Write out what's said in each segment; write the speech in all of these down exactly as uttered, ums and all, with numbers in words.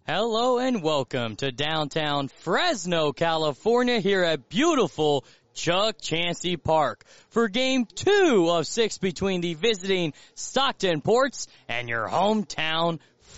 Hello and welcome to downtown Fresno, California, here at beautiful Chuck Chansey Park for game two of six between the visiting Stockton Ports and your hometown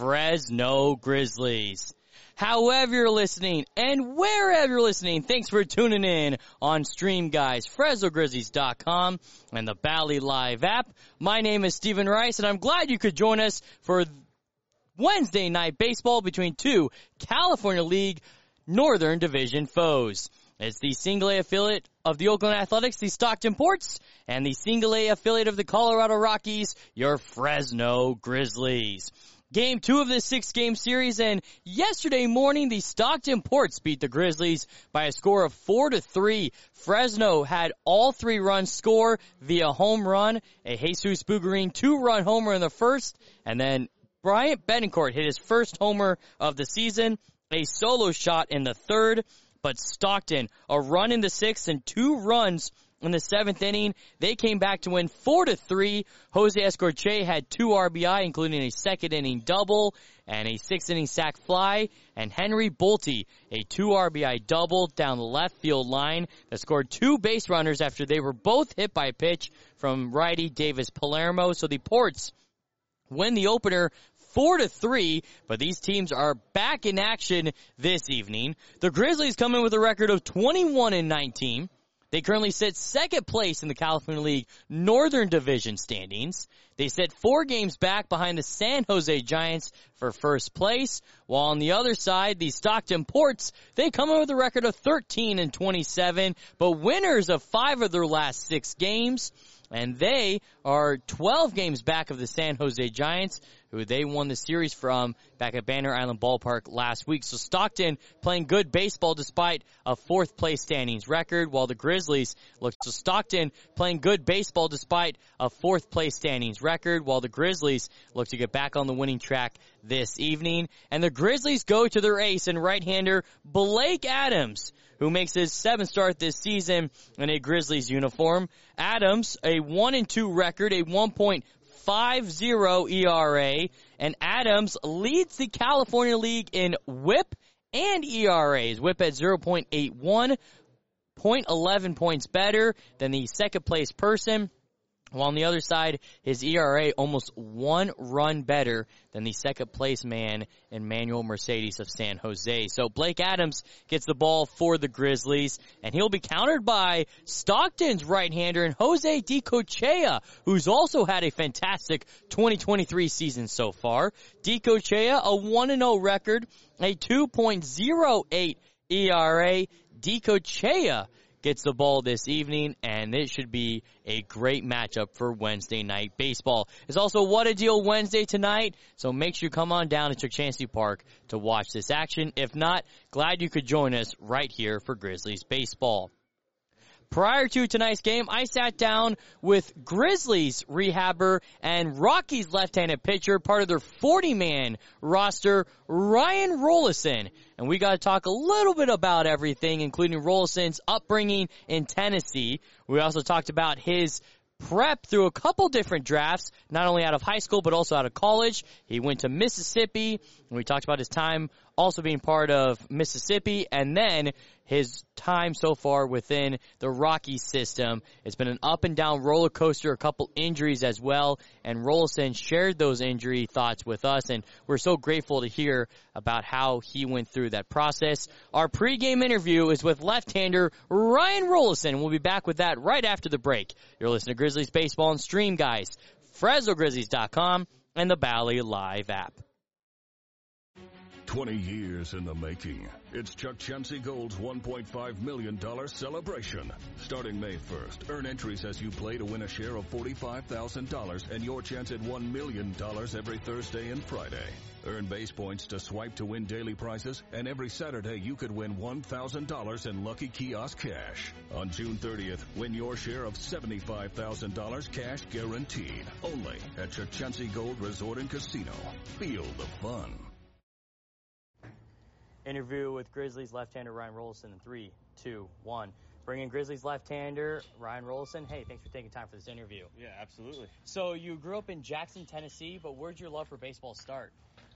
Fresno Grizzlies. However you're listening and wherever you're listening, thanks for tuning in on Stream Guys, Fresno Grizzlies dot com, and the Bally Live app. My name is Stephen Rice, and I'm glad you could join us for Wednesday night baseball between two California League Northern Division foes. It's the single A affiliate of the Oakland Athletics, the Stockton Ports, and the single A affiliate of the Colorado Rockies, your Fresno Grizzlies. Game two of this six-game series, and yesterday morning, the Stockton Ports beat the Grizzlies by a score of four to three. Fresno had all three runs score via home run, a Jesus Bugarine two-run homer in the first, and then Bryant Betancourt hit his first homer of the season, a solo shot in the third, but Stockton, a run in the sixth and two runs in the seventh inning, they came back to win four to three. Jose Escorche had two R B I, including a second inning double and a sixth inning sac fly, and Henry Bolte, a two R B I double down the left field line that scored two base runners after they were both hit by a pitch from righty Davis Palermo. So the Ports win the opener Four to three, but these teams are back in action this evening. The Grizzlies come in with a record of twenty-one and nineteen. They currently sit second place in the California League Northern Division standings. They sit four games back behind the San Jose Giants for first place, while on the other side, the Stockton Ports, they come in with a record of thirteen and twenty-seven, but winners of five of their last six games. And they are twelve games back of the San Jose Giants, who they won the series from back at Banner Island Ballpark last week. So Stockton playing good baseball despite a fourth place standings record, while the Grizzlies look to Stockton playing good baseball despite a fourth place standings record, while the Grizzlies look to get back on the winning track this evening. And the Grizzlies go to their ace and right-hander Blake Adams, who makes his seventh start this season in a Grizzlies uniform. Adams, a one and two record, a one point five oh E R A, and Adams leads the California League in whip and E R As. Whip at zero point eight one, zero point one one points better than the second place person. While on the other side, his E R A almost one run better than the second place man, Emmanuel Mercedes of San Jose. So Blake Adams gets the ball for the Grizzlies, and he'll be countered by Stockton's right-hander and Jose DiCochea, who's also had a fantastic twenty twenty-three season so far. DiCochea, a one and oh record, a two point oh eight E R A. DiCochea gets the ball this evening, and it should be a great matchup for Wednesday night baseball. It's also What a Deal Wednesday tonight, so make sure you come on down to Chuck Chansey Park to watch this action. If not, glad you could join us right here for Grizzlies baseball. Prior to tonight's game, I sat down with Grizzlies rehabber and Rockies left-handed pitcher, part of their forty-man roster, Ryan Rollison. And we got to talk a little bit about everything, including Rollison's upbringing in Tennessee. We also talked about his prep through a couple different drafts, not only out of high school but also out of college. He went to Mississippi, and we talked about his time also being part of Mississippi, and then his time so far within the Rockies system. It's been an up and down roller coaster, a couple injuries as well, and Rollison shared those injury thoughts with us, and we're so grateful to hear about how he went through that process. Our pregame interview is with left-hander Ryan Rollison. We'll be back with that right after the break. You're listening to Grizzlies Baseball and Stream Guys, Fresno Grizzlies dot com, and the Bally Live app. twenty years in the making. It's Chuck Chansey Gold's one point five million dollars celebration. Starting May first, earn entries as you play to win a share of forty-five thousand dollars and your chance at one million dollars every Thursday and Friday. Earn base points to swipe to win daily prizes, and every Saturday you could win one thousand dollars in Lucky Kiosk cash. On June thirtieth, win your share of seventy-five thousand dollars cash guaranteed. Only at Chuck Chansey Gold Resort and Casino. Feel the fun. Interview with Grizzlies left-hander Ryan Rollison in three, two, one. Bring in Grizzlies left-hander Ryan Rollison. Hey, thanks for taking time for this interview. Yeah, absolutely. So you grew up in Jackson, Tennessee, but where'd your love for baseball start?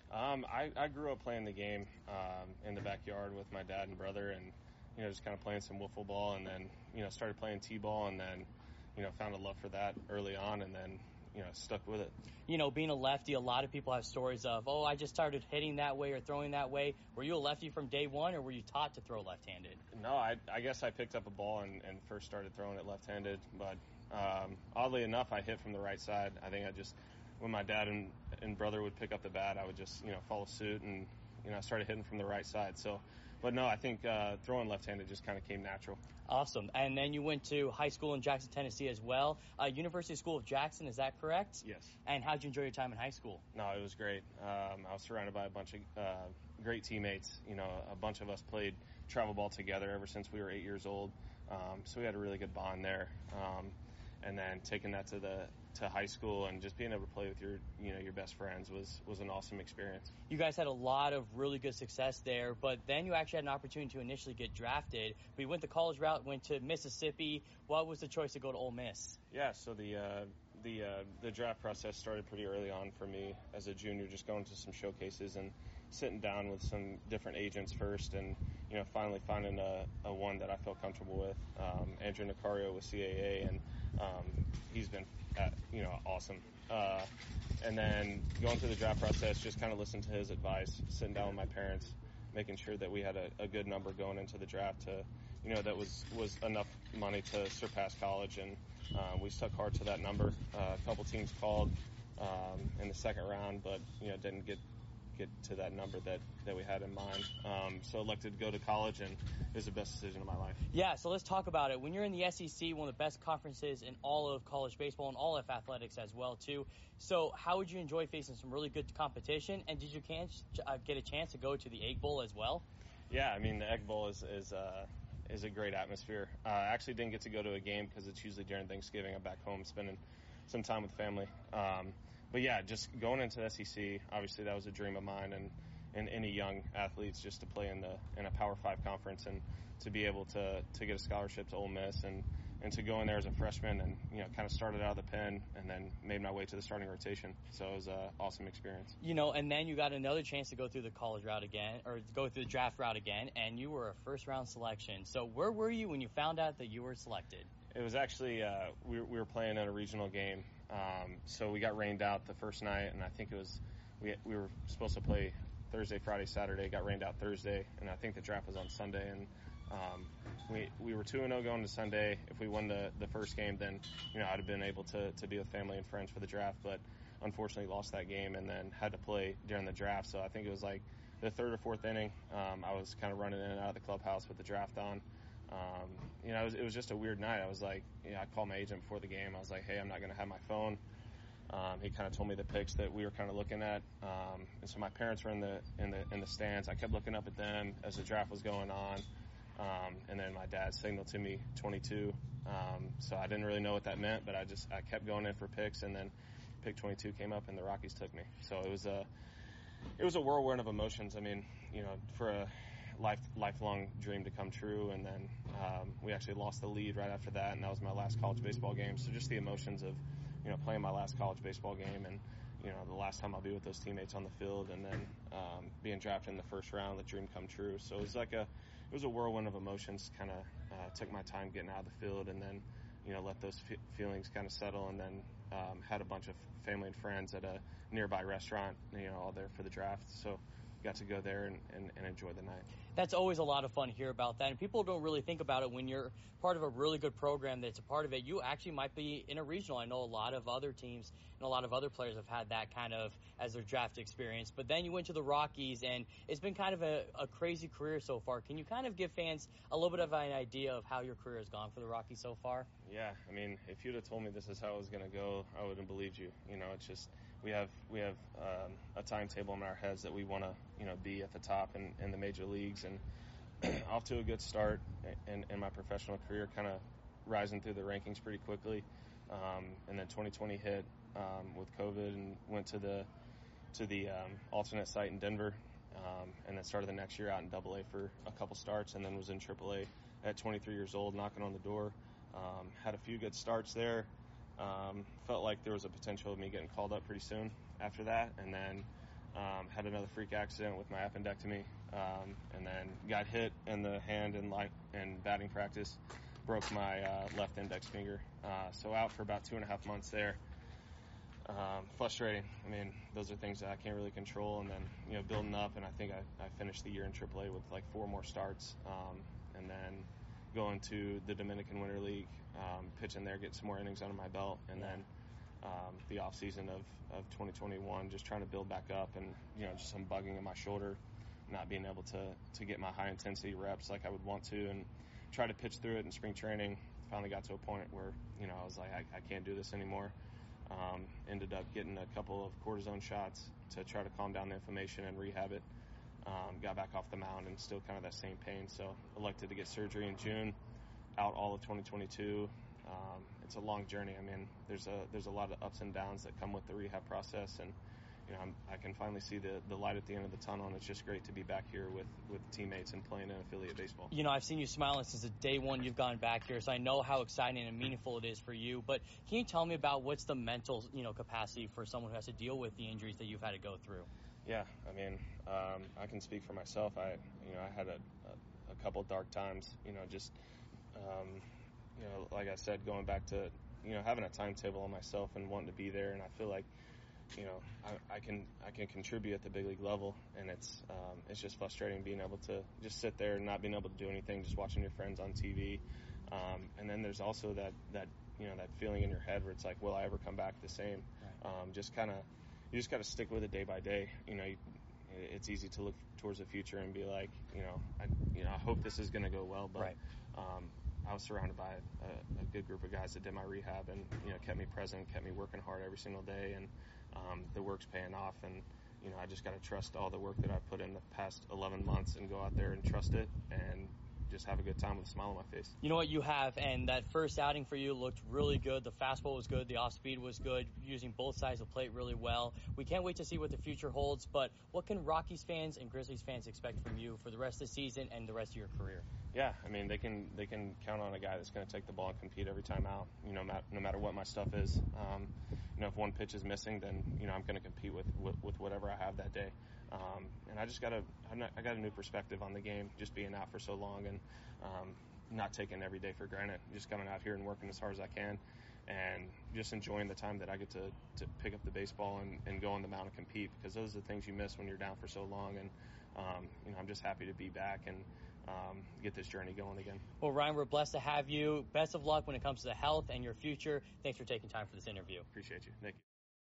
Um, I, I grew up playing the game um, in the backyard with my dad and brother, and you know, just kind of playing some wiffle ball, and then you know, started playing t-ball, and then you know, found a love for that early on, and then you know, stuck with it. You know, being a lefty, a lot of people have stories of, oh, I just started hitting that way or throwing that way. Were you a lefty from day one, or were you taught to throw left-handed? No, I, I guess I picked up a ball and, and first started throwing it left-handed, but um, oddly enough, I hit from the right side. I think I just, when my dad and, and brother would pick up the bat, I would just, you know, follow suit, and, you know, I started hitting from the right side. So, but no, I think uh, throwing left-handed just kind of came natural. Awesome. And then you went to high school in Jackson, Tennessee as well. Uh, University School of Jackson, is that correct? Yes. And how'd you enjoy your time in high school? No, it was great. Um, I was surrounded by a bunch of uh, great teammates. You know, a bunch of us played travel ball together ever since we were eight years old. Um, so we had a really good bond there. Um, and then taking that to the to high school and just being able to play with your you know your best friends was was an awesome experience. You guys had a lot of really good success there, but then you actually had an opportunity to initially get drafted. But you went the college route, went to Mississippi. What was the choice to go to Ole Miss? Yeah, so the uh, the uh, the draft process started pretty early on for me as a junior, just going to some showcases and sitting down with some different agents first, and you know finally finding a, a one that I felt comfortable with. Um, Andrew Nicario with C A A, and um, he's been at, you know awesome. Uh, and then going through the draft process, just kind of listening to his advice, sitting down with my parents, making sure that we had a, a good number going into the draft to, you know, that was, was enough money to surpass college. And um, we stuck hard to that number. Uh, a couple teams called um, in the second round, but, you know, didn't get get to that number that, that we had in mind. Um, so elected to go to college, and it was the best decision of my life. Yeah, so let's talk about it. When you're in the S E C, one of the best conferences in all of college baseball and all of athletics as well, too. So how would you enjoy facing some really good competition? And did you can, uh, get a chance to go to the Egg Bowl as well? Yeah, I mean, the Egg Bowl is is, uh, is a great atmosphere. Uh, I actually didn't get to go to a game because it's usually during Thanksgiving. I'm back home spending some time with family. Um, but yeah, just going into the S E C, obviously that was a dream of mine, and, and any young athletes, just to play in the in a Power Five conference and to be able to to get a scholarship to Ole Miss and and to go in there as a freshman and you know kind of started out of the pen and then made my way to the starting rotation. So it was an awesome experience. You know, and then you got another chance to go through the college route again, or go through the draft route again, and you were a first round selection. So where were you when you found out that you were selected? It was actually uh, we, we were playing in a regional game, um, so we got rained out the first night, and I think it was we we were supposed to play Thursday, Friday, Saturday. Got rained out Thursday, and I think the draft was on Sunday, and um, we we were two and zero going to Sunday. If we won the the first game, then you know I'd have been able to to be with family and friends for the draft, but unfortunately lost that game and then had to play during the draft. So I think it was like the third or fourth inning. Um, I was kind of running in and out of the clubhouse with the draft on. Um, you know, it was, it was just a weird night. I was like, you know, I called my agent before the game. I was like, hey, I'm not going to have my phone. Um, he kind of told me the picks that we were kind of looking at. Um, and so my parents were in the, in the, in the stands. I kept looking up at them as the draft was going on. Um, and then my dad signaled to me twenty-two. Um, so I didn't really know what that meant, but I just, I kept going in for picks, and then pick twenty-two came up and the Rockies took me. So it was a, it was a whirlwind of emotions. I mean, you know, for a life, lifelong dream to come true. And then, um, we actually lost the lead right after that. And that was my last college baseball game. So just the emotions of, you know, playing my last college baseball game and, you know, the last time I'll be with those teammates on the field, and then, um, being drafted in the first round, the dream come true. So it was like a, it was a whirlwind of emotions. Kind of, uh, took my time getting out of the field, and then, you know, let those f- feelings kind of settle, and then, um, had a bunch of family and friends at a nearby restaurant, you know, all there for the draft. So got to go there and, and, and enjoy the night. That's always a lot of fun to hear about that. And people don't really think about it when you're part of a really good program that's a part of it. You actually might be in a regional. I know a lot of other teams and a lot of other players have had that kind of as their draft experience. But then you went to the Rockies, and it's been kind of a, a crazy career so far. Can you kind of give fans a little bit of an idea of how your career has gone for the Rockies so far? Yeah, I mean, if you'd have told me this is how it was going to go, I wouldn't have believed you. You know, it's just we have we have um, a timetable in our heads that we want to, you know, be at the top in, in the major leagues, and off to a good start in, in my professional career, kind of rising through the rankings pretty quickly. Um, and then twenty twenty hit um, with COVID, and went to the to the um, alternate site in Denver, um, and then started the next year out in Double A for a couple starts, and then was in Triple A at twenty-three years old, knocking on the door. Um, had a few good starts there. Um, felt like there was a potential of me getting called up pretty soon after that, and then Um, had another freak accident with my appendectomy, um, and then got hit in the hand in, light, in batting practice. Broke my uh, left index finger. Uh, so out for about two and a half months there. Um, frustrating. I mean, those are things that I can't really control. And then, you know, building up, and I think I, I finished the year in triple A with like four more starts. Um, and then going to the Dominican Winter League, um, pitching there, getting some more innings under my belt. And then um, the off season of, of twenty twenty-one, just trying to build back up, and, you know, just some bugging in my shoulder, not being able to, to get my high intensity reps like I would want to, and try to pitch through it in spring training. Finally got to a point where, you know, I was like, I, I can't do this anymore. Um, ended up getting a couple of cortisone shots to try to calm down the inflammation and rehab it. Um, got back off the mound and still kind of that same pain. So elected to get surgery in June, out all of twenty twenty-two. Um, it's a long journey. I mean, there's a there's a lot of ups and downs that come with the rehab process, and you know, I'm, I can finally see the, the light at the end of the tunnel, and it's just great to be back here with, with teammates and playing in affiliate baseball. You know, I've seen you smiling since the day one you've gone back here, so I know how exciting and meaningful it is for you. But can you tell me about what's the mental, you know, capacity for someone who has to deal with the injuries that you've had to go through? Yeah, I mean, um, I can speak for myself. I, you know, I had a, a, a couple dark times, you know, just, um, you know, like I said, going back to, you know, having a timetable on myself and wanting to be there, and I feel like, you know, I, I can I can contribute at the big league level, and it's um, it's just frustrating being able to just sit there and not being able to do anything, just watching your friends on T V. Um, and then there's also that, that you know that feeling in your head where it's like, will I ever come back the same? Right. Um, just kind of you just got to stick with it day by day. You know, you, it's easy to look towards the future and be like, you know, I you know I hope this is going to go well, but. Right. Um, I was surrounded by a, a good group of guys that did my rehab and, you know, kept me present, kept me working hard every single day, and um, the work's paying off. And, you know, I just got to trust all the work that I've put in the past eleven months and go out there and trust it and just have a good time with a smile on my face. You know what, you have, and that first outing for you looked really good. The fastball was good. The off-speed was good, using both sides of the plate really well. We can't wait to see what the future holds, but what can Rockies fans and Grizzlies fans expect from you for the rest of the season and the rest of your career? Yeah, I mean, they can they can count on a guy that's going to take the ball and compete every time out, you know, no matter what my stuff is. Um, you know, if one pitch is missing, then, you know, I'm going to compete with, with, with whatever I have that day. Um, and I just got a, I got a new perspective on the game, just being out for so long and um, not taking every day for granted. Just coming out here and working as hard as I can, and just enjoying the time that I get to, to pick up the baseball and, and go on the mound and compete, because those are the things you miss when you're down for so long. And um, you know, I'm just happy to be back and um, get this journey going again. Well, Ryan, we're blessed to have you. Best of luck when it comes to the health and your future. Thanks for taking time for this interview. Appreciate you. Thank you.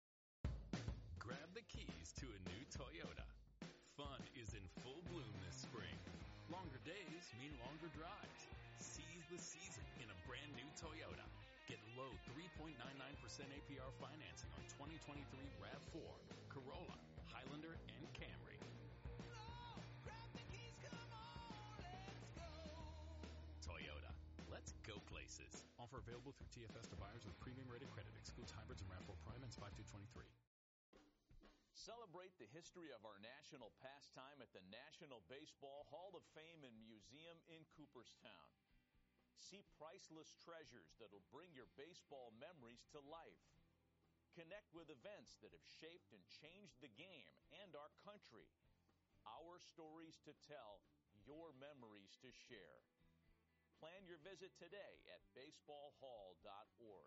Grab the keys to a new Toyota. Fun is in full bloom this spring. Longer days mean longer drives. Seize the season in a brand new Toyota. Get low three point nine nine percent A P R financing on twenty twenty-three RAV four, Corolla, Highlander, and Camry. Oh, grab the keys, come on, let's go. Toyota, let's go places. Offer available through T F S to buyers with premium rated credit. Excludes hybrids and RAV four Prime and five two twenty-three. Celebrate the history of our national pastime at the National Baseball Hall of Fame and Museum in Cooperstown. See priceless treasures that'll bring your baseball memories to life. Connect with events that have shaped and changed the game and our country. Our stories to tell, your memories to share. Plan your visit today at baseball hall dot org.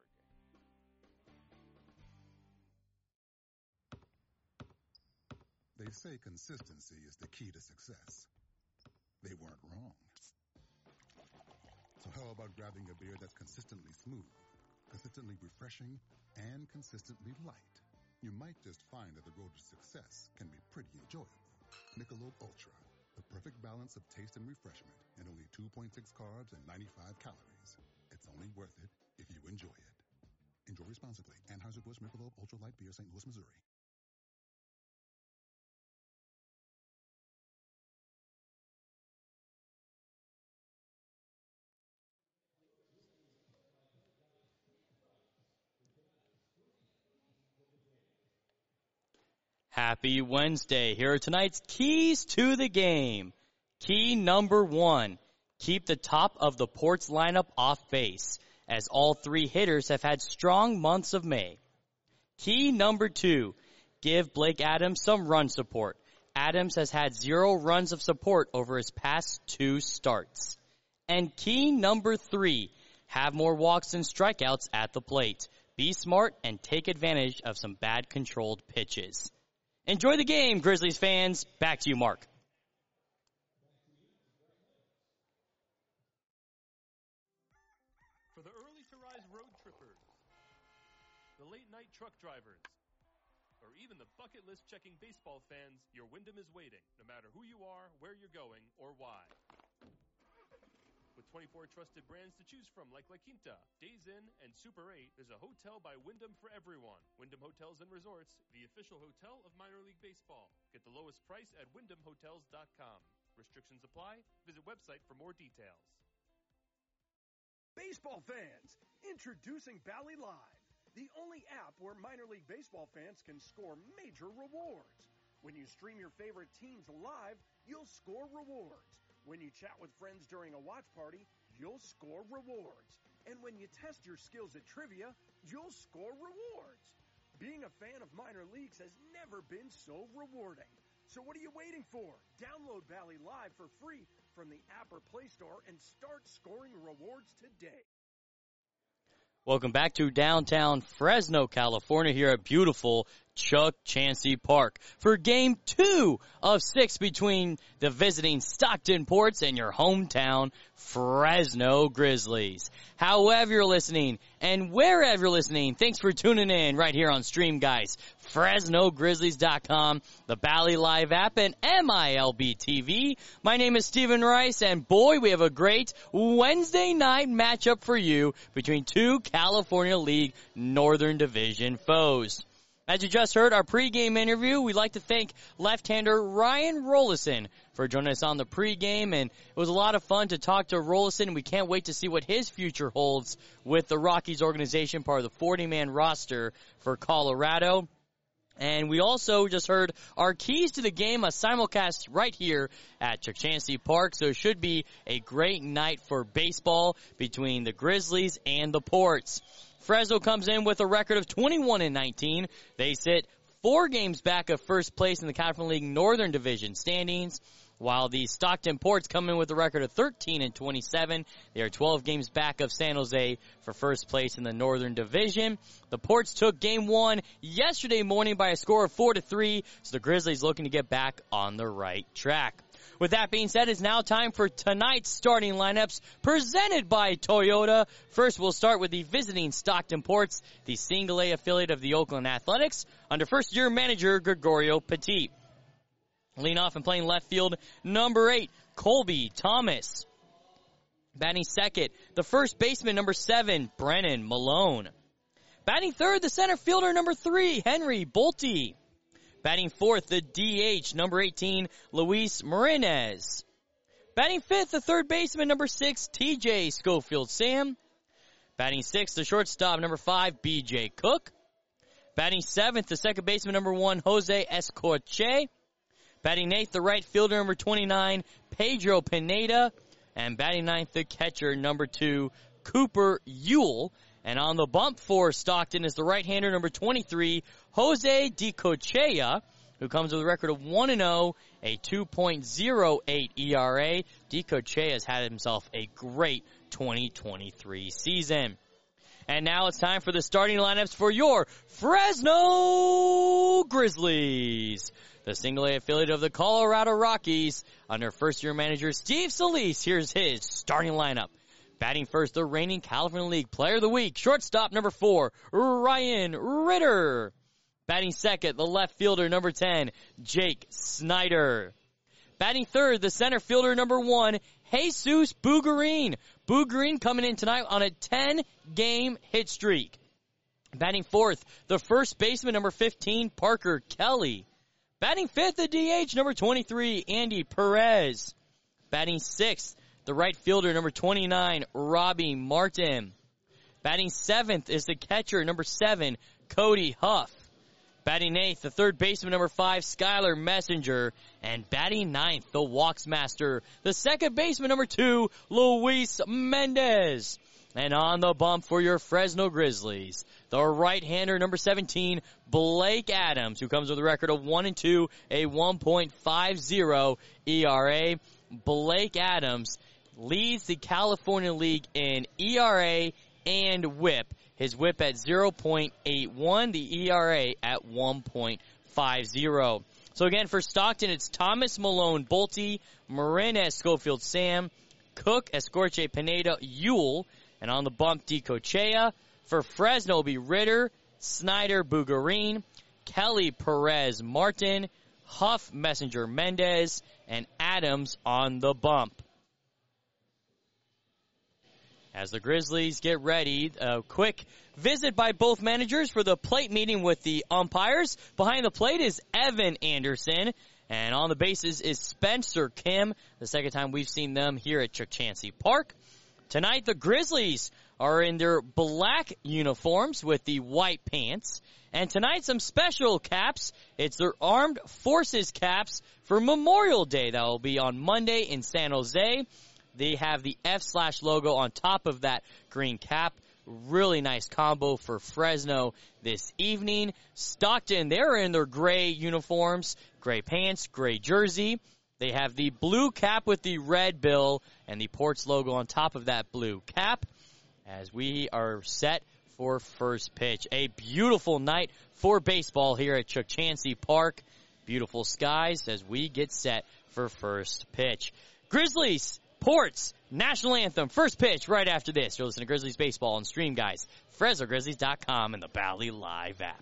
They say consistency is the key to success. They weren't wrong. So how about grabbing a beer that's consistently smooth, consistently refreshing, and consistently light? You might just find that the road to success can be pretty enjoyable. Michelob Ultra, the perfect balance of taste and refreshment, and only two point six carbs and ninety-five calories. It's only worth it if you enjoy it. Enjoy responsibly. Anheuser-Busch Michelob Ultra Light Beer, Saint Louis, Missouri. Happy Wednesday. Here are tonight's keys to the game. Key number one, keep the top of the Ports lineup off base, as all three hitters have had strong months of May. Key number two, give Blake Adams some run support. Adams has had zero runs of support over his past two starts. And key number three, have more walks than strikeouts at the plate. Be smart and take advantage of some bad controlled pitches. Enjoy the game, Grizzlies fans. Back to you, Mark. For the early-to-rise road trippers, the late-night truck drivers, or even the bucket list checking baseball fans, your Wyndham is waiting, no matter who you are, where you're going, or why. With twenty-four trusted brands to choose from like La Quinta, Days Inn, and Super eight, there's a hotel by Wyndham for everyone. Wyndham Hotels and Resorts, the official hotel of minor league baseball. Get the lowest price at wyndham hotels dot com. Restrictions apply. Visit website for more details. Baseball fans, introducing Bally Live, the only app where minor league baseball fans can score major rewards. When you stream your favorite teams live, you'll score rewards. When you chat with friends during a watch party, you'll score rewards. And when you test your skills at trivia, you'll score rewards. Being a fan of minor leagues has never been so rewarding. So what are you waiting for? Download Bally Live for free from the app or Play Store and start scoring rewards today. Welcome back to downtown Fresno, California, here at beautiful Chuck Chansey Park for game two of six between the visiting Stockton Ports and your hometown Fresno Grizzlies. However you're listening and wherever you're listening, thanks for tuning in right here on Stream Guys, Fresno Grizzlies dot com, the Bally Live app, and M I L B T V. My name is Stephen Rice, and boy, we have a great Wednesday night matchup for you between two California League Northern Division foes. As you just heard, our pregame interview, we'd like to thank left-hander Ryan Rollison for joining us on the pregame, and it was a lot of fun to talk to Rollison, and we can't wait to see what his future holds with the Rockies organization, part of the forty-man roster for Colorado. And we also just heard our keys to the game, a simulcast right here at Chuck Chansey Park, so it should be a great night for baseball between the Grizzlies and the Ports. Fresno comes in with a record of twenty-one and nineteen. They sit four games back of first place in the California League Northern Division standings, while the Stockton Ports come in with a record of thirteen and twenty-seven. They are twelve games back of San Jose for first place in the Northern Division. The Ports took game one yesterday morning by a score of four to three, so the Grizzlies looking to get back on the right track. With that being said, it's now time for tonight's starting lineups presented by Toyota. First, we'll start with the visiting Stockton Ports, the single A affiliate of the Oakland Athletics, under first-year manager Gregorio Petit. Leading off and playing left field, number eight, Colby Thomas. Batting second, the first baseman, number seven, Brennan Malone. Batting third, the center fielder, number three, Henry Bolte. Batting fourth, the D H, number eighteen, Luis Marinez. Batting fifth, the third baseman, number six, T J Schofield Sam. Batting sixth, the shortstop, number five, B J Cook. Batting seventh, the second baseman, number one, Jose Escorche. Batting eighth, the right fielder, number twenty-nine, Pedro Pineda. And batting ninth, the catcher, number two, Cooper Ewell. And on the bump for Stockton is the right-hander, number twenty-three, Jose DiCochea, who comes with a record of one and oh, a two point oh eight E R A. DiCochea has had himself a great twenty twenty-three season. And now it's time for the starting lineups for your Fresno Grizzlies. The single-A affiliate of the Colorado Rockies, under first-year manager Steve Solis. Here's his starting lineup. Batting first, the reigning California League Player of the Week, shortstop number four, Ryan Ritter. Batting second, the left fielder number ten, Jake Snyder. Batting third, the center fielder number one, Jesus Bugarine. Bugarine coming in tonight on a ten-game hit streak. Batting fourth, the first baseman number fifteen, Parker Kelly. Batting fifth, the D H number twenty-three, Andy Perez. Batting sixth, the right fielder, number twenty-nine, Robbie Martin. Batting seventh is the catcher, number seven, Cody Huff. Batting eighth, the third baseman, number five, Skylar Messenger. And batting ninth, the walks master, the second baseman, number two, Luis Mendez. And on the bump for your Fresno Grizzlies, the right-hander, number seventeen, Blake Adams, who comes with a record of one and two, a one point five oh E R A. Blake Adams leads the California League in E R A and whip. His whip at zero point eight one, the E R A at one point five oh. So again, for Stockton, it's Thomas Malone, Bolte, Marin Schofield, Sam, Cook, Escorche, Pineda, Ewell, and on the bump, DiCochea. For Fresno, it'll be Ritter, Snyder, Bugarine, Kelly, Perez, Martin, Huff, Messenger, Mendez, and Adams on the bump. As the Grizzlies get ready, a quick visit by both managers for the plate meeting with the umpires. Behind the plate is Evan Anderson, and on the bases is Spencer Kim, the second time we've seen them here at Chuck Chansey Park. Tonight, the Grizzlies are in their black uniforms with the white pants. And tonight, some special caps. It's their Armed Forces caps for Memorial Day. That will be on Monday in San Jose. They have the F slash logo on top of that green cap. Really nice combo for Fresno this evening. Stockton, they're in their gray uniforms, gray pants, gray jersey. They have the blue cap with the red bill and the Ports logo on top of that blue cap as we are set for first pitch. A beautiful night for baseball here at Chuck Chansey Park. Beautiful skies as we get set for first pitch. Grizzlies, Ports, National Anthem, first pitch right after this. You're listening to Grizzlies Baseball on Stream, guys. Fresno Grizzlies dot com and the Bally Live app.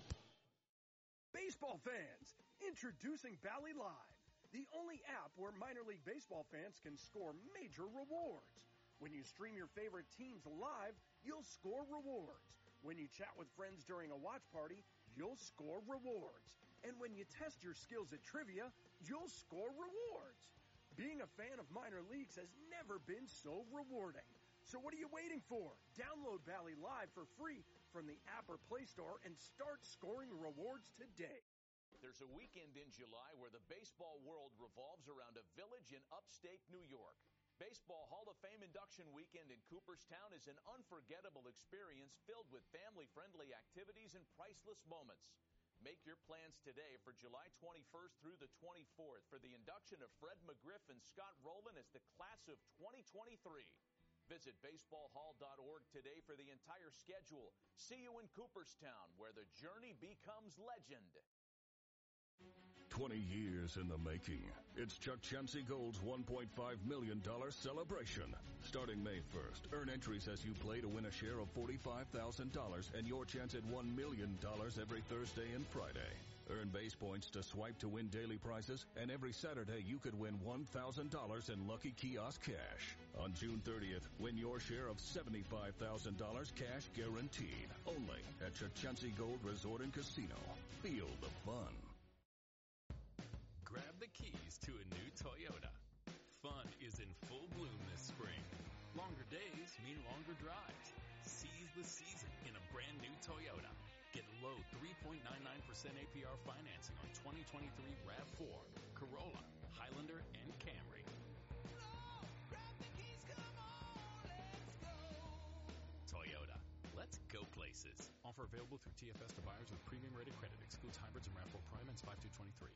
Baseball fans, introducing Bally Live, the only app where minor league baseball fans can score major rewards. When you stream your favorite teams live, you'll score rewards. When you chat with friends during a watch party, you'll score rewards. And when you test your skills at trivia, you'll score rewards. Being a fan of minor leagues has never been so rewarding. So what are you waiting for? Download Bally Live for free from the app or Play Store and start scoring rewards today. There's a weekend in July where the baseball world revolves around a village in upstate New York. Baseball Hall of Fame induction weekend in Cooperstown is an unforgettable experience filled with family-friendly activities and priceless moments. Make your plans today for July twenty-first through the twenty-fourth for the induction of Fred McGriff and Scott Rowland as the class of twenty twenty-three. Visit baseball hall dot org today for the entire schedule. See you in Cooperstown, where the journey becomes legend. twenty years in the making. It's Chuck Chansey Gold's one point five million dollars celebration. Starting May first, earn entries as you play to win a share of forty-five thousand dollars and your chance at one million dollars every Thursday and Friday. Earn base points to swipe to win daily prizes, and every Saturday you could win one thousand dollars in Lucky Kiosk cash. On June thirtieth, win your share of seventy-five thousand dollars cash guaranteed. Only at Chuck Chansey Gold Resort and Casino. Feel the fun. Grab the keys to a new Toyota. Fun is in full bloom this spring. Longer days mean longer drives. Seize the season in a brand new Toyota. Get low three point nine nine percent A P R financing on twenty twenty-three RAV four, Corolla, Highlander, and Camry. Toyota. Let's go places. Offer available through T F S to buyers with premium rated credit. Excludes hybrids and RAV four Prime and five two twenty-three.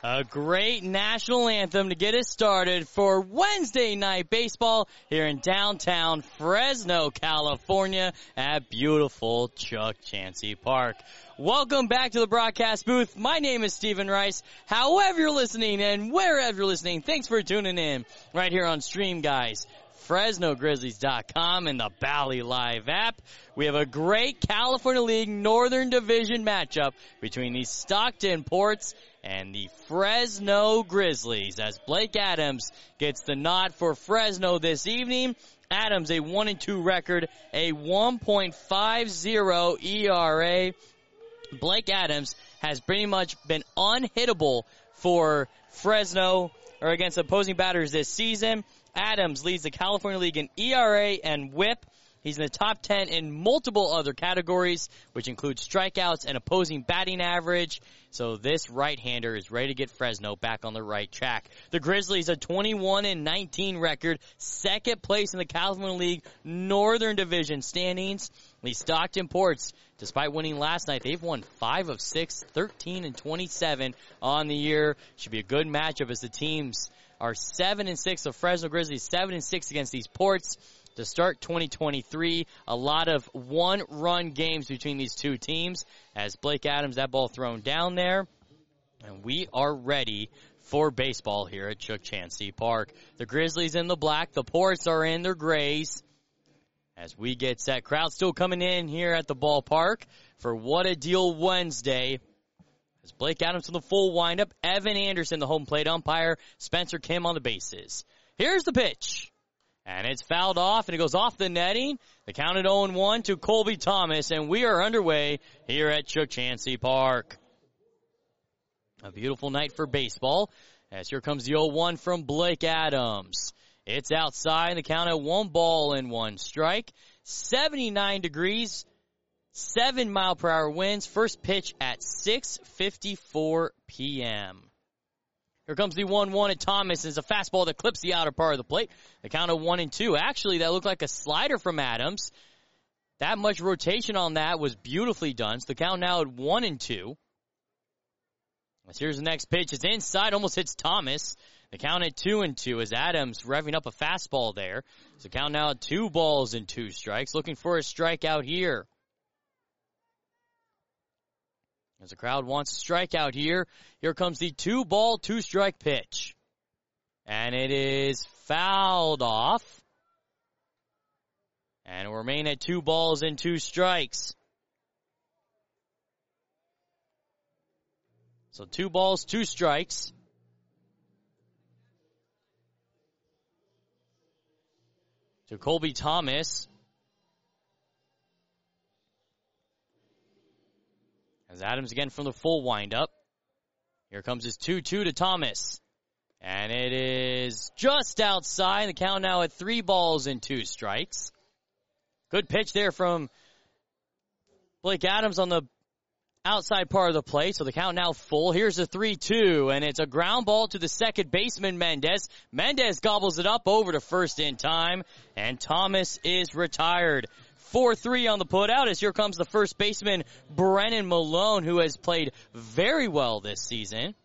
A great national anthem to get us started for Wednesday night baseball here in downtown Fresno, California at beautiful Chuck Chansey Park. Welcome back to the broadcast booth. My name is Stephen Rice. However you're listening and wherever you're listening, thanks for tuning in right here on Stream Guys, Fresno Grizzlies dot com and the Bally Live app. We have a great California League Northern Division matchup between the Stockton Ports and the Fresno Grizzlies as Blake Adams gets the nod for Fresno this evening. Adams, a one and two record, a one point five oh E R A. Blake Adams has pretty much been unhittable for Fresno or against opposing batters this season. Adams leads the California League in E R A and whip. He's in the top ten in multiple other categories, which include strikeouts and opposing batting average. So this right-hander is ready to get Fresno back on the right track. The Grizzlies, a twenty-one and nineteen record, second place in the California League Northern Division standings. The Stockton Ports, despite winning last night, they've won five of six, thirteen and twenty-seven on the year. Should be a good matchup as the teams are seven and six. The Fresno Grizzlies seven and six against these Ports to start twenty twenty-three. A lot of one-run games between these two teams. As Blake Adams, that ball thrown down there. And we are ready for baseball here at Chuck Chansey Park. The Grizzlies in the black. The Ports are in their grays. As we get set, crowd still coming in here at the ballpark for What a Deal Wednesday. As Blake Adams on the full windup, Evan Anderson, the home plate umpire, Spencer Kim on the bases. Here's the pitch. And it's fouled off, and it goes off the netting. The count at oh and one to Colby Thomas, and we are underway here at Chuck Chansey Park. A beautiful night for baseball, as here comes the oh one from Blake Adams. It's outside, the count at one ball and one strike. seventy-nine degrees, seven mile per hour winds. First pitch at six fifty-four p.m. Here comes the one one at Thomas. It's a fastball that clips the outer part of the plate. The count of one and two. Actually, that looked like a slider from Adams. That much rotation on that was beautifully done. So the count now at one and two. As here's the next pitch. It's inside, almost hits Thomas. The count at two and two as Adams revving up a fastball there. So the count now at two balls and two strikes. Looking for a strikeout here. As the crowd wants a strikeout here, here comes the two ball, two strike pitch. And it is fouled off. And we'll remain at two balls and two strikes. So two balls, two strikes. To Colby Thomas. As Adams again from the full windup. Here comes his two two to Thomas. And it is just outside. The count now at three balls and two strikes. Good pitch there from Blake Adams on the outside part of the plate. So the count now full. Here's a three two. And it's a ground ball to the second baseman, Mendez. Mendez gobbles it up over to first in time. And Thomas is retired. four three on the putout as here comes the first baseman, Brennan Malone, who has played very well this season.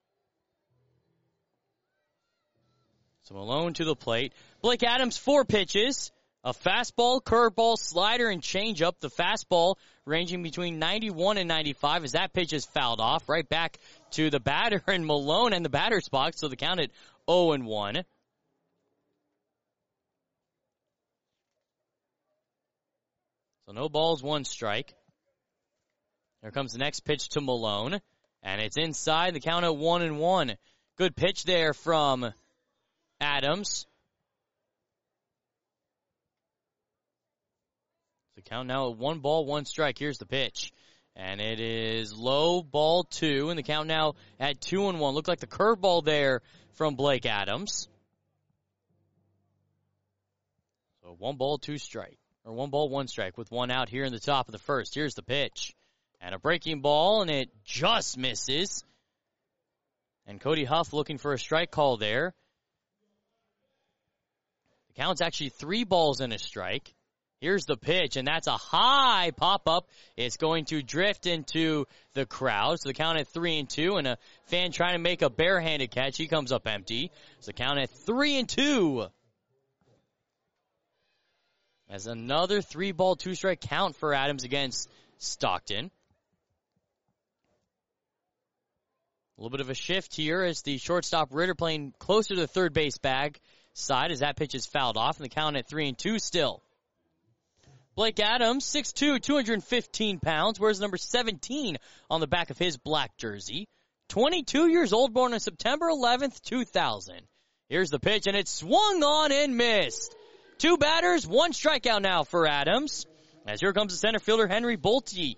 So Malone to the plate. Blake Adams, four pitches. A fastball, curveball, slider, and changeup. The fastball ranging between ninety-one and ninety-five as that pitch is fouled off. Right back to the batter and Malone and the batter's box. So the count at oh and one. So no balls, one strike. Here comes the next pitch to Malone. And it's inside, the count at one and one. Good pitch there from Adams. The count now at one ball, one strike. Here's the pitch. And it is low, ball two. And the count now at two and one. Looked like the curveball there from Blake Adams. So one ball, two strike. Or one ball, one strike with one out here in the top of the first. Here's the pitch. And a breaking ball, and it just misses. And Cody Huff looking for a strike call there. The count's actually three balls and a strike. Here's the pitch, and that's a high pop-up. It's going to drift into the crowd. So the count at three and two, and a fan trying to make a barehanded catch. He comes up empty. So the count at three and two. As another three-ball, two-strike count for Adams against Stockton. A little bit of a shift here as the shortstop Ritter playing closer to the third base bag side as that pitch is fouled off, and the count at three and two still. Blake Adams, six two, two hundred fifteen pounds, wears number seventeen on the back of his black jersey. twenty-two years old, born on September eleventh, two thousand. Here's the pitch, and it's swung on and missed. Two batters, one strikeout now for Adams. As here comes the center fielder, Henry Bolte.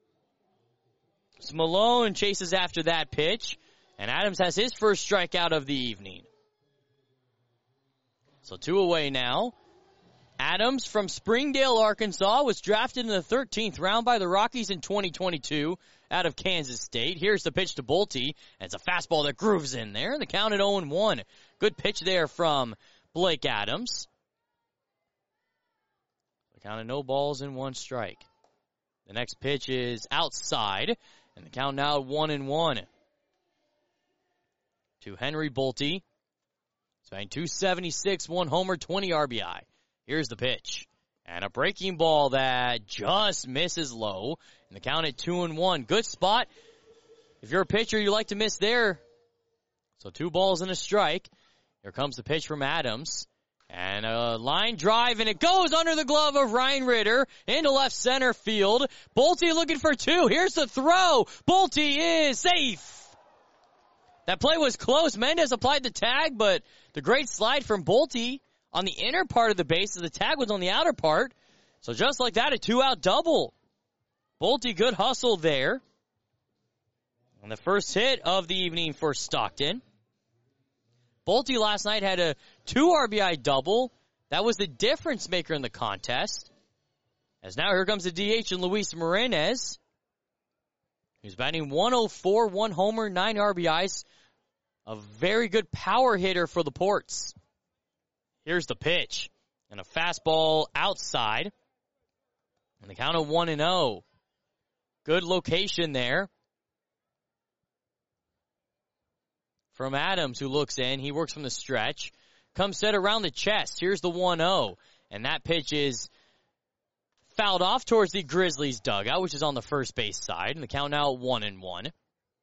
Malone chases after that pitch, and Adams has his first strikeout of the evening. So two away now. Adams from Springdale, Arkansas, was drafted in the thirteenth round by the Rockies in twenty twenty-two out of Kansas State. Here's the pitch to Bolte. It's a fastball that grooves in there. The count at oh and one. Good pitch there from Blake Adams. The count of no balls and one strike. The next pitch is outside, and the count now at one and one. To Henry Bolte. Batting two seventy-six, one homer, twenty R B I. Here's the pitch. And a breaking ball that just misses low. And the count at two and one. Good spot. If you're a pitcher, you like to miss there. So two balls and a strike. Here comes the pitch from Adams. And a line drive, and it goes under the glove of Ryan Ritter into left center field. Bolte looking for two. Here's the throw. Bolte is safe. That play was close. Mendez applied the tag, but the great slide from Bolte on the inner part of the base, as the tag was on the outer part. So just like that, a two-out double. Bolte, good hustle there. And the first hit of the evening for Stockton. Bolte last night had a two R B I double. That was the difference maker in the contest. As now here comes the D H and Luis Marinez. He's batting one oh four, one homer, nine R B Is. A very good power hitter for the Ports. Here's the pitch. And a fastball outside. And the count of one and oh. Good location there. From Adams, who looks in. He works from the stretch. Comes set around the chest. Here's the one oh. And that pitch is fouled off towards the Grizzlies dugout, which is on the first base side. And the count now at one and one.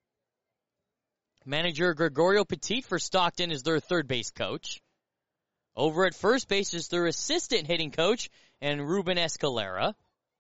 Manager Gregorio Petit for Stockton is their third base coach. Over at first base is their assistant hitting coach, and Ruben Escalera.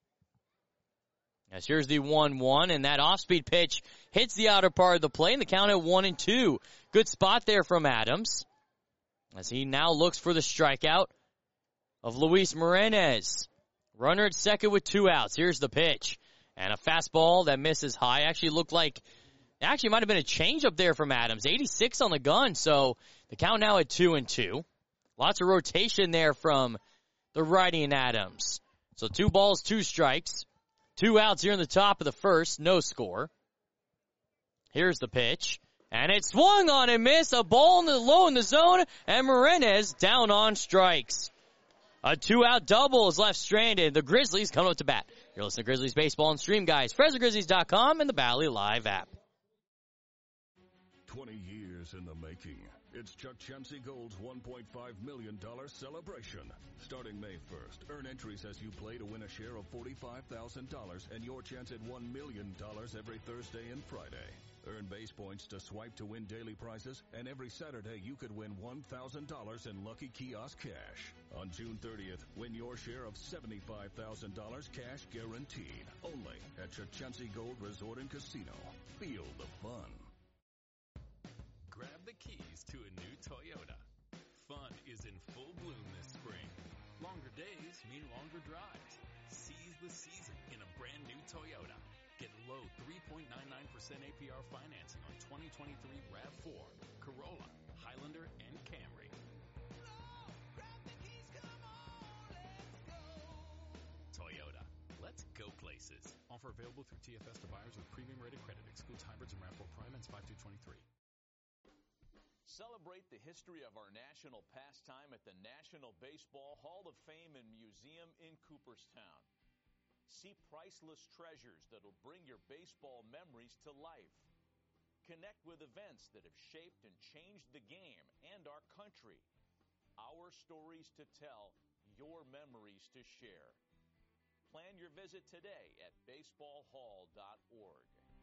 As here's the one one, and that off-speed pitch hits the outer part of the plate, and the count at one and two. Good spot there from Adams, as he now looks for the strikeout of Luis Marinez. Runner at second with two outs. Here's the pitch, and a fastball that misses high. Actually looked like, actually might have been a changeup there from Adams. eighty-six on the gun, so the count now at two and two. Lots of rotation there from the righty and Adams. So two balls, two strikes. Two outs here in the top of the first. No score. Here's the pitch. And it swung on and missed. A ball in the low in the zone. And Marinez down on strikes. A two-out double is left stranded. The Grizzlies come up to bat. You're listening to Grizzlies Baseball and Stream Guys. Fresno Grizzlies dot com and the Valley Live app. twenty years in the making. It's Chuck Chansey Gold's one point five million dollars celebration. Starting May first, earn entries as you play to win a share of forty-five thousand dollars and your chance at one million dollars every Thursday and Friday. Earn base points to swipe to win daily prizes, and every Saturday you could win one thousand dollars in Lucky Kiosk cash. On June thirtieth, win your share of seventy-five thousand dollars cash guaranteed. Only at Chuck Chansey Gold Resort and Casino. Feel the fun. Grab the keys to a new Toyota. Fun is in full bloom this spring. Longer days mean longer drives. Seize the season in a brand new Toyota. Get low three point nine nine percent A P R financing on twenty twenty-three RAV four, Corolla, Highlander, and Camry. Toyota. Let's go places. Offer available through T F S to buyers with premium rated credit. Excludes hybrids and RAV four Prime and five two twenty-three. Celebrate the history of our national pastime at the National Baseball Hall of Fame and Museum in Cooperstown. See priceless treasures that'll bring your baseball memories to life. Connect with events that have shaped and changed the game and our country. Our stories to tell, your memories to share. Plan your visit today at baseball hall dot org.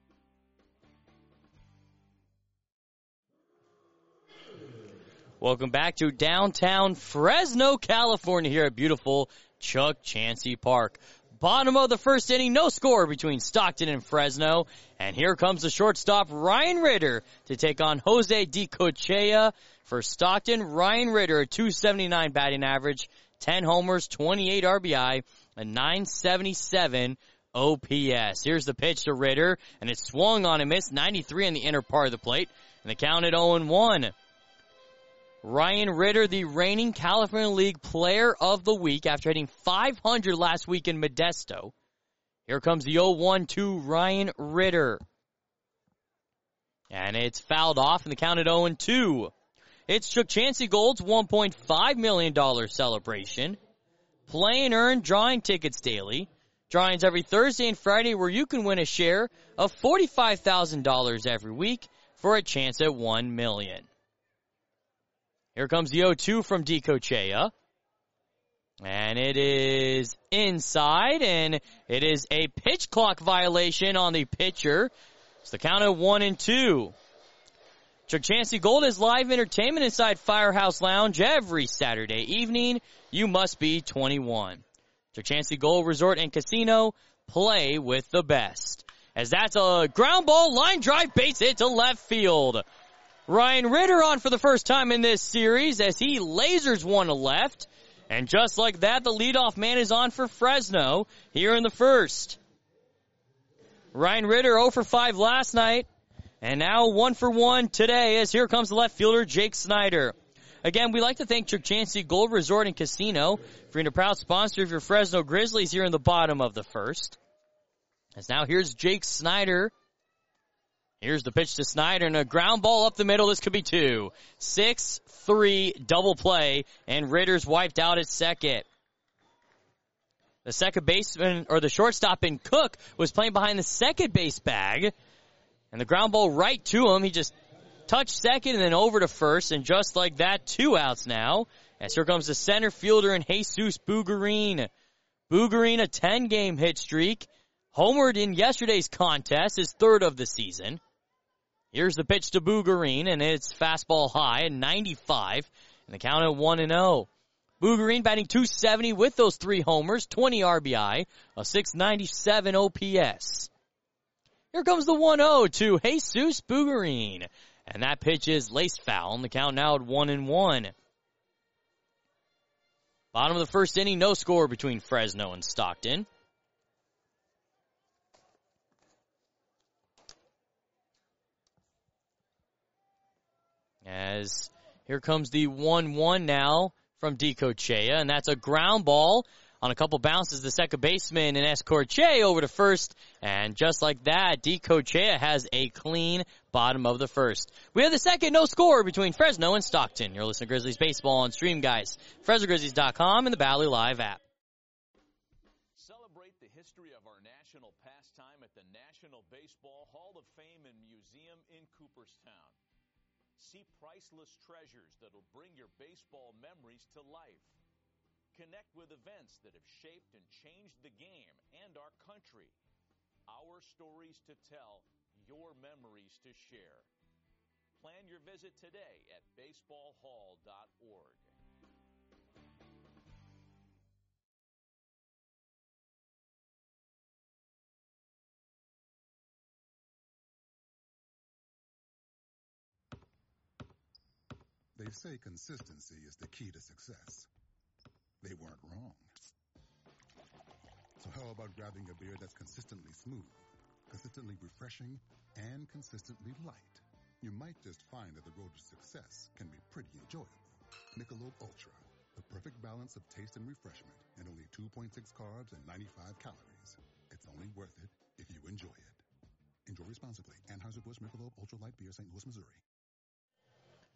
Welcome back to downtown Fresno, California, here at beautiful Chuck Chansey Park. Bottom of the first inning, no score between Stockton and Fresno. And here comes the shortstop, Ryan Ritter, to take on Jose DiCochea. For Stockton, Ryan Ritter, a two seventy-nine batting average, ten homers, twenty-eight R B I, a nine seventy-seven O P S. Here's the pitch to Ritter, and it swung on and missed, ninety-three on the inner part of the plate, and the count at oh and one. Ryan Ritter, the reigning California League Player of the Week after hitting five hundred last week in Modesto. Here comes the oh one to Ryan Ritter. And it's fouled off, and the count at oh and two. It's Chuck Chansey Gold's one point five million dollars celebration. Play and earn drawing tickets daily. Drawings every Thursday and Friday where you can win a share of forty-five thousand dollars every week for a chance at one million dollars. Here comes the oh two from DiCochea. And it is inside, and it is a pitch clock violation on the pitcher. It's the count at one and two. Chuck Chansey Gold is live entertainment inside Firehouse Lounge every Saturday evening. You must be twenty-one. Chuck Chansey Gold Resort and Casino. Play with the best. As that's a ground ball, line drive, base hit to left field. Ryan Ritter on for the first time in this series as he lasers one to left. And just like that, the leadoff man is on for Fresno here in the first. Ryan Ritter oh for five last night, and now one for one today as here comes the left fielder, Jake Snyder. Again, we'd like to thank Chuck Chansey Gold Resort and Casino for being a proud sponsor of your Fresno Grizzlies here in the bottom of the first. As now here's Jake Snyder. Here's the pitch to Snyder, and a ground ball up the middle. This could be two. six three double play, and Ritter's wiped out at second. The second baseman, or the shortstop in Cook, was playing behind the second base bag, and the ground ball right to him. He just touched second and then over to first, and just like that, two outs now. As here comes the center fielder in Jesus Bugarine. Bugarine, a ten-game hit streak. Homered in yesterday's contest, his third of the season. Here's the pitch to Bugarine, and it's fastball high at ninety-five, and the count at one and oh. Bugarine batting two seventy with those three homers, twenty R B I, a six ninety-seven O P S. Here comes the one oh to Jesus Bugarine, and that pitch is laced foul, and the count now at one and one. Bottom of the first inning, no score between Fresno and Stockton. As here comes the one one now from DiCochea, and that's a ground ball on a couple bounces. The second baseman in Escorche over to first, and just like that, DiCochea has a clean bottom of the first. We have the second no score between Fresno and Stockton. You're listening to Grizzlies Baseball on Stream, guys. Fresno Grizzlies dot com and the Valley Live app. Celebrate the history of our national pastime at the National Baseball Hall of Fame and Museum in Cooperstown. See priceless treasures that'll bring your baseball memories to life. Connect with events that have shaped and changed the game and our country. Our stories to tell, your memories to share. Plan your visit today at baseball hall dot org. They say consistency is the key to success. They weren't wrong. So how about grabbing a beer that's consistently smooth, consistently refreshing, and consistently light? You might just find that the road to success can be pretty enjoyable. Michelob Ultra, the perfect balance of taste and refreshment, and only two point six carbs and ninety-five calories. It's only worth it if you enjoy it. Enjoy responsibly. Anheuser-Busch Michelob Ultra Light Beer, Saint Louis, Missouri.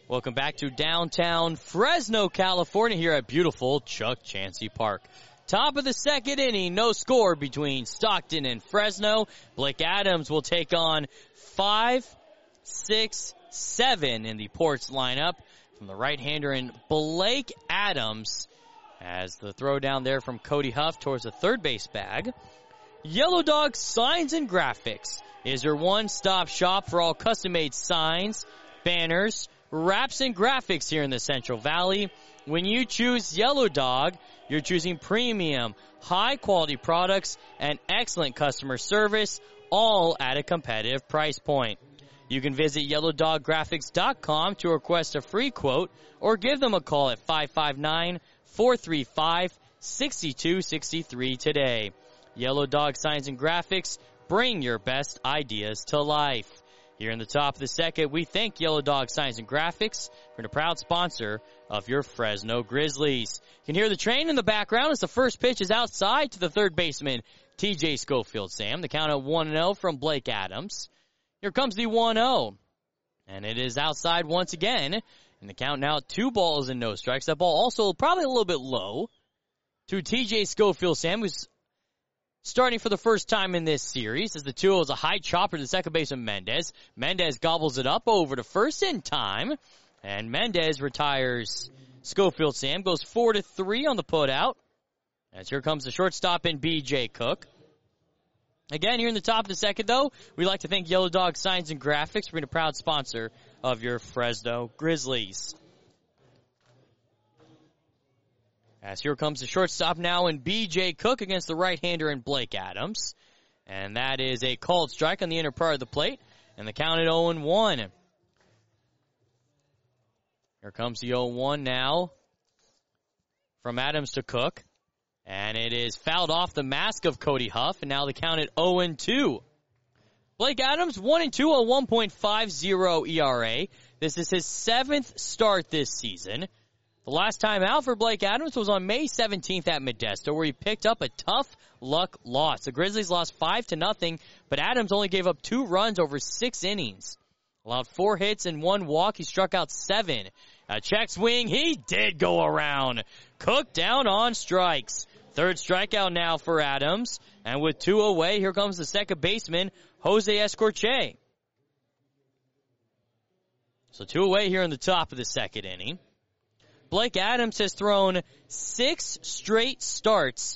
Welcome back to downtown Fresno, California here at beautiful Chuck Chansey Park. Top of the second inning, no score between Stockton and Fresno. Blake Adams will take on five, six, seven in the Ports lineup from the right-hander in Blake Adams as the throw down there from Cody Huff towards the third base bag. Yellow Dog Signs and Graphics is your one-stop shop for all custom-made signs, banners, wraps, and graphics here in the Central Valley. When you choose Yellow Dog, you're choosing premium, high-quality products and excellent customer service, all at a competitive price point. You can visit yellow dog graphics dot com to request a free quote or give them a call at five five nine, four three five, six two six three today. Yellow Dog Signs and Graphics, bring your best ideas to life. Here in the top of the second, we thank Yellow Dog Signs and Graphics for the proud sponsor of your Fresno Grizzlies. You can hear the train in the background as the first pitch is outside to the third baseman, T J Schofield Sam. The count at one and oh from Blake Adams. Here comes the one oh. And it is outside once again. And the count now two balls and no strikes. That ball also probably a little bit low to T J Schofield Sam, who's starting for the first time in this series as the two oh is a high chopper to second baseman Mendez. Mendez gobbles it up over to first in time. And Mendez retires Schofield Sam. Goes four to three on the putout. As here comes the shortstop in B J Cook. Again, here in the top of the second, though, we'd like to thank Yellow Dog Signs and Graphics for being a proud sponsor of your Fresno Grizzlies. As here comes the shortstop now in B J Cook against the right-hander in Blake Adams. And that is a called strike on the inner part of the plate. And the count at oh and one. Here comes the oh one now from Adams to Cook. And it is fouled off the mask of Cody Huff. And now the count at oh and two. Blake Adams, one and two, a one point five oh E R A. This is his seventh start this season. The last time out for Blake Adams was on May seventeenth at Modesto, where he picked up a tough luck loss. The Grizzlies lost five to nothing, but Adams only gave up two runs over six innings. Allowed four hits and one walk. He struck out seven. A check swing. He did go around. Cook down on strikes. Third strikeout now for Adams. And with two away, here comes the second baseman, Jose Escorche. So two away here in the top of the second inning. Blake Adams has thrown six straight starts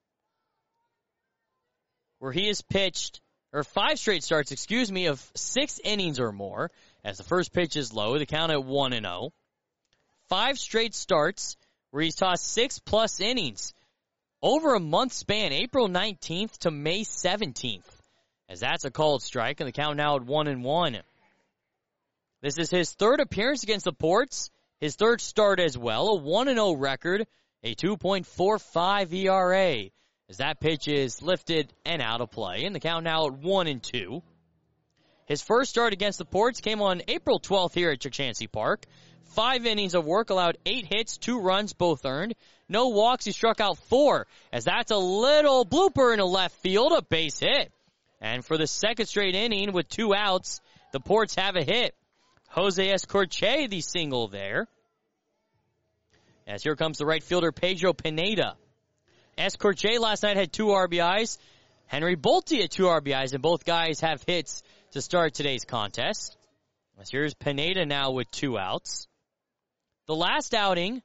where he has pitched, or five straight starts, excuse me, of six innings or more. As the first pitch is low, the count at one and oh. Five straight starts where he's tossed six plus innings over a month span, April nineteenth to May seventeenth. As that's a called strike, and the count now at one and one. This is his third appearance against the Ports. His third start as well, a one and oh record, a two point four five E R A. As that pitch is lifted and out of play, and the count now at one and two. His first start against the Ports came on April twelfth here at Chuck Chansey Park. Five innings of work, allowed eight hits, two runs, both earned. No walks, he struck out four, as that's a little blooper in the left field, a base hit. And for the second straight inning with two outs, the Ports have a hit. Jose Escorche, the single there. As here comes the right fielder, Pedro Pineda. Escorche last night had two R B Is. Henry Bolte had two R B Is, and both guys have hits to start today's contest. As here's Pineda now with two outs. The last outing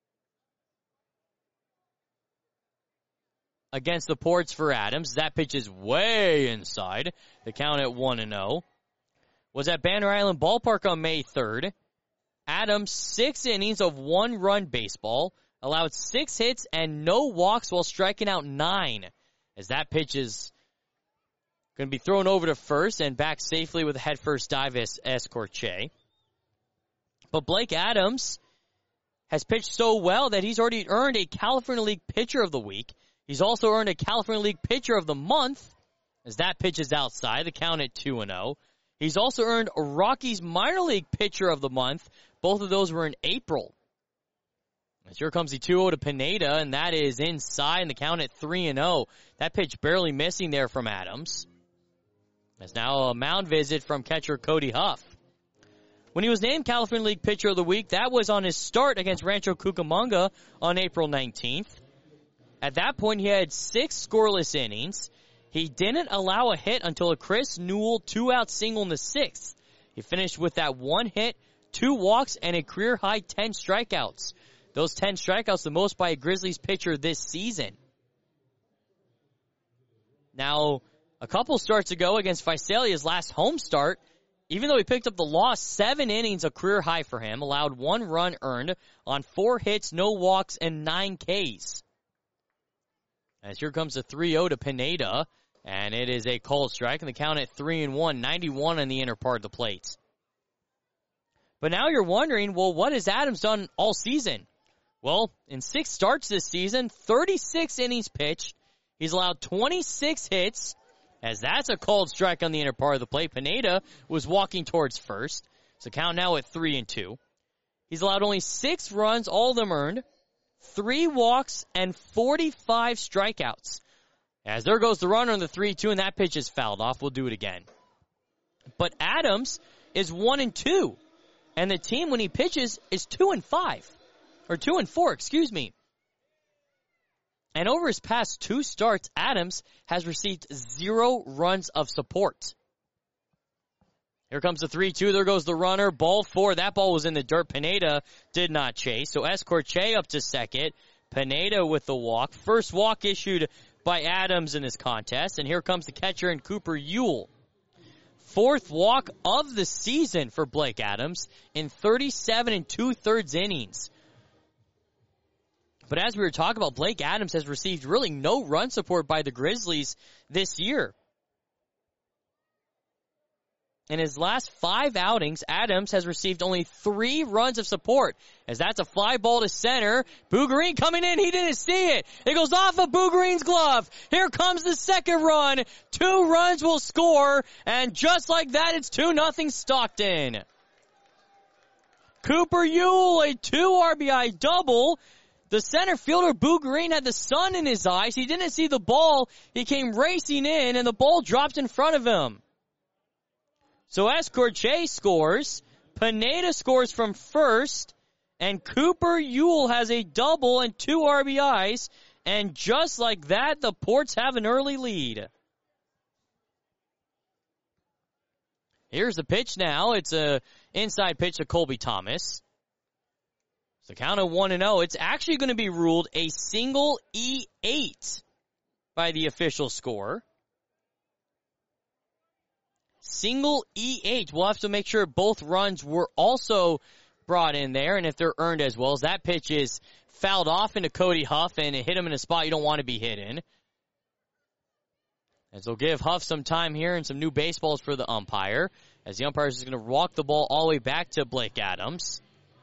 against the Ports for Adams, that pitch is way inside. The count at one and oh. Was at Banner Island Ballpark on May third. Adams, six innings of one-run baseball, allowed six hits and no walks while striking out nine. As that pitch is going to be thrown over to first and back safely with a head-first dive as Escorche. But Blake Adams has pitched so well that he's already earned a California League Pitcher of the Week. He's also earned a California League Pitcher of the Month, as that pitch is outside, the count at two and oh. He's also earned a Rockies Minor League Pitcher of the Month. Both of those were in April. As here comes the two oh to Pineda, and that is inside, and the count at three and oh. That pitch barely missing there from Adams. That's now a mound visit from catcher Cody Huff. When he was named California League Pitcher of the Week, that was on his start against Rancho Cucamonga on April nineteenth. At that point, he had six scoreless innings. He didn't allow a hit until a Chris Newell two-out single in the sixth. He finished with that one hit, two walks, and a career-high ten strikeouts. Those ten strikeouts, the most by a Grizzlies pitcher this season. Now, a couple starts ago against Visalia's last home start, even though he picked up the loss, seven innings, a career high for him, allowed one run earned on four hits, no walks, and nine Ks. As here comes a three oh to Pineda, and it is a cold strike, and the count at three and one, ninety-one on the inner part of the plate. But now you're wondering, well, what has Adams done all season? Well, in six starts this season, thirty-six innings pitched. He's allowed twenty-six hits, as that's a cold strike on the inner part of the plate. Pineda was walking towards first, so count now at three and two. He's allowed only six runs, all of them earned, three walks, and forty-five strikeouts. As there goes the runner on the three two, and that pitch is fouled off. We'll do it again. But Adams is one and two, and the team when he pitches is two and five, or two and four, excuse me. And over his past two starts, Adams has received zero runs of support. Here comes the three two. There goes the runner. Ball four. That ball was in the dirt. Pineda did not chase. So Escorche up to second. Pineda with the walk. First walk issued by Adams in this contest. And here comes the catcher in Cooper Ewell. Fourth walk of the season for Blake Adams in thirty-seven and two-thirds innings. But as we were talking about, Blake Adams has received really no run support by the Grizzlies this year. In his last five outings, Adams has received only three runs of support, as that's a fly ball to center. Bougarine coming in, he didn't see it. It goes off of Bougarine's glove. Here comes the second run. Two runs will score, and just like that, it's two nothing Stockton. Cooper Ewell, a two R B I double. The center fielder, Bougarine, had the sun in his eyes. He didn't see the ball. He came racing in, and the ball dropped in front of him. So Escorche scores, Pineda scores from first, and Cooper Ewell has a double and two R B Is, and just like that, the Ports have an early lead. Here's the pitch now. It's a inside pitch to Colby Thomas. So count of one and oh. It's actually going to be ruled a single E eight by the official score. Single E eight. We'll have to make sure both runs were also brought in there, and if they're earned as well, as that pitch is fouled off into Cody Huff, and it hit him in a spot you don't want to be hit in. As they'll give Huff some time here and some new baseballs for the umpire, as the umpire is going to walk the ball all the way back to Blake Adams.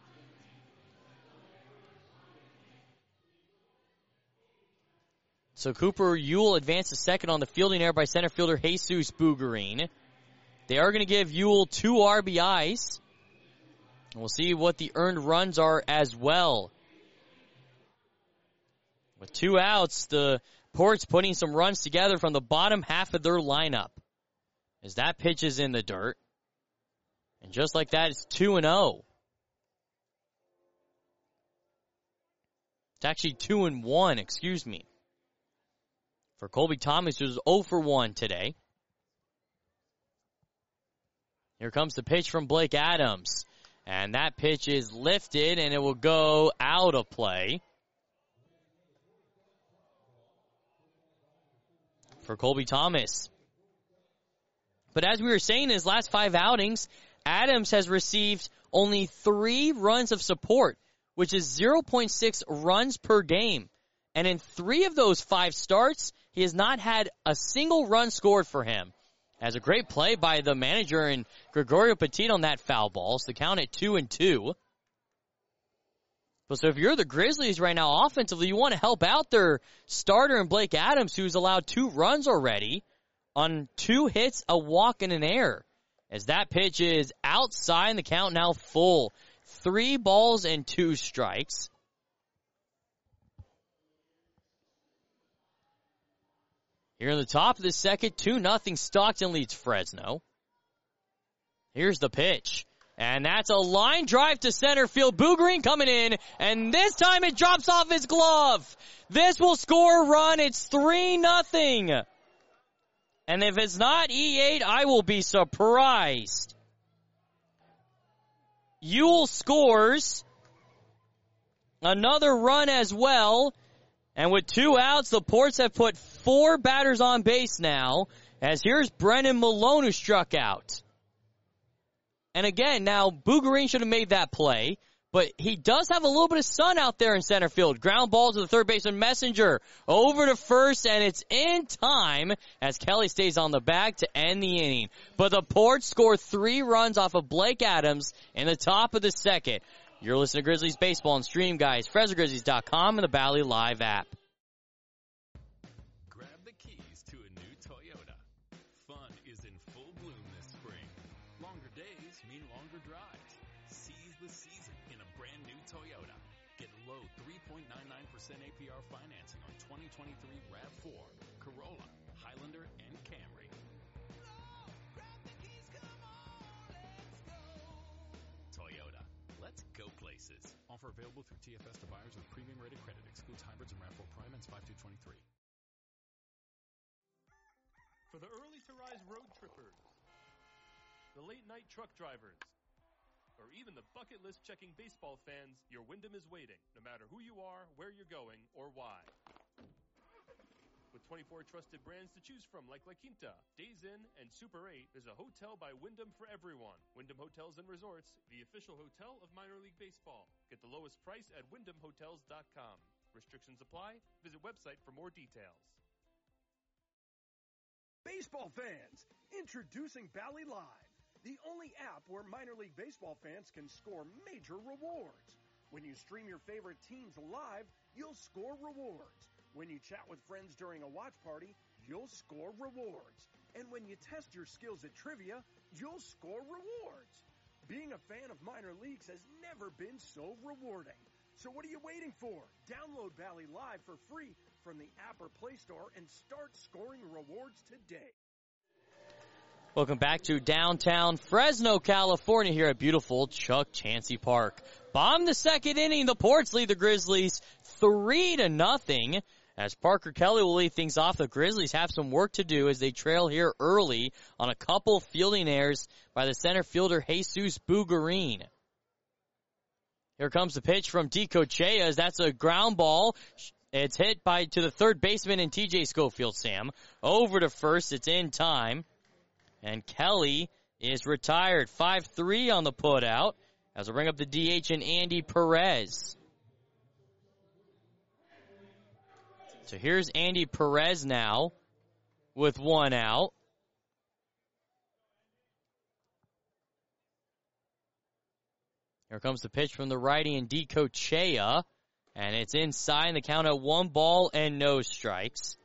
So Cooper Ewell advances second on the fielding error by center fielder Jesus Bougarine. They are going to give Ewell two R B Is. And we'll see what the earned runs are as well. With two outs, the Ports putting some runs together from the bottom half of their lineup. As that pitch is in the dirt. And just like that, it's two and oh. It's actually two and one, excuse me. For Colby Thomas, who's oh for one today. Here comes the pitch from Blake Adams. And that pitch is lifted, and it will go out of play. For Colby Thomas. But as we were saying, in his last five outings, Adams has received only three runs of support, which is zero point six runs per game. And in three of those five starts, he has not had a single run scored for him. As a great play by the manager and Gregorio Petit on that foul ball. So the count at two and two. But so if you're the Grizzlies right now offensively, you want to help out their starter in Blake Adams, who's allowed two runs already on two hits, a walk, and an error. As that pitch is outside and the count now full. Three balls and two strikes. Here in the top of the second, two nothing Stockton leads Fresno. Here's the pitch. And that's a line drive to center field. Boogerine coming in, and this time it drops off his glove. This will score a run. It's three nothing. And if it's not E eight, I will be surprised. Ewell scores another run as well. And with two outs, the Ports have put four batters on base now, as here's Brennan Malone who struck out. And again, now, Boogerine should have made that play, but he does have a little bit of sun out there in center field. Ground ball to the third baseman Messenger. Over to first, and it's in time as Kelly stays on the bag to end the inning. But the Ports score three runs off of Blake Adams in the top of the second. You're listening to Grizzlies Baseball on Stream, guys. Fresno Grizzlies dot com and the Bally Live app. Grab the keys to a new Toyota. Fun is in full bloom this spring. Longer days mean longer drives. Seize the season in a brand new Toyota. Get low three point nine nine percent A P R financing on twenty twenty-three RAV four, Corolla, Highlander, and Camry. Toyota. Let's go places. Offer available through T F S to buyers with premium rated credit. Excludes hybrids and RAV four Prime ends five two twenty-three. For the early to rise road trippers, the late night truck drivers, or even the bucket list checking baseball fans, your Wyndham is waiting, no matter who you are, where you're going, or why. With twenty-four trusted brands to choose from like La Quinta, Days Inn, and Super eight, there's a hotel by Wyndham for everyone. Wyndham Hotels and Resorts, the official hotel of minor league baseball. Get the lowest price at wyndham hotels dot com. Restrictions apply. Visit website for more details. Baseball fans, introducing Bally Live, the only app where minor league baseball fans can score major rewards. When you stream your favorite teams live, you'll score rewards. When you chat with friends during a watch party, you'll score rewards. And when you test your skills at trivia, you'll score rewards. Being a fan of minor leagues has never been so rewarding. So what are you waiting for? Download Bally Live for free from the app or Play Store and start scoring rewards today. Welcome back to downtown Fresno, California, here at beautiful Chuck Chansey Park. Bottom the second inning, the Ports lead the Grizzlies three to nothing. As Parker Kelly will lead things off, the Grizzlies have some work to do as they trail here early on a couple fielding errors by the center fielder Jesus Boogerine. Here comes the pitch from DiCochea as that's a ground ball. It's hit by to the third baseman in T J Schofield, Sam. Over to first, it's in time. And Kelly is retired. five three on the putout as we bring up the D H and Andy Perez. So here's Andy Perez now with one out. Here comes the pitch from the righty and DiCochea. And it's inside the count at one ball and no strikes.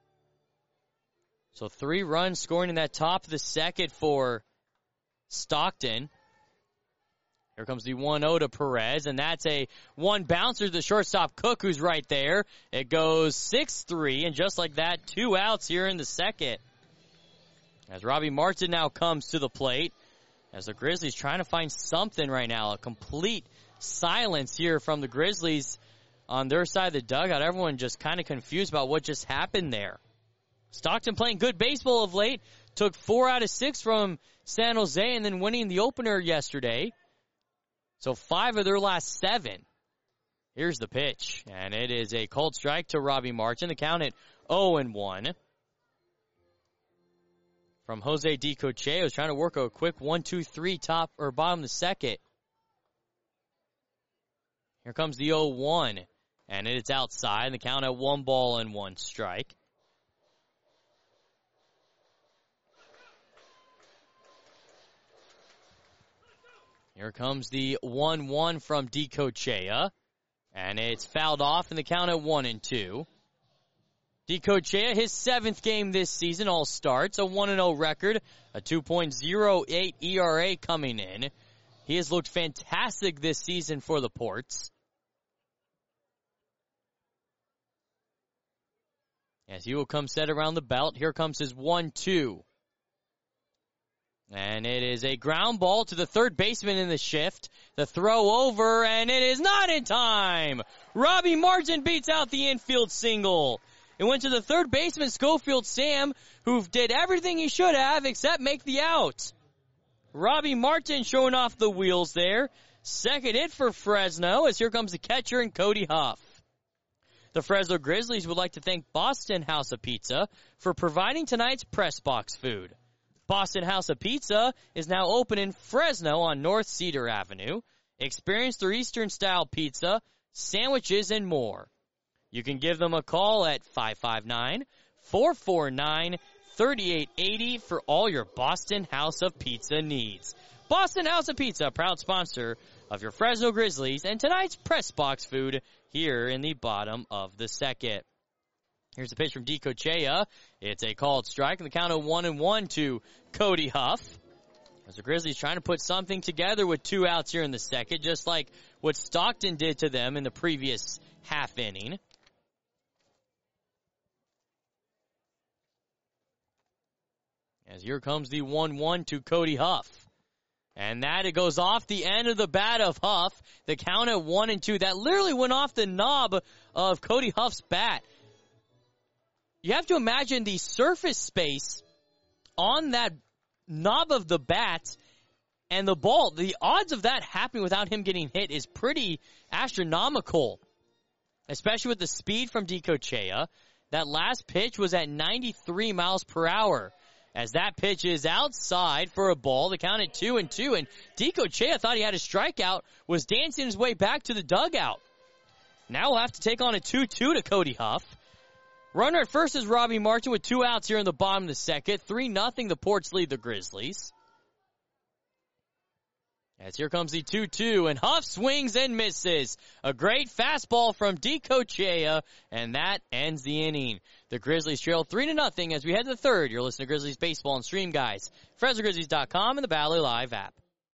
So three runs scoring in that top of the second for Stockton. Here comes the one oh to Perez, and that's a one bouncer to the shortstop Cook, who's right there. It goes six three, and just like that, two outs here in the second. As Robbie Martin now comes to the plate, as the Grizzlies trying to find something right now. A complete silence here from the Grizzlies on their side of the dugout. Everyone just kind of confused about what just happened there. Stockton playing good baseball of late. Took four out of six from San Jose and then winning the opener yesterday. So five of their last seven. Here's the pitch. And it is a cold strike to Robbie Martin. The count at oh and one. From Jose DiCochea, who's trying to work a quick one two three top or bottom of the second. Here comes the oh one. And it's outside. The count at one ball and one strike. Here comes the one one from DiCochea. And it's fouled off in the count at one and two. DiCochea, his seventh game this season, all starts. A one and oh record, a two point oh eight E R A coming in. He has looked fantastic this season for the Ports. As he will come set around the belt, here comes his one two. And it is a ground ball to the third baseman in the shift. The throw over, and it is not in time. Robbie Martin beats out the infield single. It went to the third baseman, Schofield Sam, who did everything he should have except make the out. Robbie Martin showing off the wheels there. Second hit for Fresno, as here comes the catcher and Cody Huff. The Fresno Grizzlies would like to thank Boston House of Pizza for providing tonight's press box food. Boston House of Pizza is now open in Fresno on North Cedar Avenue. Experience their Eastern-style pizza, sandwiches, and more. You can give them a call at five five nine, four four nine, three eight eight zero for all your Boston House of Pizza needs. Boston House of Pizza, proud sponsor of your Fresno Grizzlies and tonight's press box food here in the bottom of the second. Here's a pitch from DeCochea. It's a called strike, and the count of one and one to Cody Huff. As the Grizzlies trying to put something together with two outs here in the second, just like what Stockton did to them in the previous half inning. As here comes the one one to Cody Huff. And that it goes off the end of the bat of Huff. The count at one and two. That literally went off the knob of Cody Huff's bat. You have to imagine the surface space on that knob of the bat and the ball. The odds of that happening without him getting hit is pretty astronomical, especially with the speed from DeCochea. That last pitch was at ninety-three miles per hour. As that pitch is outside for a ball, the count at two and two, and DeCochea thought he had a strikeout, was dancing his way back to the dugout. Now we'll have to take on a two two to Cody Huff. Runner at first is Robbie Martin with two outs here in the bottom of the second. three nothing, the Ports lead the Grizzlies. As here comes the two two, and Huff swings and misses. A great fastball from DeCochea, and that ends the inning. The Grizzlies trail three to nothing as we head to the third. You're listening to Grizzlies Baseball and Stream Guys. Fresno Grizzlies dot com and the Valley Live app.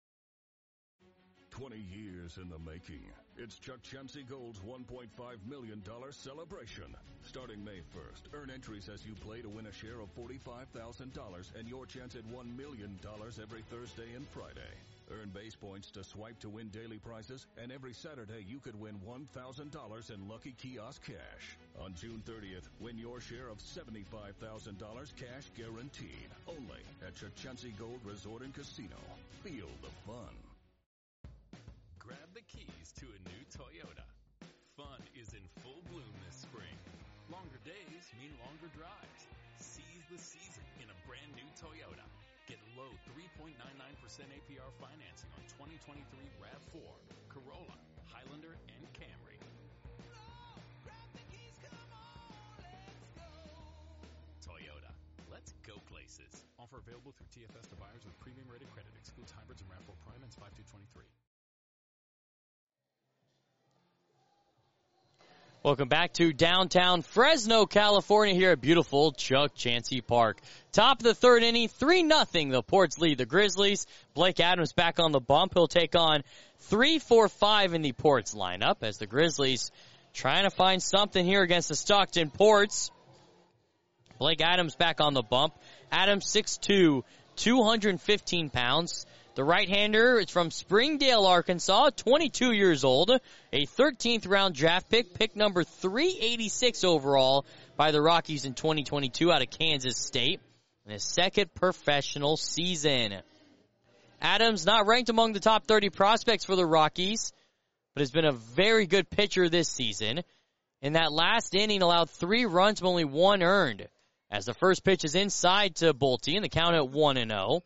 twenty years in the making. It's Chuck Chansey Gold's one point five million dollars celebration. Starting May first, earn entries as you play to win a share of forty-five thousand dollars and your chance at one million dollars every Thursday and Friday. Earn base points to swipe to win daily prizes, and every Saturday you could win one thousand dollars in Lucky Kiosk cash. On June thirtieth, win your share of seventy-five thousand dollars cash guaranteed. Only at Chuck Chansey Gold Resort and Casino. Feel the fun. Grab the keys to a new Toyota. Fun is in full bloom this spring. Longer days mean longer drives. Seize the season in a brand new Toyota. Get low three point nine nine percent A P R financing on twenty twenty-three RAV four, Corolla, Highlander, and Camry. Toyota. Let's go places. Offer available through T F S to buyers with premium rated credit. Excludes hybrids and RAV four Prime and five two twenty-three. Welcome back to downtown Fresno, California, here at beautiful Chuck Chansey Park. Top of the third inning, three nothing. The Ports lead the Grizzlies. Blake Adams back on the bump. He'll take on three four five in the Ports lineup as the Grizzlies trying to find something here against the Stockton Ports. Blake Adams back on the bump. Adams six two, two hundred fifteen pounds. The right-hander is from Springdale, Arkansas, twenty-two years old, a thirteenth round draft pick, pick number three eighty-six overall by the Rockies in twenty twenty-two out of Kansas State, in his second professional season. Adams not ranked among the top thirty prospects for the Rockies, but has been a very good pitcher this season. In that last inning, allowed three runs, but only one earned, as the first pitch is inside to Bolte, and the count at one and oh.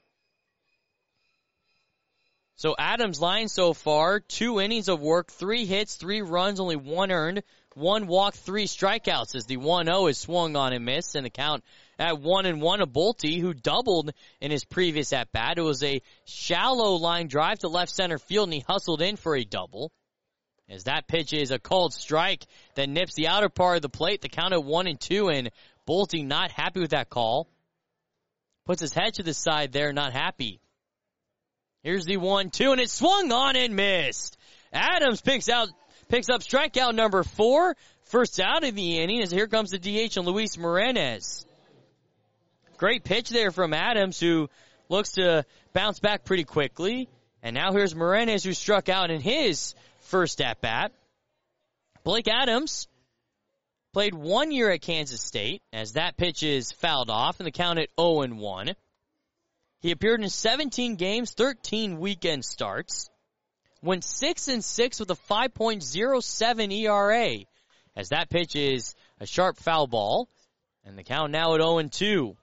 So Adams' line so far, two innings of work, three hits, three runs, only one earned, one walk, three strikeouts as the one oh is swung on and missed, and the count at one and one of Bolte, who doubled in his previous at-bat. It was a shallow line drive to left center field, and he hustled in for a double. As that pitch is a called strike that nips the outer part of the plate, the count at one and two, and Bolte not happy with that call. Puts his head to the side there, not happy. Here's the one two, and it swung on and missed. Adams picks out, picks up strikeout number four. First out of the inning, as here comes the D H and Luis Morenes. Great pitch there from Adams, who looks to bounce back pretty quickly. And now here's Morenes, who struck out in his first at-bat. Blake Adams played one year at Kansas State, as that pitch is fouled off, and the count at oh and one. He appeared in seventeen games, thirteen weekend starts. Went six and six with a five point oh seven E R A, as that pitch is a sharp foul ball, and the count now at oh and two.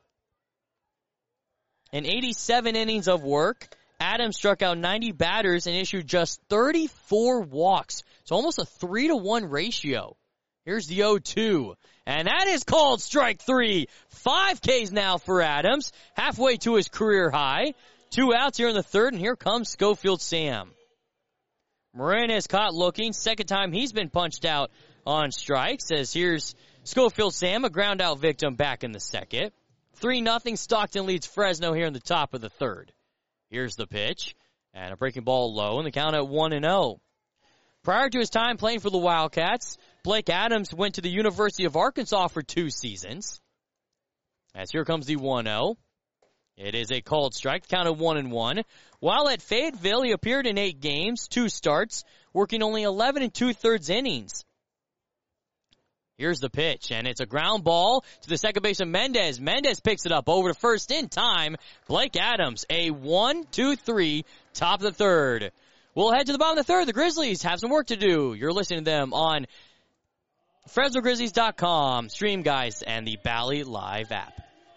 In eighty-seven innings of work, Adams struck out ninety batters and issued just thirty-four walks. So almost a three to one ratio. Here's the oh two. And that is called strike three. Five Ks now for Adams. Halfway to his career high. Two outs here in the third, and here comes Schofield Sam. Morenes caught looking. Second time he's been punched out on strikes. As here's Schofield Sam, a ground out victim back in the second. three nothing. Stockton leads Fresno here in the top of the third. Here's the pitch, and a breaking ball low, and the count at one and oh. Prior to his time playing for the Wildcats, Blake Adams went to the University of Arkansas for two seasons. As here comes the one oh. It is a called strike, count at one and one. While at Fayetteville, he appeared in eight games, two starts, working only eleven and two-thirds innings. Here's the pitch, and it's a ground ball to the second baseman Mendez. Mendez picks it up over to first in time. Blake Adams, a one, two, three, top of the third. We'll head to the bottom of the third. The Grizzlies have some work to do. You're listening to them on Fresno Grizzlies dot com, Stream Guys, and the Bally Live app.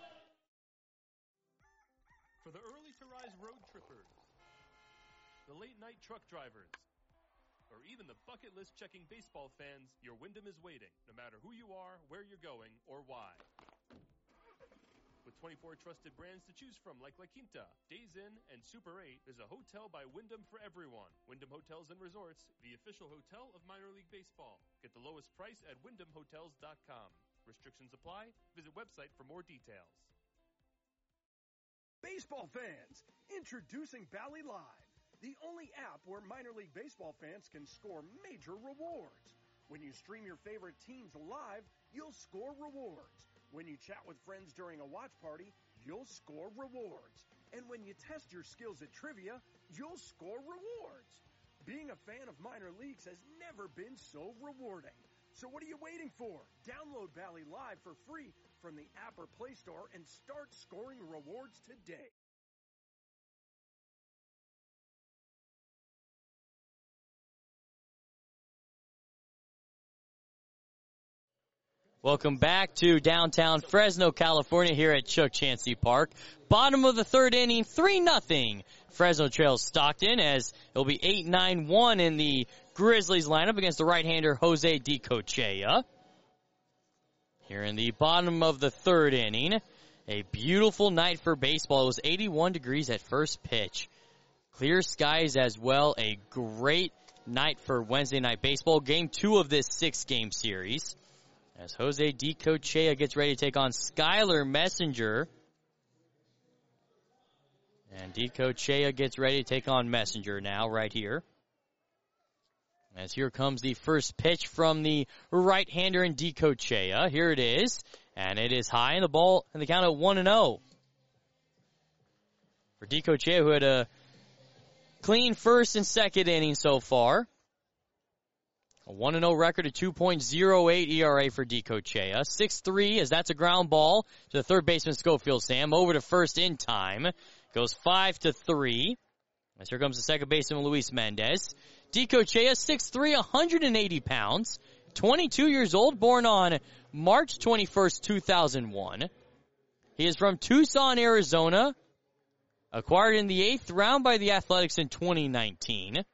For the early-to-rise road trippers, the late-night truck drivers, or even the bucket list checking baseball fans, your Wyndham is waiting, no matter who you are, where you're going, or why. With twenty-four trusted brands to choose from like La Quinta, Days Inn, and Super eight, there's a hotel by Wyndham for everyone. Wyndham Hotels and Resorts, the official hotel of minor league baseball. Get the lowest price at wyndham hotels dot com. Restrictions apply. Visit website for more details. Baseball fans, introducing Bally Live, the only app where minor league baseball fans can score major rewards. When you stream your favorite teams live, you'll score rewards. When you chat with friends during a watch party, you'll score rewards. And when you test your skills at trivia, you'll score rewards. Being a fan of minor leagues has never been so rewarding. So what are you waiting for? Download Bally Live for free from the app or Play Store and start scoring rewards today. Welcome back to downtown Fresno, California, here at Chuck Chansey Park. Bottom of the third inning, three nothing. Fresno trails Stockton, as it'll be eight nine one in the Grizzlies lineup against the right-hander Jose DiCochea. Here in the bottom of the third inning, a beautiful night for baseball. It was eighty-one degrees at first pitch. Clear skies as well. A great night for Wednesday night baseball. Game two of this six-game series, as Jose DiCochea gets ready to take on Skylar Messenger. And DiCochea gets ready to take on Messenger now, right here. As here comes the first pitch from the right-hander in DiCochea. Here it is. And it is high in the ball, and the count at one and oh. For DiCochea, who had a clean first and second inning so far. A one and oh record, a two point oh eight E R A for DiCochea. six three, as that's a ground ball to the third baseman Schofield Sam. Over to first in time. Goes five to three. As here comes the second baseman Luis Mendez. DiCochea, six three, one hundred eighty pounds. twenty-two years old, born on March twenty-first, two thousand one. He is from Tucson, Arizona. Acquired in the eighth round by the Athletics in twenty nineteen.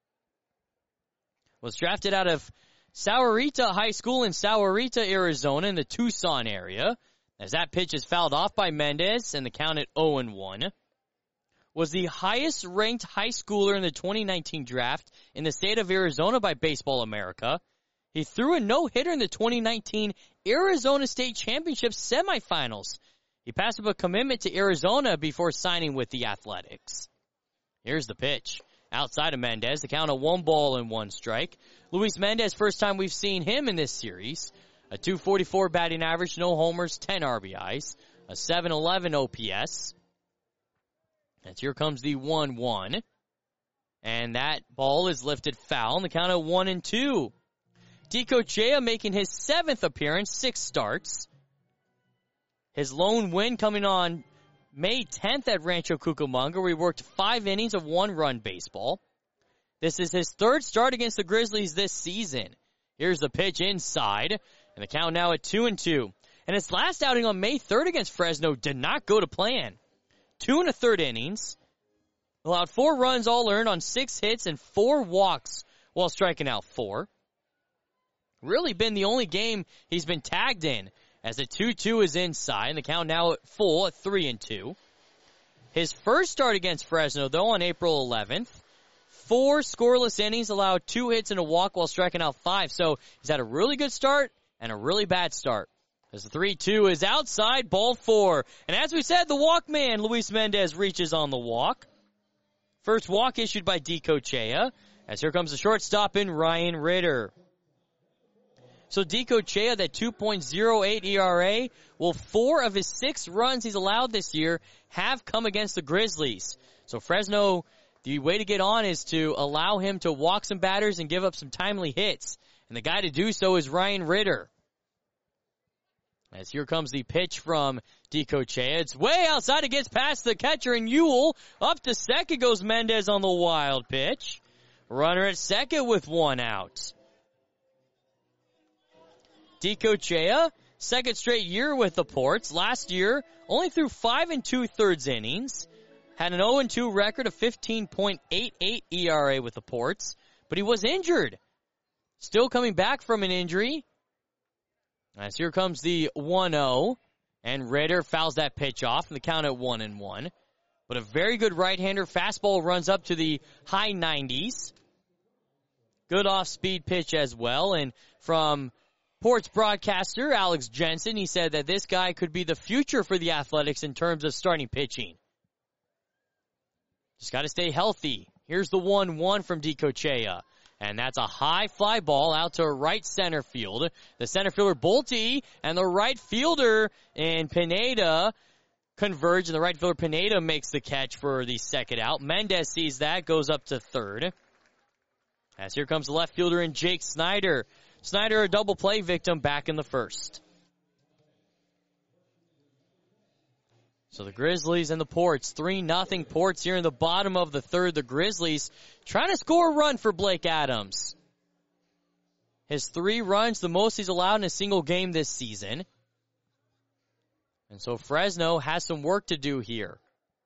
Was drafted out of Sahuarita High School in Sahuarita, Arizona, in the Tucson area. As that pitch is fouled off by Mendez, and the count at oh and one. Was the highest-ranked high schooler in the twenty nineteen draft in the state of Arizona by Baseball America. He threw a no-hitter in the twenty nineteen Arizona State Championship semifinals. He passed up a commitment to Arizona before signing with the Athletics. Here's the pitch. Outside of Mendez, the count of one ball and one strike. Luis Mendez, first time we've seen him in this series. A two forty-four batting average, no homers, ten R B Is. A seven eleven O P S. And here comes the one one. And that ball is lifted foul on the count of one and two. DiCochea making his seventh appearance, six starts. His lone win coming on May tenth at Rancho Cucamonga, where he worked five innings of one-run baseball. This is his third start against the Grizzlies this season. Here's the pitch inside, and the count now at two and two. And his last outing on May third against Fresno did not go to plan. Two and a third innings. Allowed four runs all earned on six hits and four walks while striking out four. Really been the only game he's been tagged in, as the two two is inside, and the count now at full at three and two. His first start against Fresno, though, on April eleventh. Four scoreless innings, allowed two hits and a walk while striking out five. So he's had a really good start and a really bad start. As the three two is outside, ball four. And as we said, the walk man, Luis Mendez, reaches on the walk. First walk issued by DiCochea, as here comes the shortstop in Ryan Ritter. So DiCochea, that two point oh eight E R A, well, four of his six runs he's allowed this year have come against the Grizzlies. So Fresno, the way to get on is to allow him to walk some batters and give up some timely hits. And the guy to do so is Ryan Ritter. As here comes the pitch from DiCochea. It's way outside. It gets past the catcher and Ewell. Up to second goes Mendez on the wild pitch. Runner at second with one out. DiCochea, second straight year with the Ports. Last year, only threw five and two-thirds innings. Had an oh and two record of fifteen point eight eight E R A with the Ports. But he was injured. Still coming back from an injury. As here comes the one oh. And Ritter fouls that pitch off, and the count at one and one. But a very good right-hander. Fastball runs up to the high nineties. Good off-speed pitch as well. And from Ports broadcaster Alex Jensen, he said that this guy could be the future for the Athletics in terms of starting pitching. Just got to stay healthy. Here's the one one from DiCochea. And that's a high fly ball out to right center field. The center fielder, Bolte, and the right fielder in Pineda converge. And the right fielder, Pineda, makes the catch for the second out. Mendez sees that, goes up to third. As here comes the left fielder in Jake Snyder. Snyder, a double play victim, back in the first. So the Grizzlies and the Ports, three nothing Ports here in the bottom of the third. The Grizzlies trying to score a run for Blake Adams. His three runs, the most he's allowed in a single game this season. And so Fresno has some work to do here.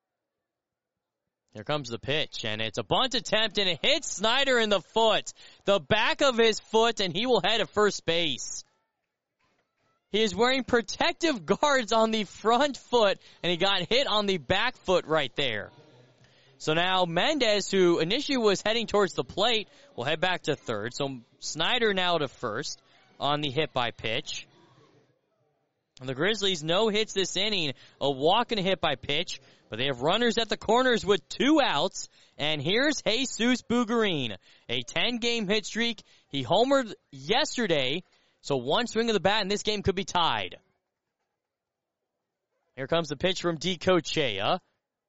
Here comes the pitch, and it's a bunt attempt, and it hits Snyder in the foot. The back of his foot, and he will head to first base. He is wearing protective guards on the front foot, and he got hit on the back foot right there. So now Mendez, who initially was heading towards the plate, will head back to third. So Snyder now to first on the hit by pitch. And the Grizzlies no hits this inning, a walk and a hit by pitch, but they have runners at the corners with two outs. And here's Jesus Bugarin, a ten-game hit streak. He homered yesterday. So one swing of the bat in this game could be tied. Here comes the pitch from DiCochea.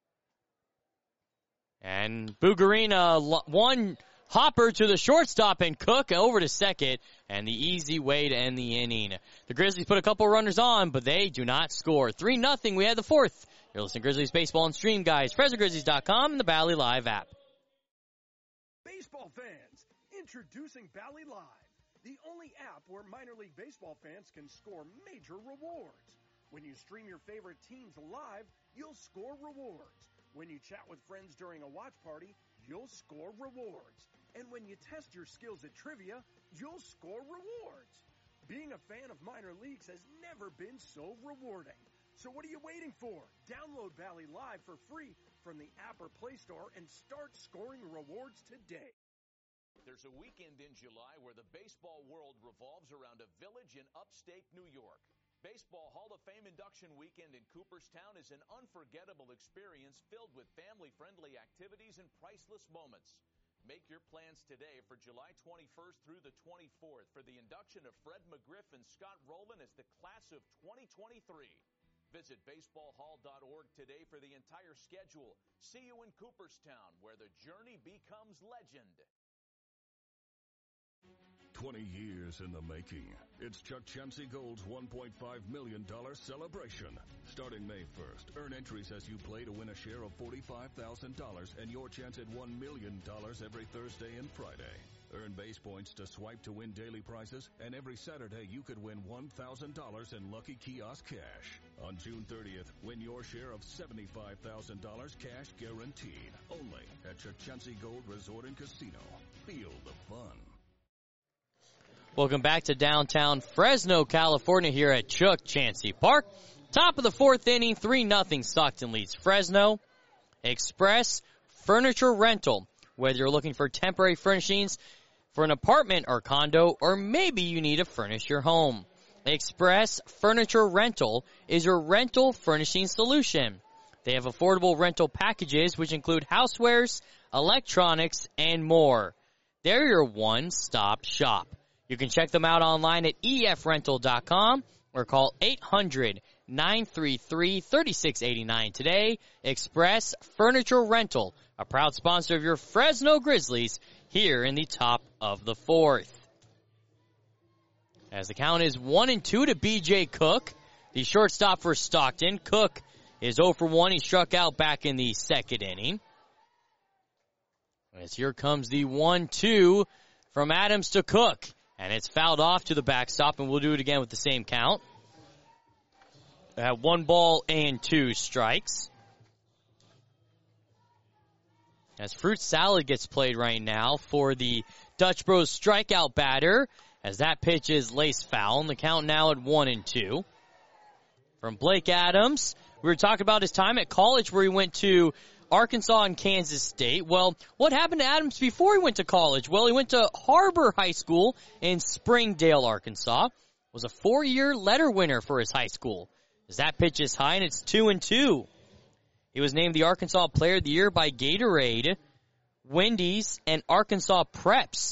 And Bugarina, one hopper to the shortstop, and Cook over to second. And the easy way to end the inning. The Grizzlies put a couple runners on, but they do not score. three nothing. We had the fourth. You're listening to Grizzlies Baseball and Stream, guys. Fresno Grizzlies dot com and the Bally Live app. Baseball fans, introducing Bally Live, the only app where minor league baseball fans can score major rewards. When you stream your favorite teams live, you'll score rewards. When you chat with friends during a watch party, you'll score rewards. And when you test your skills at trivia, you'll score rewards. Being a fan of minor leagues has never been so rewarding. So what are you waiting for? Download Bally Live for free from the app or Play Store and start scoring rewards today. There's a weekend in July where the baseball world revolves around a village in upstate New York. Baseball Hall of Fame induction weekend in Cooperstown is an unforgettable experience filled with family-friendly activities and priceless moments. Make your plans today for July twenty-first through the twenty-fourth for the induction of Fred McGriff and Scott Rowland as the class of twenty twenty-three. Visit baseball hall dot org today for the entire schedule. See you in Cooperstown, where the journey becomes legend. twenty years in the making. It's Chuck Chansey Gold's one point five million dollars celebration. Starting May first, earn entries as you play to win a share of forty-five thousand dollars and your chance at one million dollars every Thursday and Friday. Earn base points to swipe to win daily prizes, and every Saturday you could win one thousand dollars in Lucky Kiosk cash. On June thirtieth, win your share of seventy-five thousand dollars cash guaranteed. Only at Chuck Chansey Gold Resort and Casino. Feel the fun. Welcome back to downtown Fresno, California here at Chuck Chansey Park. Top of the fourth inning, three nothing Stockton leads Fresno. Express Furniture Rental. Whether you're looking for temporary furnishings for an apartment or condo, or maybe you need to furnish your home. Express Furniture Rental is your rental furnishing solution. They have affordable rental packages which include housewares, electronics, and more. They're your one-stop shop. You can check them out online at E F rental dot com or call eight hundred, nine three three, three six eight nine today. Express Furniture Rental, a proud sponsor of your Fresno Grizzlies here in the top of the fourth. As the count is one and two to B J Cook, the shortstop for Stockton. Cook is zero for one. He struck out back in the second inning. As here comes the one two from Adams to Cook. And it's fouled off to the backstop, and we'll do it again with the same count. We have one ball and two strikes. As fruit salad gets played right now for the Dutch Bros strikeout batter, as that pitch is lace foul, and the count now at one and two. From Blake Adams, we were talking about his time at college where he went to Arkansas and Kansas State. Well, what happened to Adams before he went to college? Well, he went to Harbor High School in Springdale, Arkansas. Was a four-year letter winner for his high school. As that pitch is high, and it's two and two. He was named the Arkansas Player of the Year by Gatorade, Wendy's, and Arkansas Preps.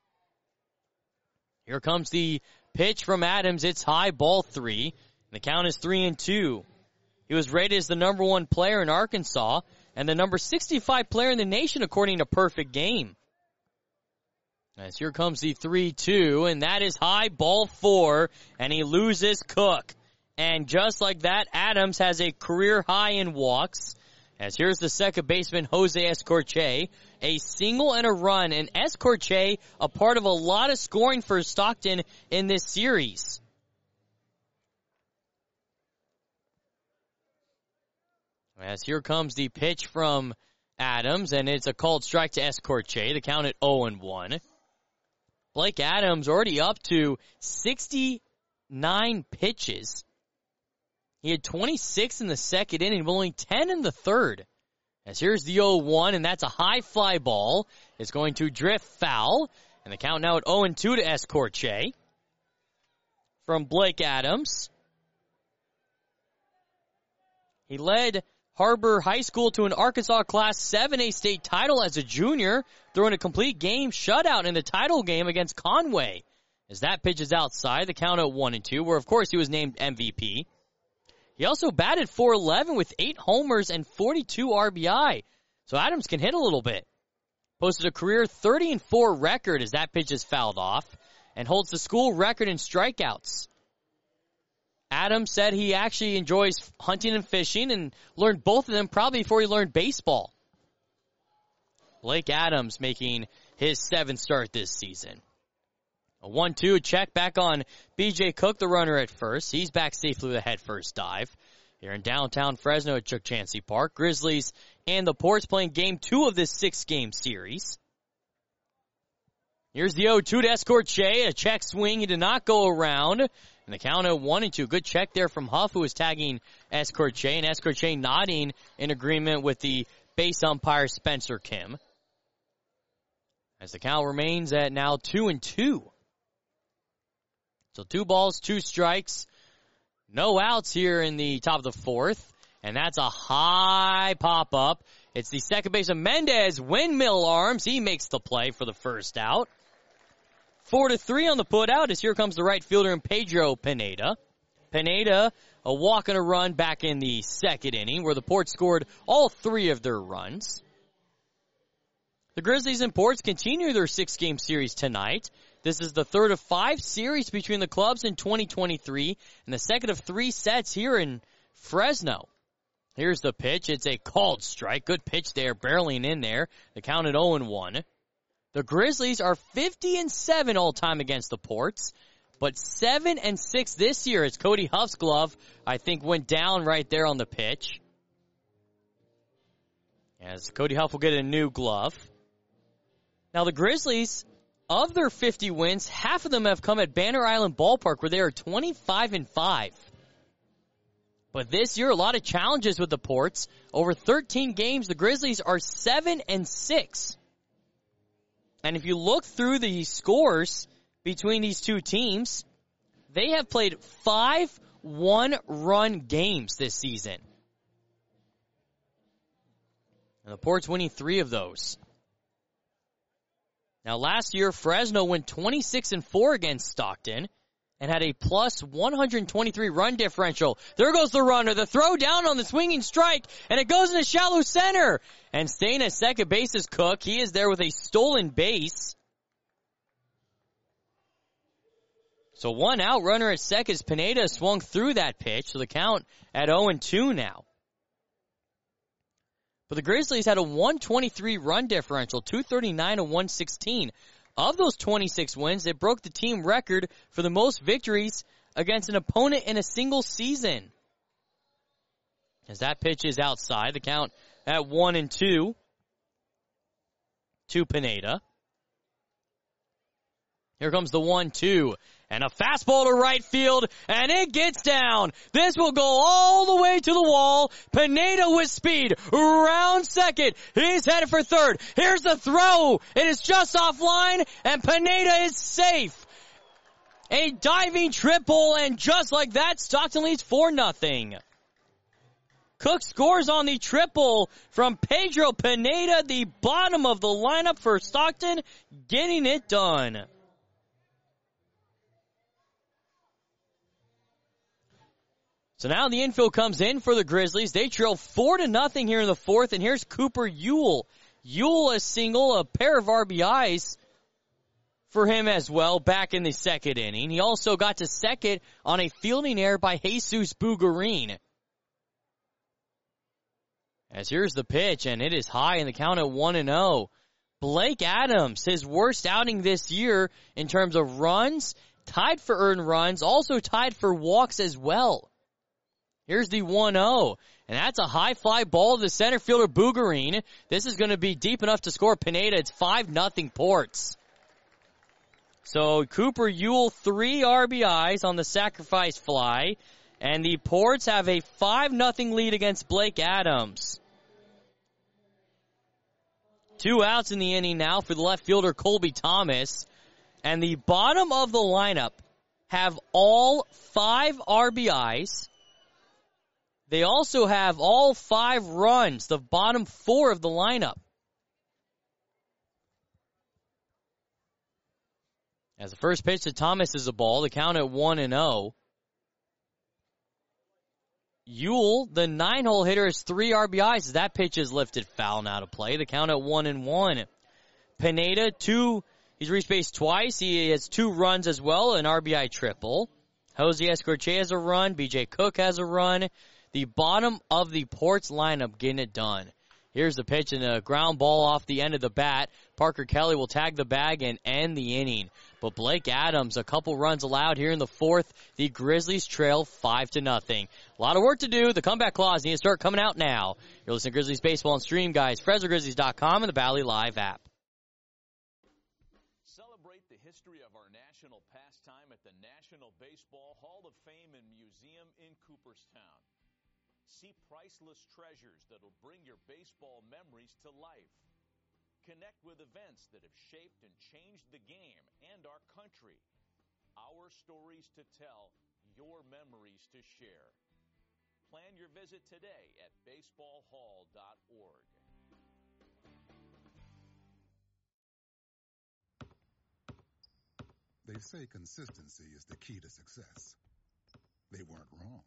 Here comes the pitch from Adams. It's high, ball three. And the count is three and two. He was rated as the number one player in Arkansas and the number sixty-five player in the nation according to Perfect Game. As here comes the three two, and that is high, ball four, and he loses Cook. And just like that, Adams has a career high in walks. As here's the second baseman, Jose Escorche. A single and a run, and Escorche a part of a lot of scoring for Stockton in this series. As here comes the pitch from Adams, and it's a called strike to Escorche. The count at oh and one. Blake Adams already up to sixty-nine pitches. He had twenty-six in the second inning, but only ten in the third. As here's the oh one, and that's a high fly ball. It's going to drift foul, and the count now at oh and two to Escorche. From Blake Adams. He led Harbor High School to an Arkansas Class seven A state title as a junior, throwing a complete game shutout in the title game against Conway. As that pitch is outside, the count at one and two, where of course he was named M V P. He also batted four eleven with eight homers and forty-two R B I. So Adams can hit a little bit. Posted a career thirty and four record as that pitch is fouled off, and holds the school record in strikeouts. Adams said he actually enjoys hunting and fishing and learned both of them probably before he learned baseball. Blake Adams making his seventh start this season. A one two check back on B J Cook, the runner at first. He's back safely with a head-first dive. Here in downtown Fresno at Chuck Chansey Park, Grizzlies and the Ports playing game two of this six-game series. Here's the oh two to Escorche, a check swing. He did not go around. And the count at one and two. Good check there from Huff, who was tagging Escorche, and Escorche nodding in agreement with the base umpire Spencer Kim. As the count remains at now two and two. So two balls, two strikes, no outs here in the top of the fourth. And that's a high pop-up. It's the second baseman Mendez, windmill arms. He makes the play for the first out. Four to three on the put out as here comes the right fielder in Pedro Pineda. Pineda, a walk and a run back in the second inning, where the Ports scored all three of their runs. The Grizzlies and Ports continue their six-game series tonight. This is the third of five series between the clubs in twenty twenty-three, and the second of three sets here in Fresno. Here's the pitch. It's a called strike. Good pitch there, barreling in there. The count at oh and one. The Grizzlies are fifty and seven all-time against the Ports, but seven and six this year as Cody Huff's glove, I think, went down right there on the pitch. As Cody Huff will get a new glove. Now, the Grizzlies, of their fifty wins, half of them have come at Banner Island Ballpark, where they are twenty-five and five. But this year, a lot of challenges with the Ports. Over thirteen games, the Grizzlies are seven and six. And if you look through the scores between these two teams, they have played five one-run games this season. And the Ports winning three of those. Now, last year, Fresno went twenty-six and four against Stockton and had a plus one hundred twenty-three run differential. There goes the runner. The throw down on the swinging strike, and it goes into shallow center. And staying at second base is Cook. He is there with a stolen base. So one out, runner at second. Pineda swung through that pitch, so the count at oh and two now. But the Grizzlies had a one twenty-three run differential, two thirty-nine to one sixteen. Of those twenty-six wins, it broke the team record for the most victories against an opponent in a single season. As that pitch is outside, the count at one and two to Pineda. Here comes the one two. And a fastball to right field, and it gets down. This will go all the way to the wall. Pineda with speed, round second. He's headed for third. Here's the throw. It is just offline, and Pineda is safe. A diving triple, and just like that, Stockton leads four nothing. Cook scores on the triple from Pedro Pineda, the bottom of the lineup for Stockton, getting it done. So now the infield comes in for the Grizzlies. They trail four to nothing here in the fourth, and here's Cooper Ewell. Ewell a single, a pair of R B Is for him as well back in the second inning. He also got to second on a fielding error by Jesus Bugarin. As here's the pitch, and it is high in the count at one and oh. Blake Adams, his worst outing this year in terms of runs, tied for earned runs, also tied for walks as well. Here's the one oh, and that's a high fly ball to the center fielder Bugarin. This is going to be deep enough to score Pineda. It's five nothing Ports. So Cooper Ewell, three R B Is on the sacrifice fly, and the Ports have a five nothing lead against Blake Adams. Two outs in the inning now for the left fielder Colby Thomas, and the bottom of the lineup have all five R B Is. They also have all five runs, the bottom four of the lineup. As the first pitch to Thomas is a ball, the count at one and oh. Ewell, the nine-hole hitter, has three R B Is. As that pitch is lifted foul and out of play. The count at one and one. Pineda, two. He's reached base twice. He has two runs as well, an R B I triple. Jose Escorche has a run. B J Cook has a run. The bottom of the Ports lineup getting it done. Here's the pitch and a ground ball off the end of the bat. Parker Kelly will tag the bag and end the inning. But Blake Adams, a couple runs allowed here in the fourth. The Grizzlies trail five to nothing. A lot of work to do. The comeback clause needs to start coming out now. You're listening to Grizzlies Baseball and Stream, guys. Fresno Grizzlies dot com and the Valley Live app. Celebrate the history of our national pastime at the National Baseball Hall of Fame and Museum in Cooperstown. See priceless treasures that'll bring your baseball memories to life. Connect with events that have shaped and changed the game and our country. Our stories to tell, your memories to share. Plan your visit today at baseball hall dot org. They say consistency is the key to success. They weren't wrong.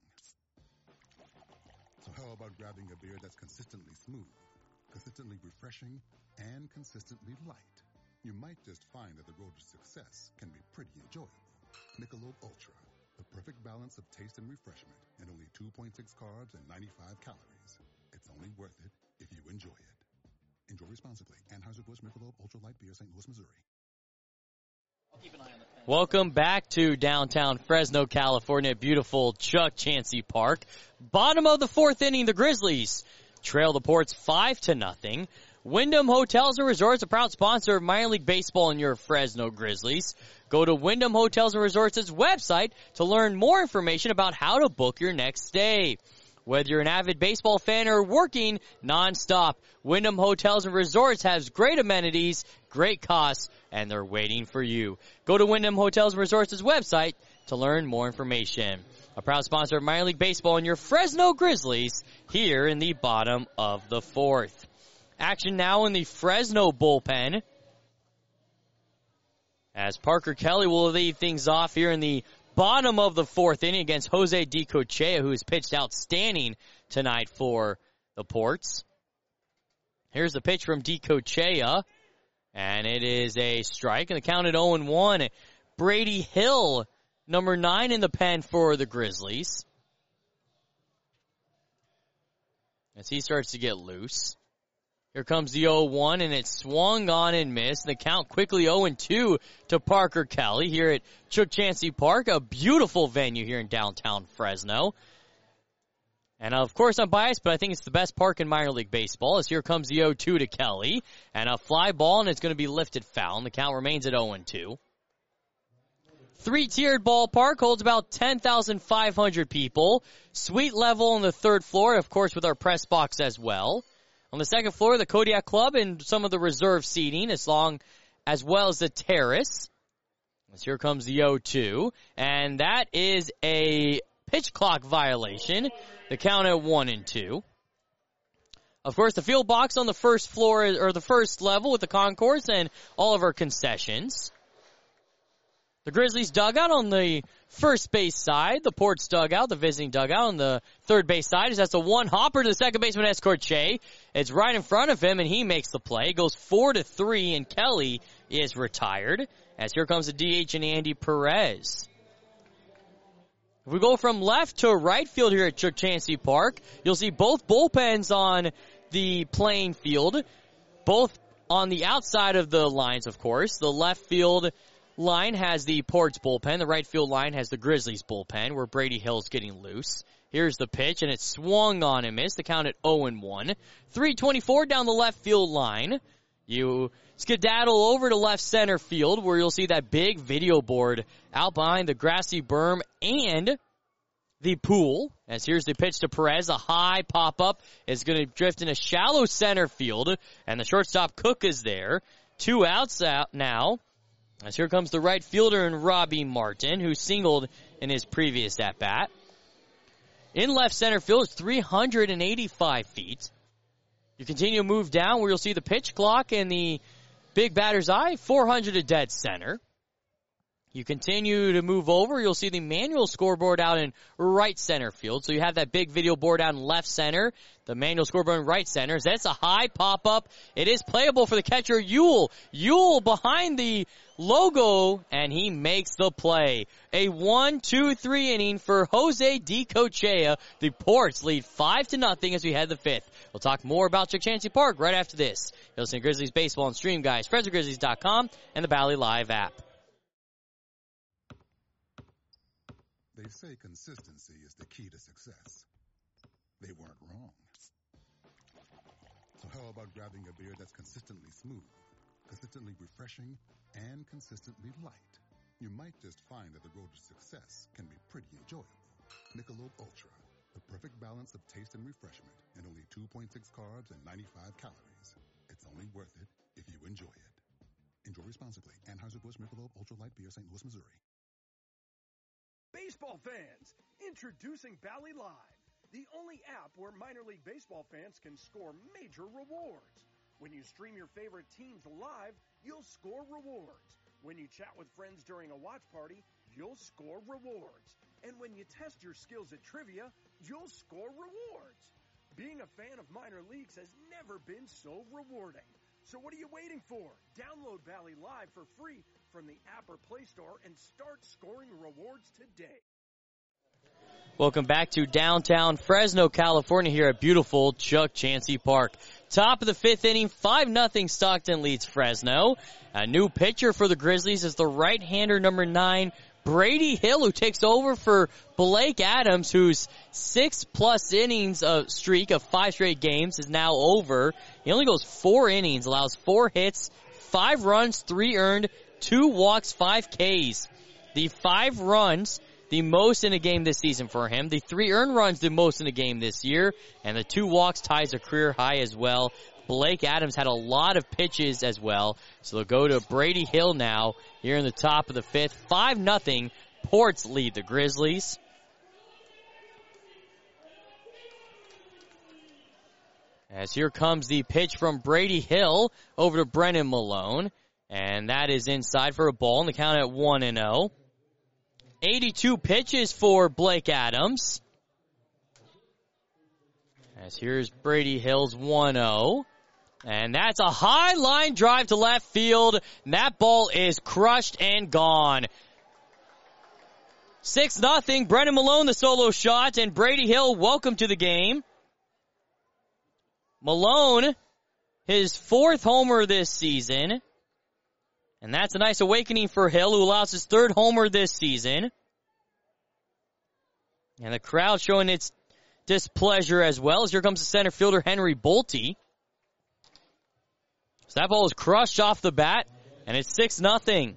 So how about grabbing a beer that's consistently smooth, consistently refreshing, and consistently light? You might just find that the road to success can be pretty enjoyable. Michelob Ultra, the perfect balance of taste and refreshment, and only two point six carbs and ninety-five calories. It's only worth it if you enjoy it. Enjoy responsibly. Anheuser-Busch Michelob Ultra Light Beer, Saint Louis, Missouri. Welcome back to downtown Fresno, California, beautiful Chuck Chansey Park. Bottom of the fourth inning, the Grizzlies trail the Ports five to nothing. Wyndham Hotels and Resorts, a proud sponsor of minor league baseball and your Fresno Grizzlies. Go to Wyndham Hotels and Resorts' website to learn more information about how to book your next stay. Whether you're an avid baseball fan or working nonstop, Wyndham Hotels and Resorts has great amenities, great costs, and they're waiting for you. Go to Wyndham Hotels and Resorts' website to learn more information. A proud sponsor of minor league baseball and your Fresno Grizzlies here in the bottom of the fourth. Action now in the Fresno bullpen, as Parker Kelly will lead things off here in the bottom of the fourth inning against Jose DiCochea, who has pitched outstanding tonight for the Ports. Here's the pitch from DiCochea, and it is a strike, and the count at oh and one. Brady Hill, number nine in the pen for the Grizzlies, as he starts to get loose. Here comes the oh one, and it's swung on and missed. The count quickly oh and two to Parker Kelly here at Chuck Chansey Park, a beautiful venue here in downtown Fresno. And, of course, I'm biased, but I think it's the best park in minor league baseball, as here comes the oh two to Kelly. And a fly ball, and it's going to be lifted foul, and the count remains at oh and two. Three-tiered ballpark, holds about ten thousand five hundred people. Suite level on the third floor, of course, with our press box as well. On the second floor, the Kodiak Club and some of the reserve seating, as long as well as the terrace. As here comes the oh two, and that is a pitch clock violation. The count at one and two. Of course, the field box on the first floor, or the first level with the concourse and all of our concessions. The Grizzlies dugout on the first base side. The Ports dugout, the visiting dugout on the third base side. That's a one hopper to the second baseman, Escorche. It's right in front of him, and he makes the play. It goes four to three, and Kelly is retired. As here comes the D H and Andy Perez. If we go from left to right field here at Chuck Chansey Park, you'll see both bullpens on the playing field. Both on the outside of the lines, of course. The left field line has the Ports bullpen. The right field line has the Grizzlies bullpen, where Brady Hill's getting loose. Here's the pitch, and it's swung on and missed. The count at oh and one. three twenty-four down the left field line. You skedaddle over to left center field, where you'll see that big video board out behind the grassy berm and the pool. As here's the pitch to Perez. A high pop-up is going to drift in a shallow center field, and the shortstop Cook is there. Two outs out now. As here comes the right fielder in Robbie Martin, who singled in his previous at-bat. In left center field is three hundred eighty-five feet. You continue to move down where you'll see the pitch clock and the big batter's eye, four hundred to dead center. You continue to move over, you'll see the manual scoreboard out in right center field. So you have that big video board out in left center, the manual scoreboard in right center. That's a high pop-up. It is playable for the catcher, Yule. Yule behind the logo, and he makes the play. A one two three inning for Jose DiCochea. The Ports lead five to nothing as we head the fifth. We'll talk more about Chuck Chansey Park right after this. You're listening to Grizzlies Baseball and Stream, guys. Fresno Grizzlies dot com and the Bally Live app. They say consistency is the key to success. They weren't wrong. So how about grabbing a beer that's consistently smooth, consistently refreshing, and consistently light? You might just find that the road to success can be pretty enjoyable. Michelob Ultra, the perfect balance of taste and refreshment, and only two point six carbs and ninety-five calories. It's only worth it if you enjoy it. Enjoy responsibly. Anheuser-Busch Michelob Ultra Light Beer, Saint Louis, Missouri. Baseball fans, introducing Bally Live, the only app where minor league baseball fans can score major rewards. When you stream your favorite teams live, you'll score rewards. When you chat with friends during a watch party, you'll score rewards. And when you test your skills at trivia, you'll score rewards. Being a fan of minor leagues has never been so rewarding. So what are you waiting for? Download Valley Live for free from the app or Play Store and start scoring rewards today. Welcome back to downtown Fresno, California, here at beautiful Chuck Chansey Park. Top of the fifth inning, five nothing Stockton leads Fresno. A new pitcher for the Grizzlies is the right-hander number nine, Brady Hill, who takes over for Blake Adams, whose six-plus innings of streak of five straight games is now over. He only goes four innings, allows four hits, five runs, three earned, two walks, five Ks. The five runs, the most in a game this season for him. The three earned runs, the most in a game this year. And the two walks ties a career high as well. Blake Adams had a lot of pitches as well. So they'll go to Brady Hill now here in the top of the fifth. five nothing. Ports lead the Grizzlies. As here comes the pitch from Brady Hill over to Brennan Malone. And that is inside for a ball, and the count at one and oh. eighty-two pitches for Blake Adams. As here's Brady Hill's one oh. And that's a high line drive to left field. And that ball is crushed and gone. six nothing. Brennan Malone the solo shot, and Brady Hill, welcome to the game. Malone, his fourth homer this season. And that's a nice awakening for Hill, who allows his third homer this season. And the crowd showing its displeasure as well, as here comes the center fielder, Henry Bolte. So that ball is crushed off the bat, and it's six nothing.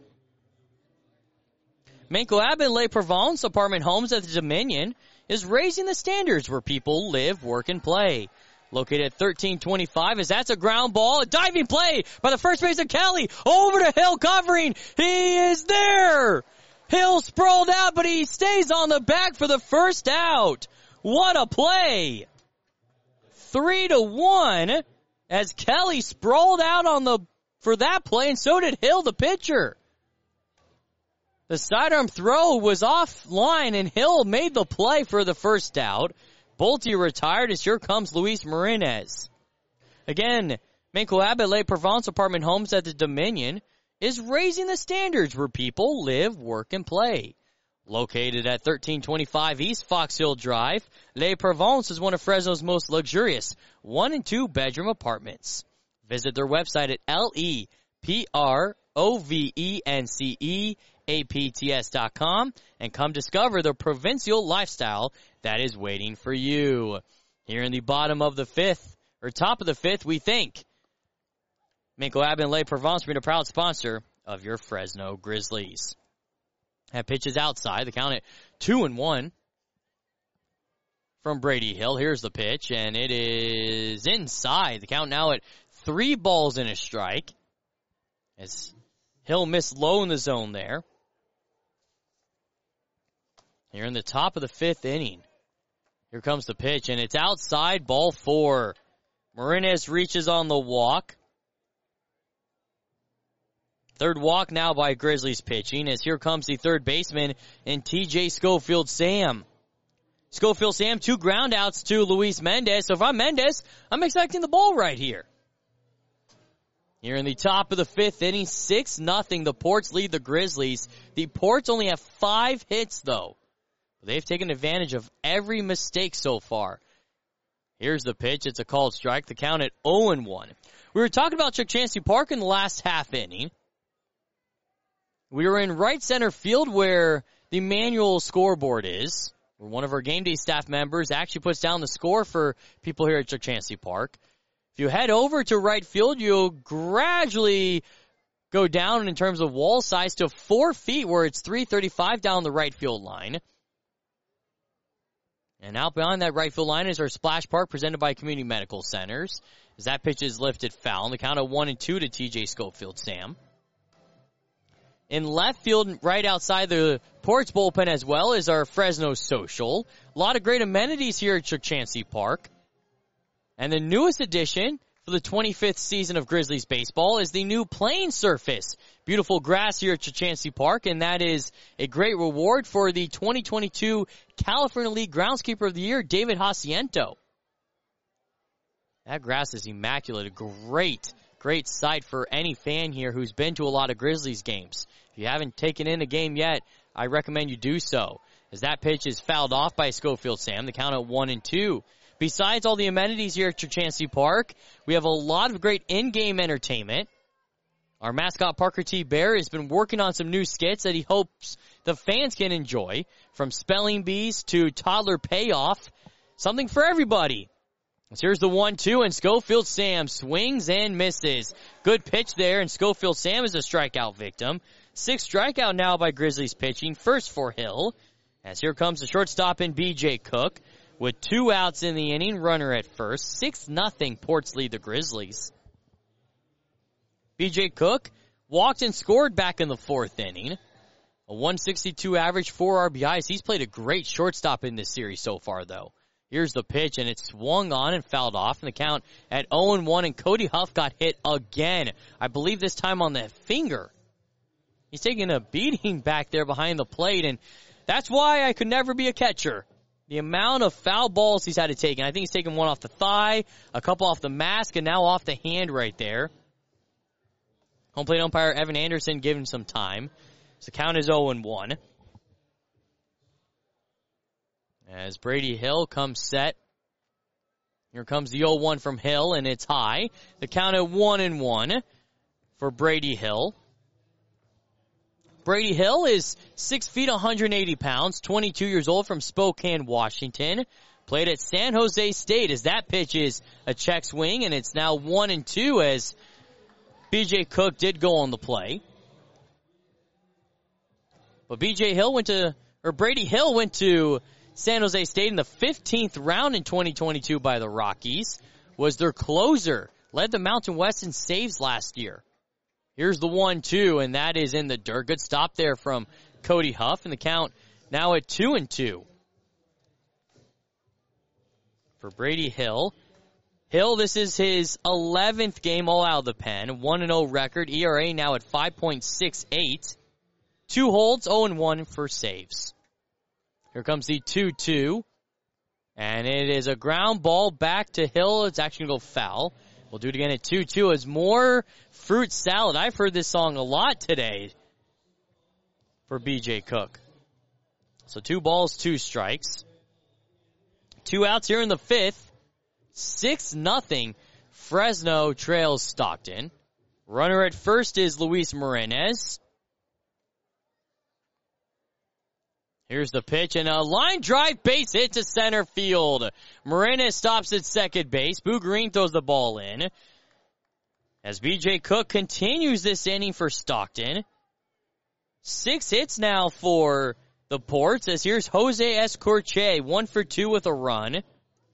Manco Abbott Le Provence Apartment Homes at the Dominion is raising the standards where people live, work, and play. Located at thirteen twenty-five, as that's a ground ball, a diving play by the first baseman Kelly, over to Hill covering. He is there. Hill sprawled out, but he stays on the back for the first out. What a play. Three to one, as Kelly sprawled out on the for that play, and so did Hill, the pitcher. The sidearm throw was offline, and Hill made the play for the first out. Bolte retired, as here comes Luis Marinez. Again, Manco Abbott Le Provence Apartment Homes at the Dominion is raising the standards where people live, work, and play. Located at thirteen twenty-five East Fox Hill Drive, Le Provence is one of Fresno's most luxurious one and two bedroom apartments. Visit their website at L E P R O V E N C E A P T S dot com and come discover the provincial lifestyle that is waiting for you. Here in the bottom of the fifth, or top of the fifth, we thank Manco Abbott and Le Provence being a proud sponsor of your Fresno Grizzlies. That pitch is outside. The count at two and one from Brady Hill. Here's the pitch, and it is inside. The count now at three balls and a strike, as Hill missed low in the zone there. Here in the top of the fifth inning. Here comes the pitch, and it's outside, ball four. Marinez reaches on the walk. Third walk now by Grizzlies pitching, as here comes the third baseman in T J Schofield Sam. Schofield Sam, two ground outs to Luis Mendez. So if I'm Mendez, I'm expecting the ball right here. Here in the top of the fifth inning, six nothing. The Ports lead the Grizzlies. The Ports only have five hits, though. They've taken advantage of every mistake so far. Here's the pitch. It's a called strike. The count at oh and one. We were talking about Chuck Chansey Park in the last half inning. We were in right center field where the manual scoreboard is, where one of our game day staff members actually puts down the score for people here at Chuck Chansey Park. If you head over to right field, you'll gradually go down in terms of wall size to four feet, where it's three thirty-five down the right field line. And out beyond that right field line is our splash park presented by Community Medical Centers. As that pitch is lifted foul, and the count of one and two to T J Schofield Sam. In left field, right outside the Ports bullpen as well, is our Fresno Social. A lot of great amenities here at Chuck Chansey Park. And the newest addition for the twenty-fifth season of Grizzlies baseball is the new playing surface. Beautiful grass here at Chukchansi Park, and that is a great reward for the twenty twenty-two California League Groundskeeper of the Year, David Jacinto. That grass is immaculate. A great, great sight for any fan here who's been to a lot of Grizzlies games. If you haven't taken in a game yet, I recommend you do so, as that pitch is fouled off by Schofield Sam. The count at one and two. Besides all the amenities here at Chukchansi Park, we have a lot of great in-game entertainment. Our mascot, Parker T. Bear, has been working on some new skits that he hopes the fans can enjoy, from spelling bees to toddler payoff, something for everybody. So here's the one two, and Schofield Sam swings and misses. Good pitch there, and Schofield Sam is a strikeout victim. Sixth strikeout now by Grizzlies pitching, first for Hill. As here comes the shortstop in B J Cook. With two outs in the inning, runner at first. six nothing Ports lead the Grizzlies. B J Cook walked and scored back in the fourth inning. A one sixty-two average, four R B Is. He's played a great shortstop in this series so far, though. Here's the pitch, and it's swung on and fouled off. And the count at oh and one, and Cody Huff got hit again. I believe this time on the finger. He's taking a beating back there behind the plate, and that's why I could never be a catcher. The amount of foul balls he's had to take, and I think he's taken one off the thigh, a couple off the mask, and now off the hand right there. Home plate umpire Evan Anderson giving some time. So the count is oh and one. As Brady Hill comes set. Here comes the oh one from Hill, and it's high. The count at one and one for Brady Hill. Brady Hill is six feet, one hundred eighty pounds, twenty-two years old, from Spokane, Washington. Played at San Jose State, as that pitch is a check swing, and it's now one and two as B J Cook did go on the play. But B J Hill went to, or Brady Hill went to San Jose State in the fifteenth round in twenty twenty-two by the Rockies. Was their closer. Led the Mountain West in saves last year. Here's the one two, and that is in the dirt. Good stop there from Cody Huff, and the count now at two and two. For Brady Hill. Hill, this is his eleventh game all out of the pen. one and oh record. E R A now at five point six eight. Two holds, oh and one for saves. Here comes the two two. And it is a ground ball back to Hill. It's actually going to go foul. We'll do it again at two two as more fruit salad. I've heard this song a lot today for B J Cook. So two balls, two strikes. Two outs here in the fifth. six nothing. Fresno trails Stockton. Runner at first is Luis Marinez. Here's the pitch, and a line drive base hit to center field. Marinez stops at second base. Boo Green throws the ball in. As B J Cook continues this inning for Stockton. Six hits now for the Ports, as here's Jose Escorche, one for two with a run.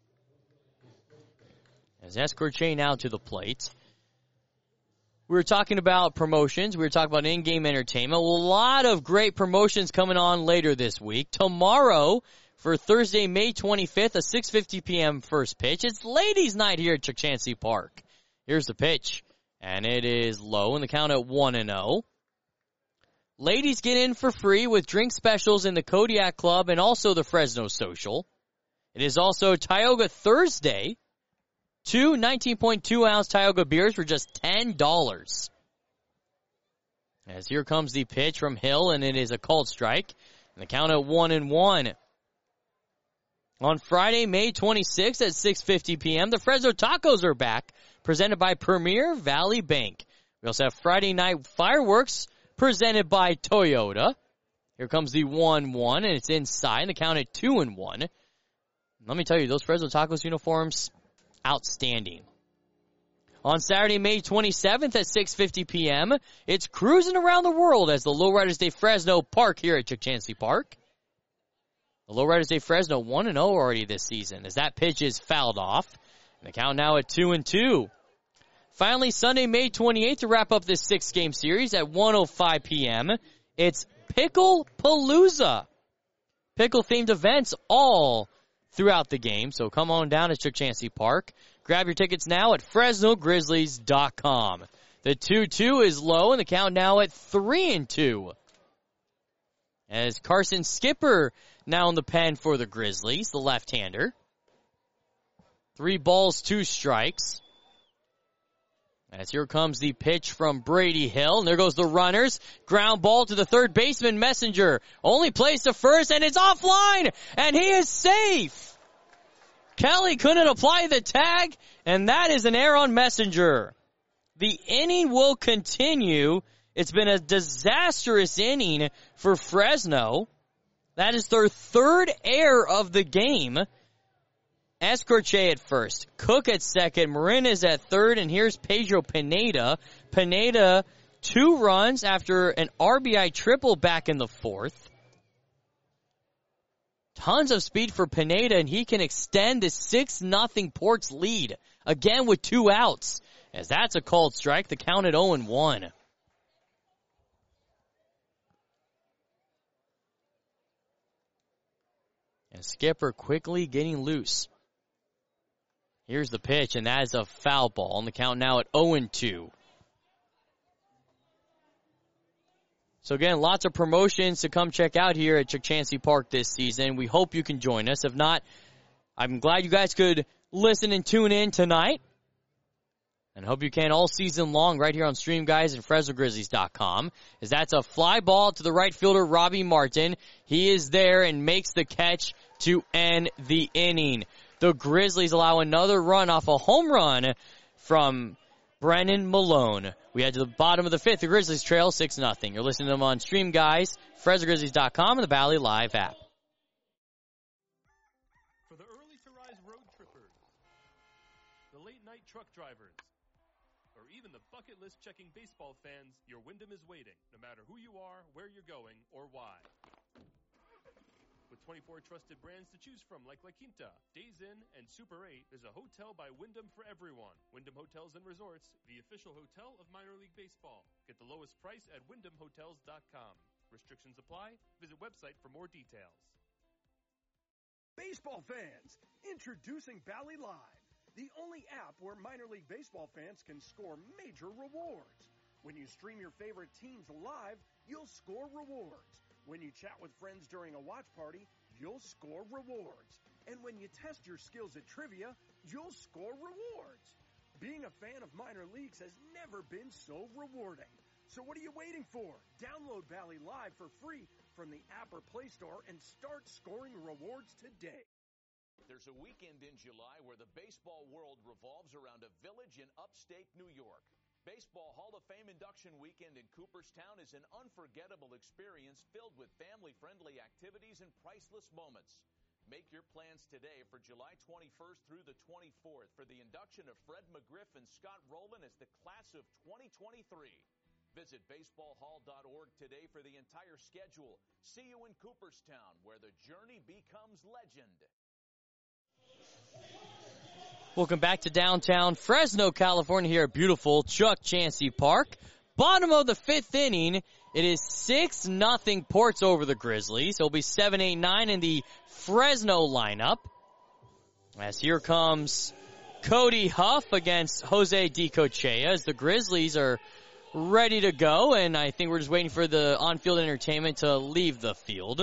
As Escorche now to the plate. We were talking about promotions. We were talking about in-game entertainment. Well, a lot of great promotions coming on later this week. Tomorrow, for Thursday, May twenty-fifth, a six fifty p.m. first pitch. It's ladies' night here at Chukchansi Park. Here's the pitch, and it is low, and the count at one and oh. Ladies get in for free with drink specials in the Kodiak Club and also the Fresno Social. It is also Tioga Thursday. Two nineteen point two ounce Tioga beers for just ten dollars. As here comes the pitch from Hill, and it is a called strike. And the count at one and one. On Friday, May twenty-sixth at six fifty p.m., the Fresno Tacos are back, presented by Premier Valley Bank. We also have Friday night fireworks presented by Toyota. Here comes the one one, and it's inside, and the count at two and one. Let me tell you, those Fresno Tacos uniforms, outstanding. On Saturday, May twenty-seventh at six fifty p.m., it's cruising around the world as the Lowriders de Fresno park here at Chukchansi Park. The Lowriders de Fresno one and oh already this season as that pitch is fouled off. And the count now at two and two. Finally, Sunday, May twenty-eighth to wrap up this six-game series at one oh five p.m., it's Pickle Palooza. Pickle-themed events all throughout the game, so come on down to Chukchansi Park. Grab your tickets now at Fresno Grizzlies dot com. The two two is low, and the count now at three and two. As Carson Skipper now in the pen for the Grizzlies, the left-hander. Three balls, two strikes. As here comes the pitch from Brady Hill, and there goes the runners. Ground ball to the third baseman, Messenger. Only plays to first, and it's offline, and he is safe. Kelly couldn't apply the tag, and that is an error on Messenger. The inning will continue. It's been a disastrous inning for Fresno. That is their third error of the game. Escorche at first, Cook at second, Marin is at third, and here's Pedro Pineda. Pineda, two runs after an R B I triple back in the fourth. Tons of speed for Pineda, and he can extend the six nothing Ports lead, again with two outs, as that's a called strike, the count at oh and one. And Skipper quickly getting loose. Here's the pitch, and that is a foul ball. On the count now at oh and two. So again, lots of promotions to come check out here at Chuck Chansey Park this season. We hope you can join us. If not, I'm glad you guys could listen and tune in tonight. And hope you can all season long right here on Stream Guys and Fresno Grizzlies dot com. As that's a fly ball to the right fielder, Robbie Martin. He is there and makes the catch to end the inning. The Grizzlies allow another run off a home run from Brennan Malone. We head to the bottom of the fifth. The Grizzlies trail six nothing. You're listening to them on Stream Guys, Fresno Grizzlies dot com, and the Valley Live app. For the early to rise road trippers, the late night truck drivers, or even the bucket list checking baseball fans, your Wyndham is waiting, no matter who you are, where you're going, or why. With twenty-four trusted brands to choose from like La Quinta, Days Inn, and Super eight, there's a hotel by Wyndham for everyone. Wyndham Hotels and Resorts, the official hotel of minor league baseball. Get the lowest price at Wyndham Hotels dot com. Restrictions apply. Visit website for more details. Baseball fans, introducing Bally Live, the only app where minor league baseball fans can score major rewards. When you stream your favorite teams live, you'll score rewards. When you chat with friends during a watch party, you'll score rewards. And when you test your skills at trivia, you'll score rewards. Being a fan of minor leagues has never been so rewarding. So what are you waiting for? Download Bally Live for free from the app or Play Store and start scoring rewards today. There's a weekend in July where the baseball world revolves around a village in upstate New York. Baseball Hall of Fame induction weekend in Cooperstown is an unforgettable experience filled with family-friendly activities and priceless moments. Make your plans today for July twenty-first through the twenty-fourth for the induction of Fred McGriff and Scott Rowland as the class of twenty twenty-three. Visit baseball hall dot org today for the entire schedule. See you in Cooperstown, where the journey becomes legend. Welcome back to downtown Fresno, California, here at beautiful Chuck Chansey Park. Bottom of the fifth inning, it is six nothing Ports over the Grizzlies. It'll be seven eight nine in the Fresno lineup. As here comes Cody Huff against Jose DiCochea, as the Grizzlies are ready to go, and I think we're just waiting for the on-field entertainment to leave the field.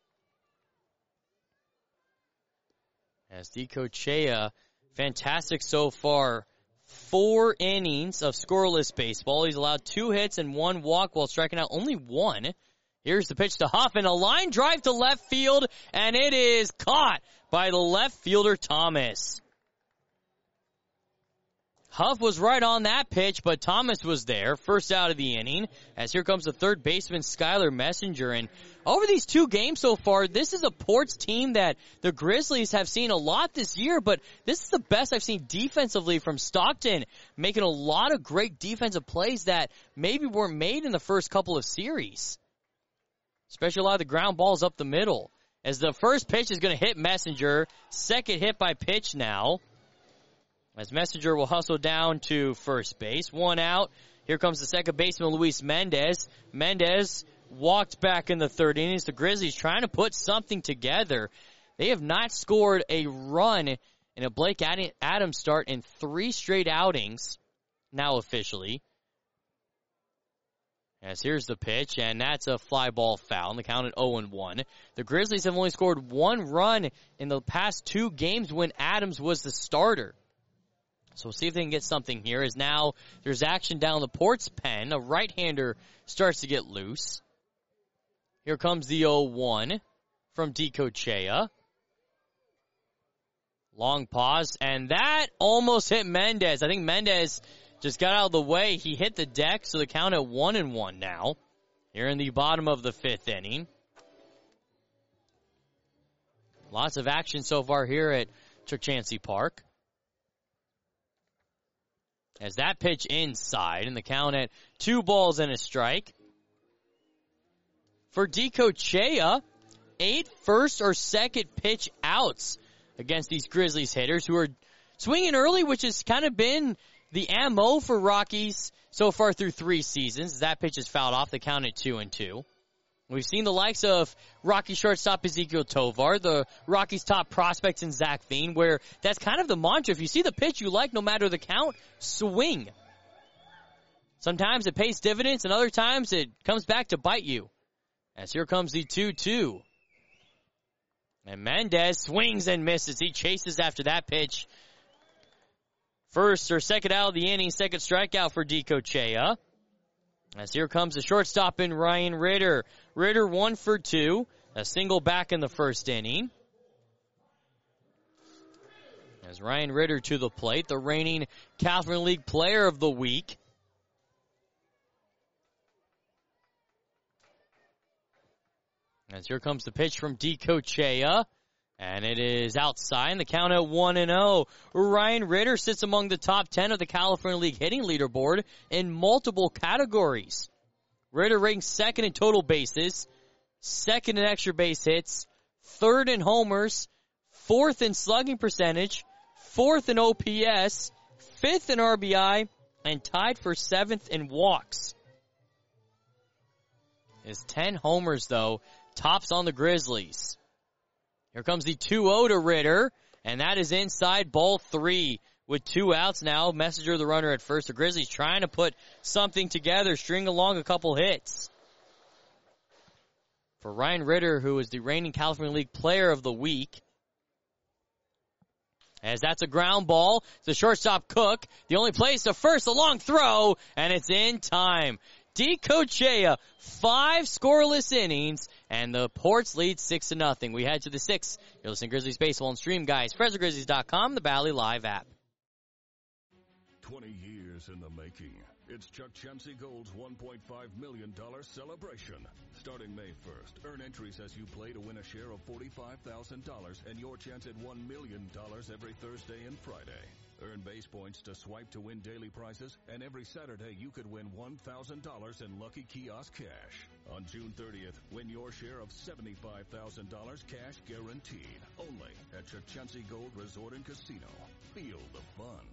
As DiCochea, fantastic so far. Four innings of scoreless baseball. He's allowed two hits and one walk while striking out only one. Here's the pitch to Huff, and a line drive to left field, and it is caught by the left fielder Thomas. Huff was right on that pitch, but Thomas was there, first out of the inning, as here comes the third baseman, Skylar Messenger. And over these two games so far, this is a Ports team that the Grizzlies have seen a lot this year, but this is the best I've seen defensively from Stockton, making a lot of great defensive plays that maybe weren't made in the first couple of series. Especially a lot of the ground balls up the middle. As the first pitch is going to hit Messenger, second hit by pitch now. As Messenger will hustle down to first base. One out. Here comes the second baseman, Luis Mendez. Mendez walked back in the third innings. The Grizzlies trying to put something together. They have not scored a run and a Blake Adams start in three straight outings, now officially. As here's the pitch, and that's a fly ball foul, and the count at oh and one. The Grizzlies have only scored one run in the past two games when Adams was the starter. So we'll see if they can get something here, as now there's action down the Ports pen. A right-hander starts to get loose. Here comes the oh one from DiCochea. Long pause, and that almost hit Mendez. I think Mendez just got out of the way. He hit the deck, so the count at one and one now. Here in the bottom of the fifth inning. Lots of action so far here at Chuck Chansey Park. As that pitch inside, and the count at two balls and a strike. For DiCochea, eight first or second pitch outs against these Grizzlies hitters who are swinging early, which has kind of been the M O for Rockies so far through three seasons. That pitch is fouled off, the count at two and two. We've seen the likes of Rocky shortstop Ezequiel Tovar, the Rockies' top prospects in Zach Veen, where that's kind of the mantra. If you see the pitch you like, no matter the count, swing. Sometimes it pays dividends, and other times it comes back to bite you. As here comes the two two. And Mendez swings and misses. He chases after that pitch. First or second out of the inning, second strikeout for DiCochea. As here comes the shortstop in Ryan Ritter. Ritter one for two. A single back in the first inning. As Ryan Ritter to the plate, the reigning California League Player of the Week. As here comes the pitch from DiCochea. And it is outside, the count at one and oh. Ryan Ritter sits among the top ten of the California League hitting leaderboard in multiple categories. Ritter ranks second in total bases, second in extra base hits, third in homers, fourth in slugging percentage, fourth in O P S, fifth in R B I, and tied for seventh in walks. His ten homers, though, tops on the Grizzlies. Here comes the two oh to Ritter, and that is inside, ball three. With two outs now, Messenger the runner at first. The Grizzlies trying to put something together, string along a couple hits. For Ryan Ritter, who is the reigning California League Player of the Week. As that's a ground ball, the shortstop Cook. The only place to first, a long throw, and it's in time. DiCochea, five scoreless innings, and the Ports lead six to nothing. We head to the sixth. You're listening to Grizzlies Baseball and Stream, guys. Fresno Grizzlies dot com, the Bally Live app. twenty years in the making. It's Chuck Chansey Gold's one point five million dollars celebration. Starting May first, earn entries as you play to win a share of forty-five thousand dollars and your chance at one million dollars every Thursday and Friday. Earn base points to swipe to win daily prizes, and every Saturday you could win one thousand dollars in Lucky Kiosk cash. On June thirtieth, win your share of seventy-five thousand dollars cash guaranteed. Only at Chuck Chansey Gold Resort and Casino. Feel the fun.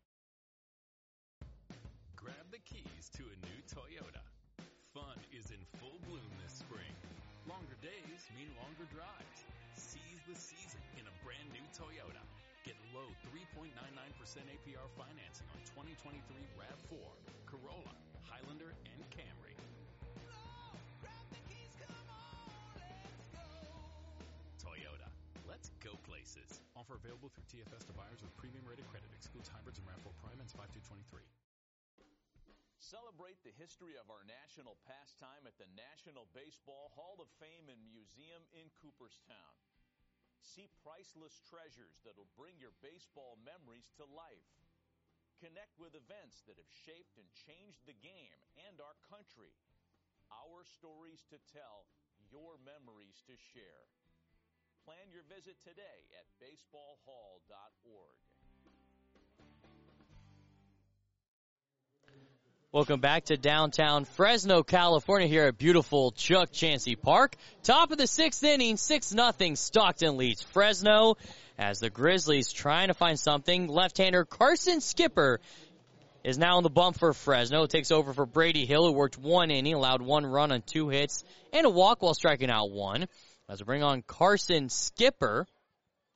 Grab the keys to a new Toyota. Fun is in full bloom this spring. Longer days mean longer drives. Seize the season in a brand new Toyota. Get low three point nine nine percent A P R financing on twenty twenty-three RAV four, Corolla, Highlander, and Camry. Oh, grab the keys, come on, let's go. Toyota, let's go places. Offer available through T F S to buyers with premium rated credit. Excludes hybrids and RAV four Prime, ends five two twenty-three. Celebrate the history of our national pastime at the National Baseball Hall of Fame and Museum in Cooperstown. See priceless treasures that'll bring your baseball memories to life. Connect with events that have shaped and changed the game and our country. Our stories to tell, your memories to share. Plan your visit today at baseball hall dot org. Welcome back to downtown Fresno, California, here at beautiful Chuck Chansey Park. Top of the sixth inning, six nothing. Stockton leads Fresno as the Grizzlies trying to find something. Left-hander Carson Skipper is now on the bump for Fresno. It takes over for Brady Hill, who worked one inning, allowed one run on two hits and a walk while striking out one. As we bring on Carson Skipper.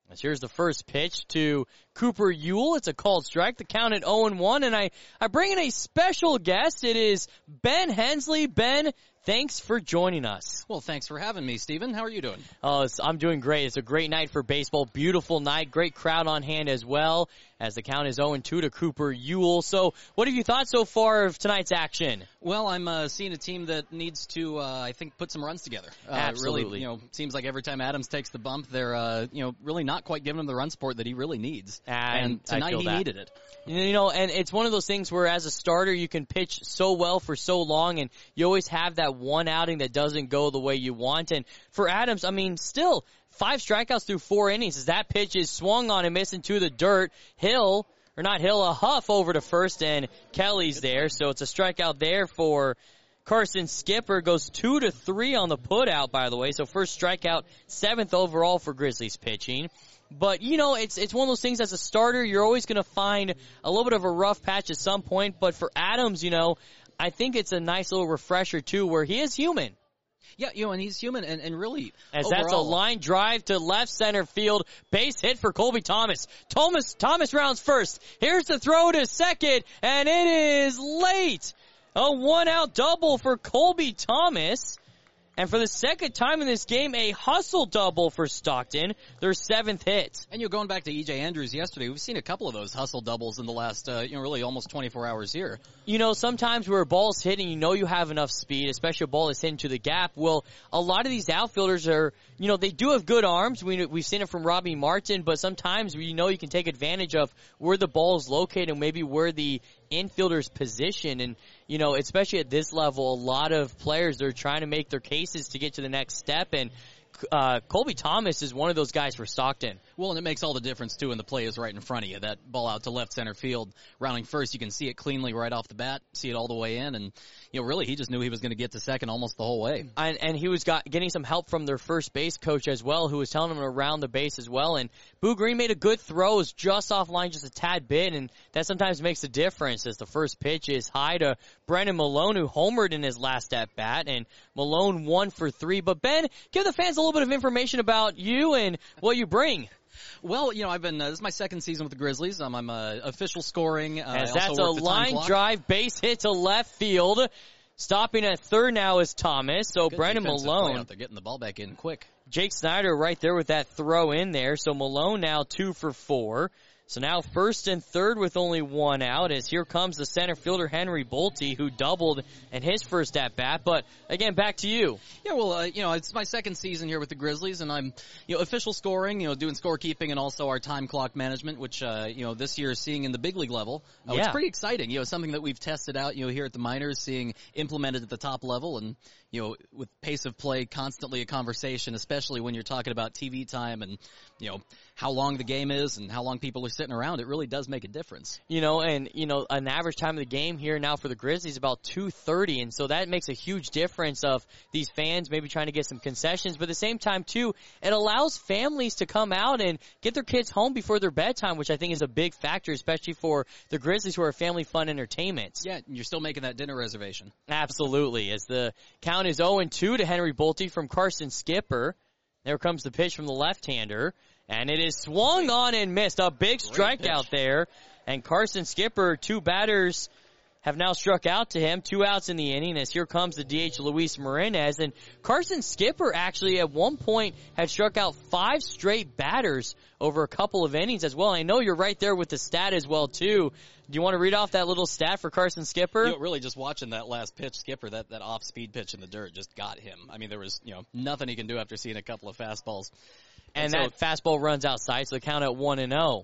As here's the first pitch to Cooper Ewell. It's a called strike. The count at oh and one, and I, I bring in a special guest. It is Ben Hensley. Ben, thanks for joining us. Well, thanks for having me, Stephen. How are you doing? Oh, it's, I'm doing great. It's a great night for baseball. Beautiful night. Great crowd on hand as well, as the count is oh and two to Cooper Ewell. So what have you thought so far of tonight's action? Well, I'm uh, seeing a team that needs to, uh, I think, put some runs together. Uh, Absolutely. Really, you know, seems like every time Adams takes the bump, they're, uh, you know, really not quite giving him the run support that he really needs. And, and tonight he that. needed it. You know, and it's one of those things where as a starter you can pitch so well for so long, and you always have that one outing that doesn't go the way you want. And for Adams, I mean, still five strikeouts through four innings as that pitch is swung on and missing to the dirt. Hill, or not Hill, a Huff over to first, and Kelly's there. So it's a strikeout there for Carson Skipper. Goes two to three on the putout, by the way. So first strikeout, seventh overall for Grizzlies pitching. But, you know, it's it's one of those things as a starter, you're always going to find a little bit of a rough patch at some point. But for Adams, you know, I think it's a nice little refresher, too, where he is human. Yeah, you know, and he's human, and, and really, As overall, that's a line drive to left center field, base hit for Colby Thomas. Thomas, Thomas rounds first. Here's the throw to second, and it is late. A one-out double for Colby Thomas. And for the second time in this game, a hustle double for Stockton, their seventh hit. And you're going back to E J Andrews yesterday. We've seen a couple of those hustle doubles in the last, uh, you know, really almost twenty-four hours here. You know, sometimes where a ball's hitting, you know you have enough speed, especially a ball that's hitting to the gap. Well, a lot of these outfielders are, you know, they do have good arms. We, we've seen it from Robbie Martin, but sometimes you know you can take advantage of where the ball is located and maybe where the infielder's position. And, you know, especially at this level, a lot of players, they're trying to make their cases to get to the next step. And uh, Colby Thomas is one of those guys for Stockton. Well, and it makes all the difference, too, when the play is right in front of you. That ball out to left center field, rounding first, you can see it cleanly right off the bat, see it all the way in, and, you know, really, he just knew he was going to get to second almost the whole way. And, and he was got, getting some help from their first base coach as well, who was telling him to round the base as well. And Boo Green made a good throw, was just offline just a tad bit, and that sometimes makes a difference as the first pitch is high to Brennan Malone, who homered in his last at-bat, and Malone one for three. But, Ben, give the fans a little bit of information about you and what you bring. Well, you know, I've been, uh, this is my second season with the Grizzlies. Um, I'm uh, official scoring. Uh, As I that's also a work the time line clock. drive, base hit to left field. Stopping at third now is Thomas. So Good Brennan defensive play Malone. out there, getting the ball back in quick. Jake Snyder right there with that throw in there. So Malone now two for four. So now first and third with only one out, as here comes the center fielder Henry Bolte, who doubled in his first at-bat. But, again, back to you. Yeah, well, uh, you know, it's my second season here with the Grizzlies, and I'm, you know, official scoring, you know, doing scorekeeping and also our time clock management, which, uh, you know, this year is seeing in the big league level. Uh, Yeah. It's pretty exciting, you know, something that we've tested out, you know, here at the minors, seeing implemented at the top level, and, you know, with pace of play constantly a conversation, especially when you're talking about T V time and, you know, how long the game is and how long people are sitting around. It really does make a difference. You know, and, you know, an average time of the game here now for the Grizzlies is about two thirty, and so that makes a huge difference of these fans maybe trying to get some concessions, but at the same time, too, it allows families to come out and get their kids home before their bedtime, which I think is a big factor, especially for the Grizzlies who are family fun entertainment. Yeah, and you're still making that dinner reservation. Absolutely, as the count is oh and two to Henry Bolte from Carson Skipper. There comes the pitch from the left-hander. And it is swung on and missed. A big strikeout there. And Carson Skipper, two batters have now struck out to him. Two outs in the inning as here comes the D H Luis Marinez. And Carson Skipper actually at one point had struck out five straight batters over a couple of innings as well. I know you're right there with the stat as well, too. Do you want to read off that little stat for Carson Skipper? You know, really just watching that last pitch, Skipper, that, that off-speed pitch in the dirt just got him. I mean, there was, you know, nothing he can do after seeing a couple of fastballs. And, and that so, fastball runs outside, so the count at one and oh.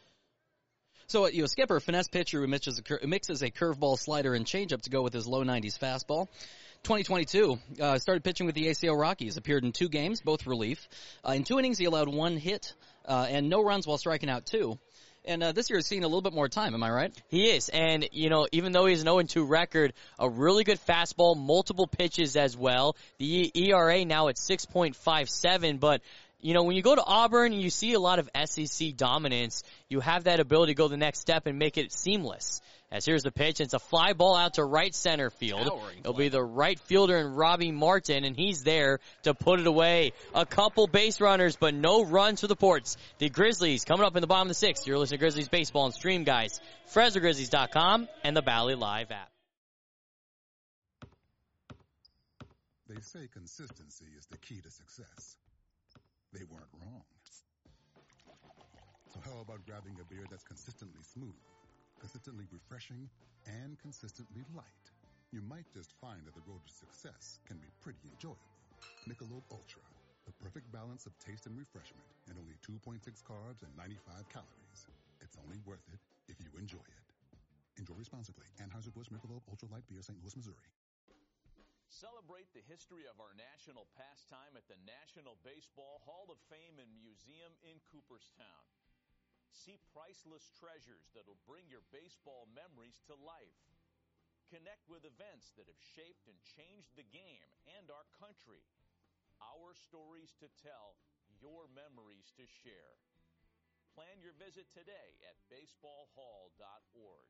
So, you know, Skipper, finesse pitcher who mixes a, cur- mixes a curveball, slider, and changeup to go with his low nineties fastball. twenty twenty-two, uh, started pitching with the A C L Rockies, appeared in two games, both relief. Uh, in two innings, he allowed one hit uh, and no runs while striking out two. And uh, this year he's seeing a little bit more time, am I right? He is, and, you know, even though he's an oh and two record, a really good fastball, multiple pitches as well. The E R A now at six point five seven, but you know, when you go to Auburn and you see a lot of S E C dominance, you have that ability to go the next step and make it seamless. As here's the pitch, it's a fly ball out to right center field. Towering It'll play. be the right fielder and Robbie Martin, and he's there to put it away. A couple base runners, but no runs for the Ports. The Grizzlies coming up in the bottom of the sixth. You're listening to Grizzlies Baseball and Stream, guys. Fresno Grizzlies dot com and the Bally Live app. They say consistency is the key to success. They weren't wrong. So how about grabbing a beer that's consistently smooth, consistently refreshing, and consistently light? You might just find that the road to success can be pretty enjoyable. Michelob Ultra, the perfect balance of taste and refreshment, and only two point six carbs and ninety-five calories. It's only worth it if you enjoy it. Enjoy responsibly. Anheuser-Busch Michelob Ultra Light Beer, Saint Louis, Missouri. Celebrate the history of our national pastime at the National Baseball Hall of Fame and Museum in Cooperstown. See priceless treasures that'll bring your baseball memories to life. Connect with events that have shaped and changed the game and our country. Our stories to tell, your memories to share. Plan your visit today at baseball hall dot org.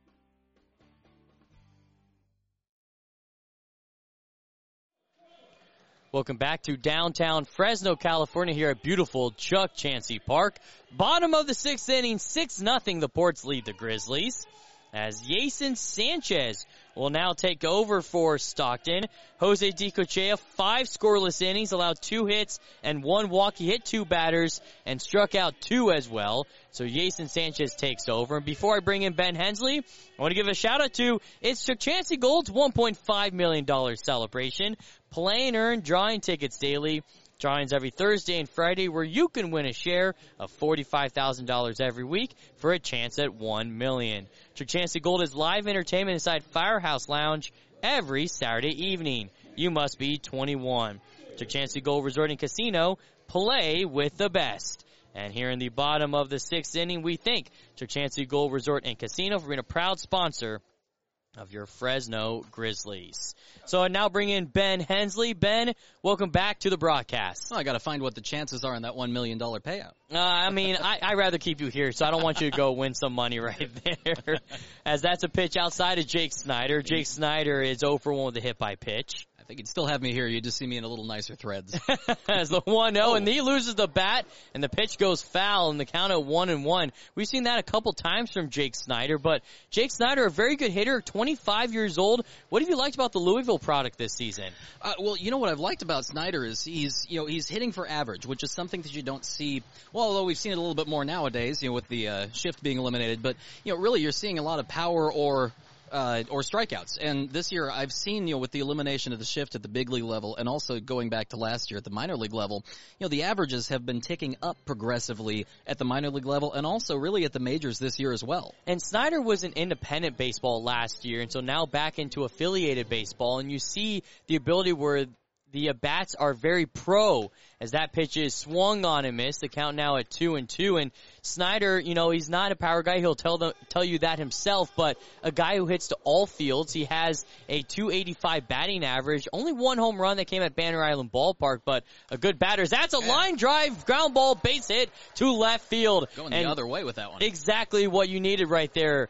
Welcome back to downtown Fresno, California, here at beautiful Chuck Chansey Park. Bottom of the sixth inning, six nothing. The Ports lead the Grizzlies, as Jason Sanchez will now take over for Stockton. Jose DiCochea, five scoreless innings, allowed two hits and one walk. He hit two batters and struck out two as well. So Jason Sanchez takes over. And before I bring in Ben Hensley, I want to give a shout out to it's Chuck Chansey Gold's one point five million dollars celebration. Play and earn drawing tickets daily. Drawings every Thursday and Friday, where you can win a share of forty-five thousand dollars every week for a chance at one million dollars. Chuck Chansey Gold is live entertainment inside Firehouse Lounge every Saturday evening. You must be twenty-one. Chuck Chansey Gold Resort and Casino, play with the best. And here in the bottom of the sixth inning, we thank Chuck Chansey Gold Resort and Casino for being a proud sponsor of your Fresno Grizzlies. So I now bring in Ben Hensley. Ben, welcome back to the broadcast. Well, I got to find what the chances are on that one million dollars payout. Uh, I mean, I, I'd rather keep you here, so I don't want you to go win some money right there. As that's a pitch outside of Jake Snyder. Jake Snyder is oh for one with a hit by pitch. I think you'd still have me here. You'd just see me in a little nicer threads. As the one oh, and he loses the bat, and the pitch goes foul, and the count at one and one. We've seen that a couple times from Jake Snyder, but Jake Snyder, a very good hitter, twenty-five years old. What have you liked about the Louisville product this season? Uh, well, you know what I've liked about Snyder is he's, you know, he's hitting for average, which is something that you don't see. Well, although we've seen it a little bit more nowadays, you know, with the uh, shift being eliminated. But you know, really, you're seeing a lot of power or. Uh, or strikeouts. And this year I've seen, you know, with the elimination of the shift at the big league level and also going back to last year at the minor league level, you know, the averages have been ticking up progressively at the minor league level and also really at the majors this year as well. And Snyder was in independent baseball last year, and so now back into affiliated baseball, and you see the ability where the at-bats are very pro, as that pitch is swung on and missed. The count now at two and two. And Snyder, you know, he's not a power guy. He'll tell the, tell you that himself. But a guy who hits to all fields. He has a two eighty-five batting average. Only one home run that came at Banner Island Ballpark, but a good batter. That's a line drive, ground ball, base hit to left field. Going and the other way with that one. Exactly what you needed right there.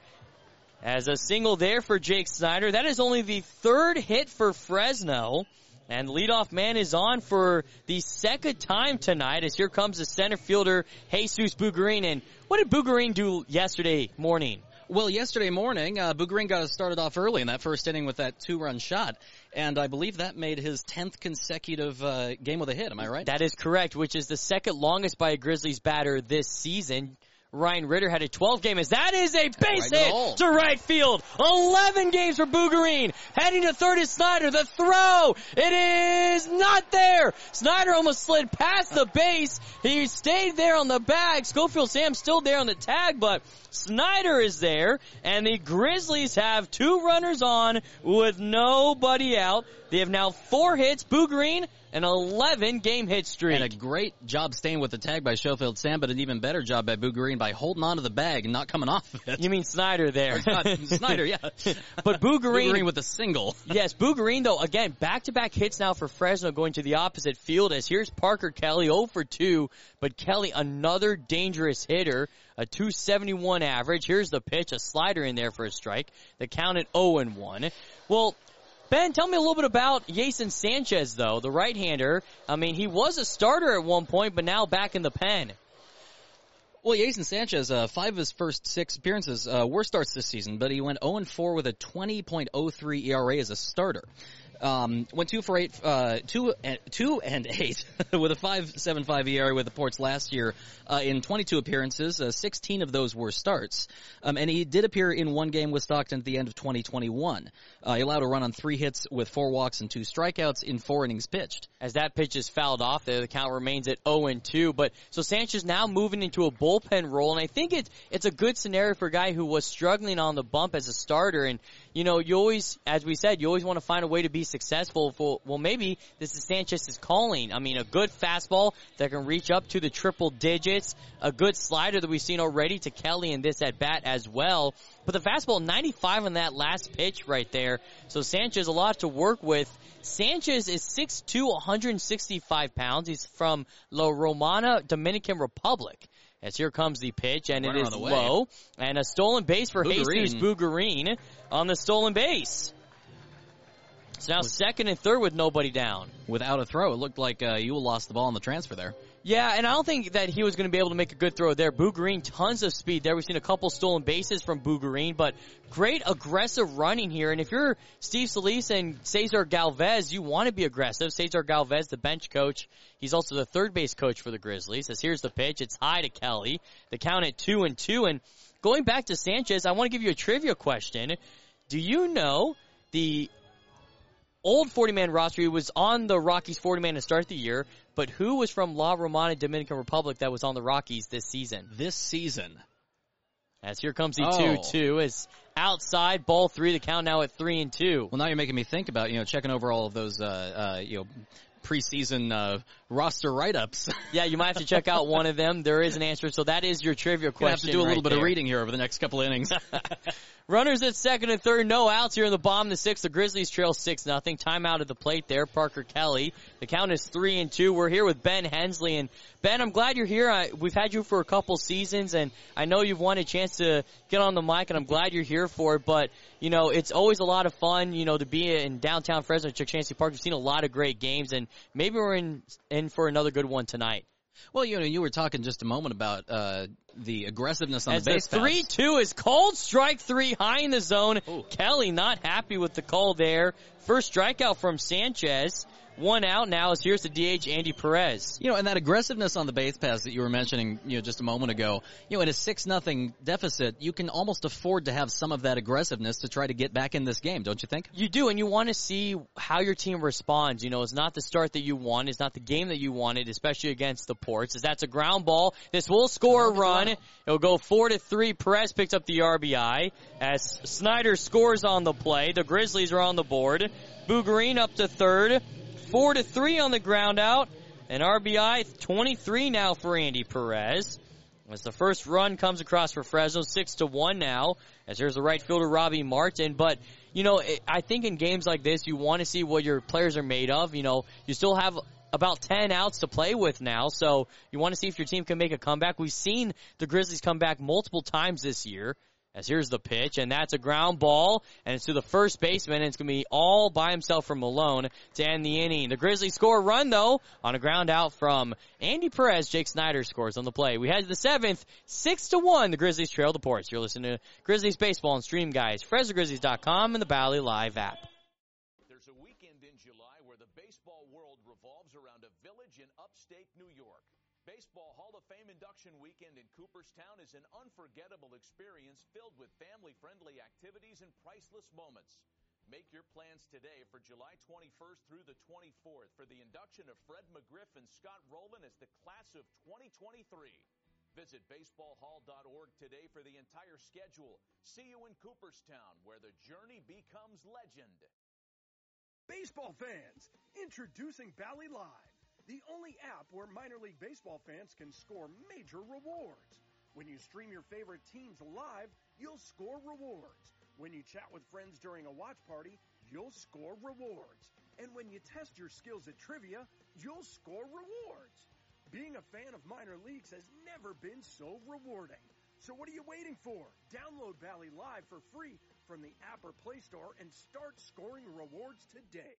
As a single there for Jake Snyder. That is only the third hit for Fresno. And leadoff man is on for the second time tonight, as here comes the center fielder, Jesus Bugarin. And what did Bugarin do yesterday morning? Well, yesterday morning, uh, Bugarin got us started off early in that first inning with that two-run shot. And I believe that made his tenth consecutive uh, game with a hit. Am I right? That is correct, which is the second longest by a Grizzlies batter this season. Ryan Ritter had a twelve game as that is a base right hit to right field. eleven games for Bugarin. Heading to third is Snyder. The throw. It is not there. Snyder almost slid past the base. He stayed there on the bag. Schofield Sam still there on the tag, but Snyder is there. And the Grizzlies have two runners on with nobody out. They have now four hits. Bugarin, an eleven game hit streak. And a great job staying with the tag by Schofield Sam, but an even better job by Boo Green by holding on to the bag and not coming off of it. You mean Snyder there. Not Snyder, yeah. But Boo Green, Boo Green with a single. Yes, Boo Green, though, again, back-to-back hits now for Fresno going to the opposite field as here's Parker Kelly, oh for two, but Kelly, another dangerous hitter, a two seventy-one average. Here's the pitch, a slider in there for a strike. The count at oh and one. Well, Ben, tell me a little bit about Jason Sanchez, though, the right-hander. I mean, he was a starter at one point, but now back in the pen. Well, Jason Sanchez, uh, five of his first six appearances uh, were starts this season, but he went oh and four with a twenty point oh three E R A as a starter. Um, went two for eight, uh, two and, two and eight with a five point seven five E R A with the Ports last year uh, in twenty-two appearances. Uh, sixteen of those were starts, um, and he did appear in one game with Stockton at the end of twenty twenty-one. Uh, he allowed a run on three hits with four walks and two strikeouts in four innings pitched. As that pitch is fouled off there, the count remains at oh and two. But so Sanchez now moving into a bullpen role, and I think it's it's a good scenario for a guy who was struggling on the bump as a starter. And you know, you always, as we said, you always want to find a way to be successful. For, well, maybe this is Sanchez's calling. I mean, a good fastball that can reach up to the triple digits, a good slider that we've seen already to Kelly in this at bat as well. But the fastball, ninety-five on that last pitch right there. So Sanchez, a lot to work with. Sanchez is six two, one hundred sixty-five pounds. He's from La Romana, Dominican Republic. As here comes the pitch, and Runner it is low. And a stolen base for Jesus Bougarine on the stolen base. It's now second and third with nobody down. Without a throw, it looked like uh, you lost the ball on the transfer there. Yeah, and I don't think that he was going to be able to make a good throw there. Bougarine, tons of speed there. We've seen a couple stolen bases from Bougarine, but great aggressive running here. And if you're Steve Solis and Cesar Galvez, you want to be aggressive. Cesar Galvez, the bench coach, he's also the third base coach for the Grizzlies. As here's the pitch, it's high to Kelly. The count at two and two. And going back to Sanchez, I want to give you a trivia question. Do you know the old forty-man roster? He was on the Rockies forty-man to start the year, but who was from La Romana, Dominican Republic that was on the Rockies this season? This season. As here comes the oh. two two. As outside, ball three, the count now at three and two. Well, now you're making me think about, you know, checking over all of those, uh, uh, you know, preseason uh, roster write-ups. Yeah, you might have to check out one of them. There is an answer, so that is your trivia question. Gonna have to do a right little bit there. of reading here over the next couple innings. Runners at second and third, no outs here in the bottom of the sixth. The Grizzlies trail six nothing. Timeout at the plate there, Parker Kelly. The count is three and two. We're here with Ben Hensley, and Ben, I'm glad you're here. I, we've had you for a couple seasons, and I know you've wanted a chance to get on the mic, and I'm glad you're here for it. But you know, it's always a lot of fun, you know, to be in downtown Fresno, Chuck Chancey Park. We've seen a lot of great games, and maybe we're in in for another good one tonight. Well, you know, you were talking just a moment about uh, the aggressiveness on As the base the three two is called, strike three high in the zone. Ooh. Kelly not happy with the call there. First strikeout from Sanchez. One out now as here's the D H, Andy Perez. You know, and that aggressiveness on the base pass that you were mentioning, you know, just a moment ago, you know, in a six nothing deficit, you can almost afford to have some of that aggressiveness to try to get back in this game, don't you think? You do, and you want to see how your team responds. You know, it's not the start that you want. It's not the game that you wanted, especially against the Ports. As that's a ground ball. This will score a run. It'll go four to three. Perez picks up the R B I as Snyder scores on the play. The Grizzlies are on the board. Bougarine up to third. Four to three on the ground out. An R B I, twenty-three now for Andy Perez. As the first run comes across for Fresno, six to one now. As here's the right fielder, Robbie Martin. But, you know, I think in games like this, you want to see what your players are made of. You know, you still have about ten outs to play with now, so you want to see if your team can make a comeback. We've seen the Grizzlies come back multiple times this year. As here's the pitch, and that's a ground ball, and it's to the first baseman, and it's going to be all by himself from Malone to end the inning. The Grizzlies score a run, though, on a ground out from Andy Perez. Jake Snyder scores on the play. We head to the seventh, six to one. The Grizzlies trail the Ports. You're listening to Grizzlies Baseball and Stream Guys, Fresno Grizzlies dot com, and the Bally Live app. There's a weekend in July where the baseball world revolves around a village in upstate New York. Baseball Hall of Fame Induction Weekend in Cooperstown is an unforgettable experience filled with family-friendly activities and priceless moments. Make your plans today for July twenty-first through the twenty-fourth for the induction of Fred McGriff and Scott Rowland as the class of twenty twenty-three. Visit baseball hall dot org today for the entire schedule. See you in Cooperstown, where the journey becomes legend. Baseball fans, introducing Bally Live, the only app where minor league baseball fans can score major rewards. When you stream your favorite teams live, you'll score rewards. When you chat with friends during a watch party, you'll score rewards. And when you test your skills at trivia, you'll score rewards. Being a fan of minor leagues has never been so rewarding. So what are you waiting for? Download Bally Live for free from the app or Play Store and start scoring rewards today.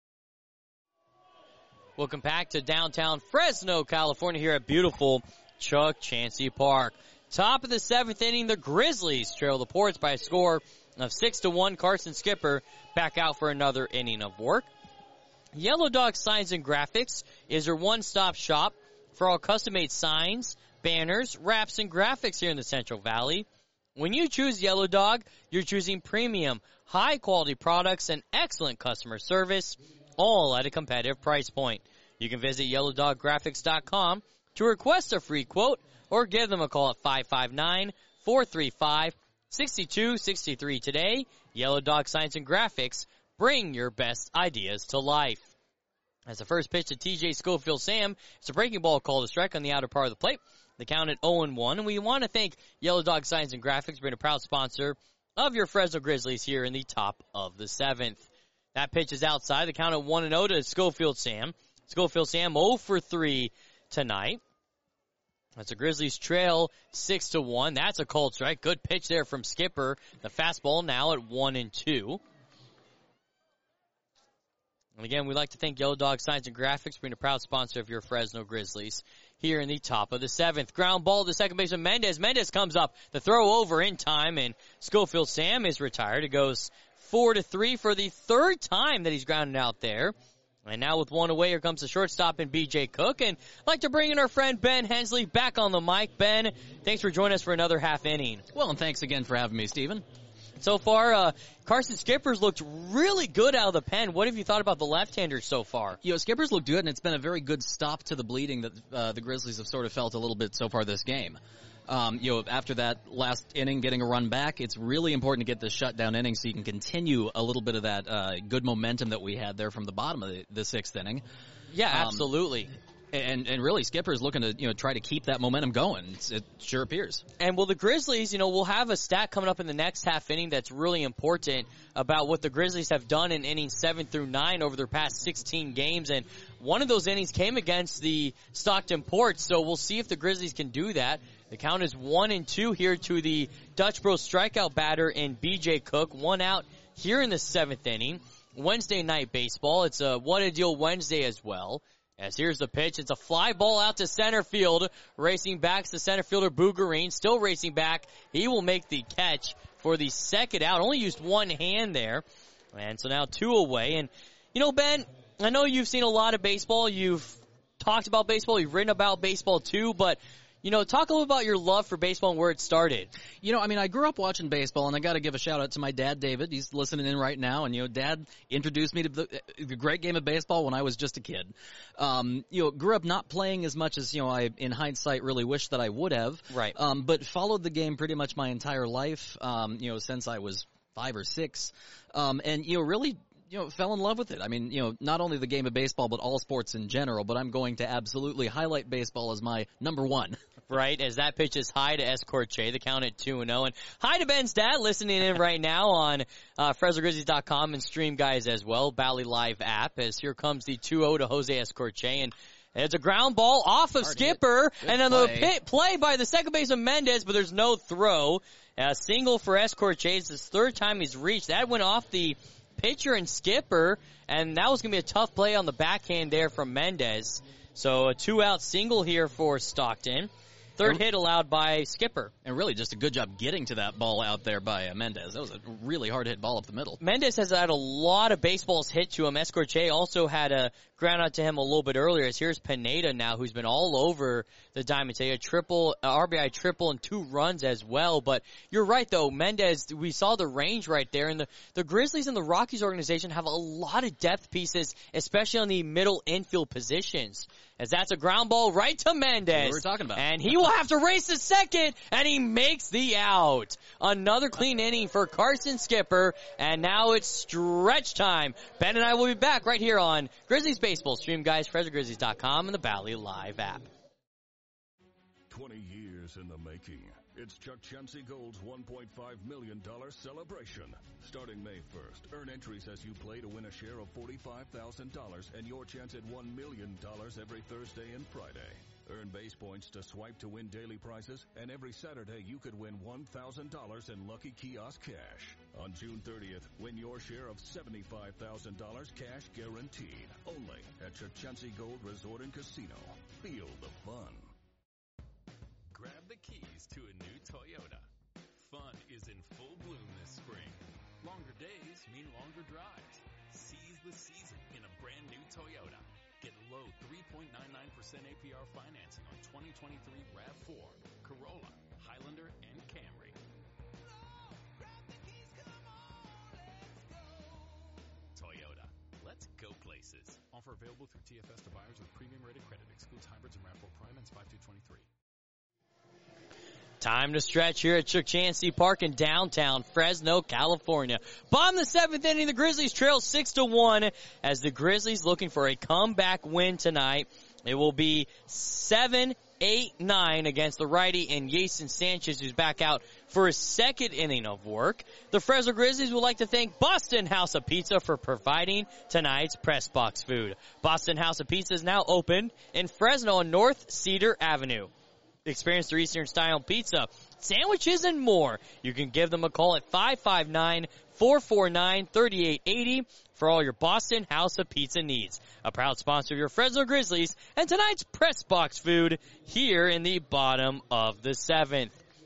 Welcome back to downtown Fresno, California, here at beautiful Chuck Chansey Park. Top of the seventh inning, the Grizzlies trail the Ports by a score of six to one. Carson Skipper back out for another inning of work. Yellow Dog Signs and Graphics is your one-stop shop for all custom-made signs, banners, wraps, and graphics here in the Central Valley. When you choose Yellow Dog, you're choosing premium, high-quality products and excellent customer service, all at a competitive price point. You can visit yellow dog graphics dot com to request a free quote or give them a call at five five nine, four three five, six two six three today. Yellow Dog Signs and Graphics, bring your best ideas to life. As the first pitch to T J Schofield Sam, it's a breaking ball called a strike on the outer part of the plate. The count at oh and one, and we want to thank Yellow Dog Signs and Graphics for being a proud sponsor of your Fresno Grizzlies here in the top of the seventh. That pitch is outside. The count at one and oh to Schofield Sam. Schofield Sam oh for three tonight. That's the Grizzlies trail six to one. That's a cold strike. Good pitch there from Skipper. The fastball now at one and two. And again, we'd like to thank Yellow Dog Signs and Graphics for being a proud sponsor of your Fresno Grizzlies here in the top of the seventh. Ground ball to second baseman Mendez. Mendez comes up. The throw over in time, and Schofield Sam is retired. It goes four to three for the third time that he's grounded out there. And now with one away, here comes the shortstop in B J Cook. And I'd like to bring in our friend Ben Hensley back on the mic. Ben, thanks for joining us for another half inning. Well, and thanks again for having me, Steven. So far, uh, Carson Skipper's looked really good out of the pen. What have you thought about the left-handers so far? You know, Skipper's looked good, and it's been a very good stop to the bleeding that uh, the Grizzlies have sort of felt a little bit so far this game. Um, you know, after that last inning, getting a run back, it's really important to get this shutdown inning so you can continue a little bit of that uh, good momentum that we had there from the bottom of the, the sixth inning. Yeah, absolutely. Um, And and really, Skipper's looking to, you know, try to keep that momentum going. It's, it sure appears. And will the Grizzlies, you know, we'll have a stat coming up in the next half inning that's really important about what the Grizzlies have done in innings seven through nine over their past sixteen games. And one of those innings came against the Stockton Ports, so we'll see if the Grizzlies can do that. The count is one and two here to the Dutch Bros strikeout batter in B J Cook. One out here in the seventh inning. Wednesday night baseball. It's a What a Deal Wednesday as well. As here's the pitch. It's a fly ball out to center field. Racing back to center fielder Bougarine. Still racing back. He will make the catch for the second out. Only used one hand there. And so now two away. And, you know, Ben, I know you've seen a lot of baseball. You've talked about baseball. You've written about baseball too. But, you know, talk a little about your love for baseball and where it started. You know, I mean, I grew up watching baseball, and I got to give a shout-out to my dad, David. He's listening in right now, and, you know, Dad introduced me to the, the great game of baseball when I was just a kid. Um, you know, grew up not playing as much as, you know, I, in hindsight, really wish that I would have. Right. Um, but followed the game pretty much my entire life, um, you know, since I was five or six. Um, and, you know, really... you know, fell in love with it. I mean, you know, not only the game of baseball, but all sports in general, but I'm going to absolutely highlight baseball as my number one. Right, as that pitch is high to Escorche, the count at two and oh. And hi to Ben's dad listening in right now on uh, Fresno Grizzlies dot com and Stream Guys as well, Bally Live app, as here comes the two oh to Jose Escorche. And it's a ground ball off of Skipper, and then the pit play by the second baseman Mendez, but there's no throw. A single for Escorche. It's his third time he's reached. That went off the pitcher and Skipper, and that was going to be a tough play on the backhand there from Mendez. So a two-out single here for Stockton. Third hit allowed by Skipper. And really just a good job getting to that ball out there by uh, Mendez. That was a really hard hit ball up the middle. Mendez has had a lot of baseballs hit to him. Escorche also had a ground out to him a little bit earlier. As here's Pineda now, who's been all over the Diamonds. A triple, uh, R B I triple and two runs as well. But you're right, though. Mendez, we saw the range right there. And the, the Grizzlies and the Rockies organization have a lot of depth pieces, especially on the middle infield positions. As that's a ground ball right to Mendez. What we were talking about. And he will have to race to second, and he makes the out. Another clean inning for Carson Skipper, and now it's stretch time. Ben and I will be back right here on Grizzlies Baseball. Stream guys, Fresno Grizzlies dot com and the Valley Live app. twenty years in the making. It's Chuck Chansey Gold's one point five million dollars celebration. Starting May first, earn entries as you play to win a share of forty-five thousand dollars and your chance at one million dollars every Thursday and Friday. Earn base points to swipe to win daily prizes, and every Saturday you could win one thousand dollars in Lucky Kiosk cash. On June thirtieth, win your share of seventy-five thousand dollars cash guaranteed. Only at Chuck Chansey Gold Resort and Casino. Feel the fun. Grab the keys to a new Toyota. Fun is in full bloom this spring. Longer days mean longer drives. Seize the season in a brand new Toyota. Get low three point nine nine percent A P R financing on twenty twenty-three RAV four, Corolla, Highlander, and Camry. Toyota. Let's go places. Offer available through T F S to buyers with premium rated credit. Excludes hybrids and RAV four Prime and five two twenty-three. Time to stretch here at Chuck Chansey Park in downtown Fresno, California. Bottom of the seventh inning, the Grizzlies trail six to one as the Grizzlies looking for a comeback win tonight. It will be seven eight nine against the righty and Jason Sanchez, who's back out for his second inning of work. The Fresno Grizzlies would like to thank Boston House of Pizza for providing tonight's press box food. Boston House of Pizza is now open in Fresno on North Cedar Avenue. Experience their Eastern style pizza, sandwiches, and more. You can give them a call at five five nine, four four nine, three eight eight zero for all your Boston House of Pizza needs. A proud sponsor of your Fresno Grizzlies and tonight's press box food here in the bottom of the seventh.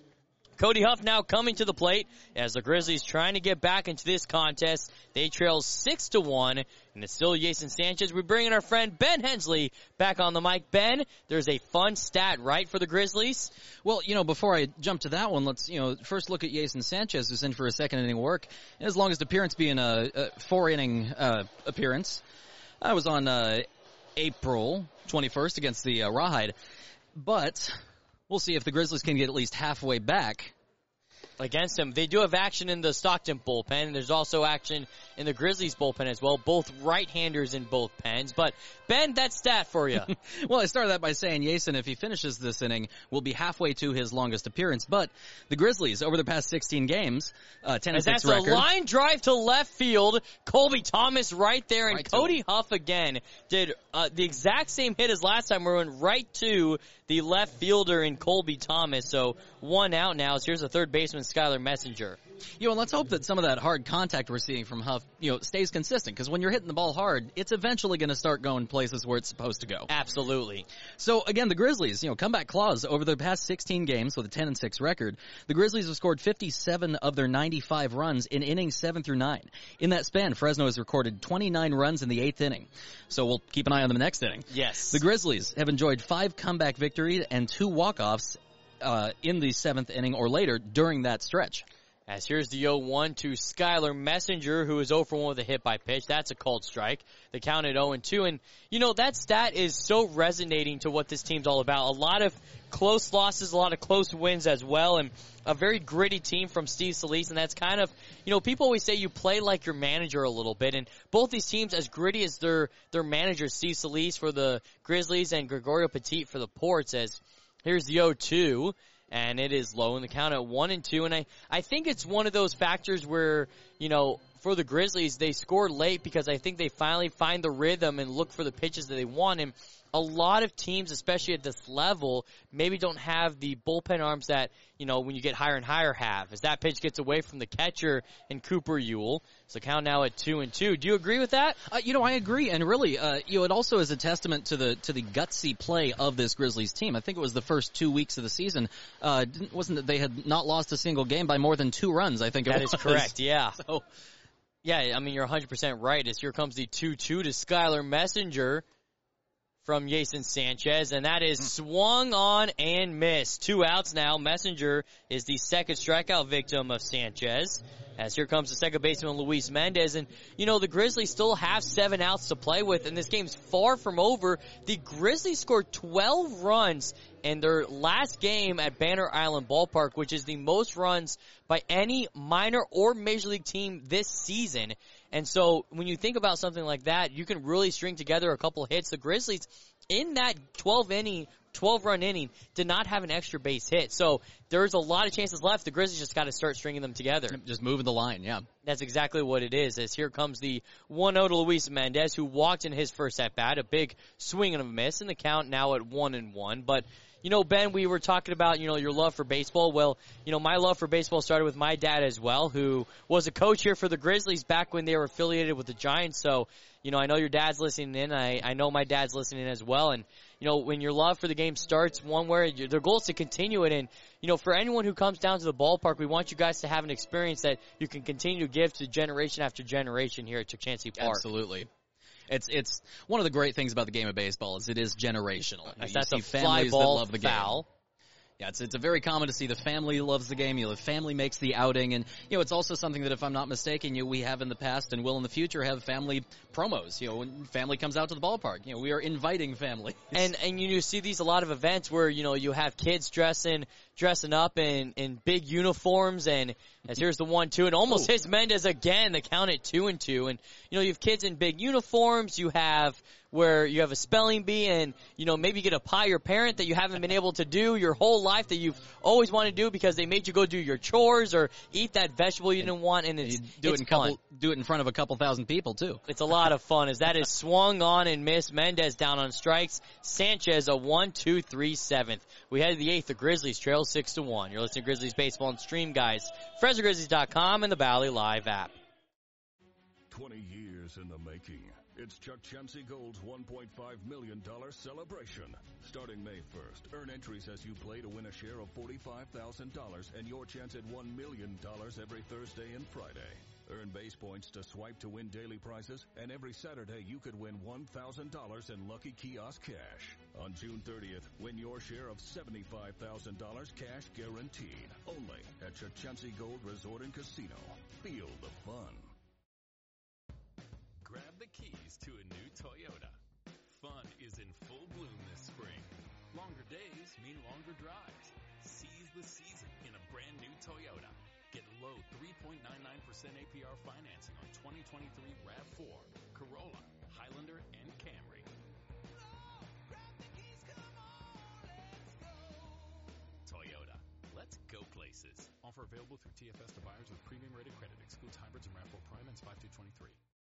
Cody Huff now coming to the plate as the Grizzlies trying to get back into this contest. They trail six to one, and it's still Jason Sanchez. We bring in our friend Ben Hensley back on the mic. Ben, there's a fun stat, right, for the Grizzlies? Well, you know, before I jump to that one, let's, you know, first look at Jason Sanchez, who's in for a second inning work. And his longest appearance being a, a four inning uh, appearance. I was on uh, April twenty-first against the uh, Rawhide. But we'll see if the Grizzlies can get at least halfway back against him. They do have action in the Stockton bullpen, and there's also action in the Grizzlies bullpen as well. Both right-handers in both pens. But, Ben, that stat for you. Well, I started that by saying Jason, if he finishes this inning, will be halfway to his longest appearance. But the Grizzlies, over the past sixteen games, uh, ten and six record. That's a line drive to left field. Colby Thomas right there, and right Cody Huff again did uh, the exact same hit as last time. We went right to the left fielder in Colby Thomas. So one out now. So here's the third baseman, Skylar Messenger. You know, and let's hope that some of that hard contact we're seeing from Huff, you know, stays consistent. Because when you're hitting the ball hard, it's eventually going to start going places where it's supposed to go. Absolutely. So again, the Grizzlies, you know, comeback clause over the past sixteen games with a ten and six record. The Grizzlies have scored fifty-seven of their ninety-five runs in innings seven through nine. In that span, Fresno has recorded twenty-nine runs in the eighth inning. So we'll keep an eye on the next inning. Yes. The Grizzlies have enjoyed five comeback victories and two walk-offs uh, in the seventh inning or later during that stretch. As here's the oh one to Skylar Messenger, who is oh for one with a hit by pitch. That's a called strike. They counted oh and two. And, you know, that stat is so resonating to what this team's all about. A lot of close losses, a lot of close wins as well, and a very gritty team from Steve Solis. And that's kind of, you know, people always say you play like your manager a little bit. And both these teams, as gritty as their, their manager, Steve Solis for the Grizzlies and Gregorio Petit for the Ports, as here's the oh two. And it is low in the count at one and two. And I, I think it's one of those factors where, you know, for the Grizzlies, they score late because I think they finally find the rhythm and look for the pitches that they want. And a lot of teams, especially at this level, maybe don't have the bullpen arms that, you know, when you get higher and higher have. As that pitch gets away from the catcher and Cooper Ewell. So count now at two and two. Do you agree with that? Uh, you know, I agree. And really, uh, you know, it also is a testament to the, to the gutsy play of this Grizzlies team. I think it was the first two weeks of the season. Uh, didn't, wasn't that they had not lost a single game by more than two runs, I think it that was. That is correct, yeah. So, yeah, I mean, you're one hundred percent right. As here comes the two two to Skylar Messenger from Jason Sanchez, and that is swung on and missed. Two outs now. Messenger is the second strikeout victim of Sanchez. As here comes the second baseman, Luis Mendez. And, you know, the Grizzlies still have seven outs to play with, and this game's far from over. The Grizzlies scored twelve runs in their last game at Banner Island Ballpark, which is the most runs by any minor or major league team this season. And so when you think about something like that, you can really string together a couple hits. The Grizzlies, in that twelve inning, twelve run inning, did not have an extra base hit. So there's a lot of chances left. The Grizzlies just got to start stringing them together. Just moving the line, yeah. That's exactly what it is. As here comes the one oh to Luis Mendez, who walked in his first at bat, a big swing and a miss, and the count now at one and one. But you know, Ben, we were talking about, you know, your love for baseball. Well, you know, my love for baseball started with my dad as well, who was a coach here for the Grizzlies back when they were affiliated with the Giants. So, you know, I know your dad's listening in. I, I know my dad's listening as well. And, you know, when your love for the game starts one way, their goal is to continue it. And, you know, for anyone who comes down to the ballpark, we want you guys to have an experience that you can continue to give to generation after generation here at Chukchansi Park. Absolutely. It's it's one of the great things about the game of baseball is it is generational. That's you a see fly families ball that love the foul. game. Yeah, it's it's a very common to see the family loves the game. You know, the family makes the outing, and you know it's also something that, if I'm not mistaken, you know, we have in the past and will in the future have family promos. You know, when family comes out to the ballpark, you know, we are inviting families. And and you see these a lot of events where, you know, you have kids dressing dressing up in in big uniforms, and as here's the one two, and almost Ooh. hits Mendez again. The count at two and two, and you know you have kids in big uniforms. You have where you have a spelling bee, and you know maybe you get a pie your parent that you haven't been able to do your whole life that you've always wanted to do because they made you go do your chores or eat that vegetable you didn't want, and it's you do it's it in fun. couple, do it in front of a couple thousand people too. It's a lot of fun as that is swung on and missed. Mendez down on strikes. Sanchez a one two three seventh. We head to the eighth. The Grizzlies trail six to one. You're listening to Grizzlies Baseball and Stream, guys. Fresno Grizzlies dot com and the Valley Live app. twenty years in the making. It's Chuck Chansey Gold's one point five million dollars celebration. Starting May first, earn entries as you play to win a share of forty-five thousand dollars and your chance at one million dollars every Thursday and Friday. Earn base points to swipe to win daily prizes, and every Saturday you could win one thousand dollars in Lucky Kiosk cash. On June thirtieth, win your share of seventy-five thousand dollars cash guaranteed. Only at Chukchansi Gold Resort and Casino. Feel the fun. Grab the keys to a new Toyota. Fun is in full bloom this spring. Longer days mean longer drives. Seize the season in a brand new Toyota. Get low three point nine nine percent A P R financing on twenty twenty-three RAV four, Corolla, Highlander, and Camry. Toyota. Let's go places. Offer available through T F S to buyers with premium rated credit. Excludes hybrids and RAV four Prime and five two twenty-three.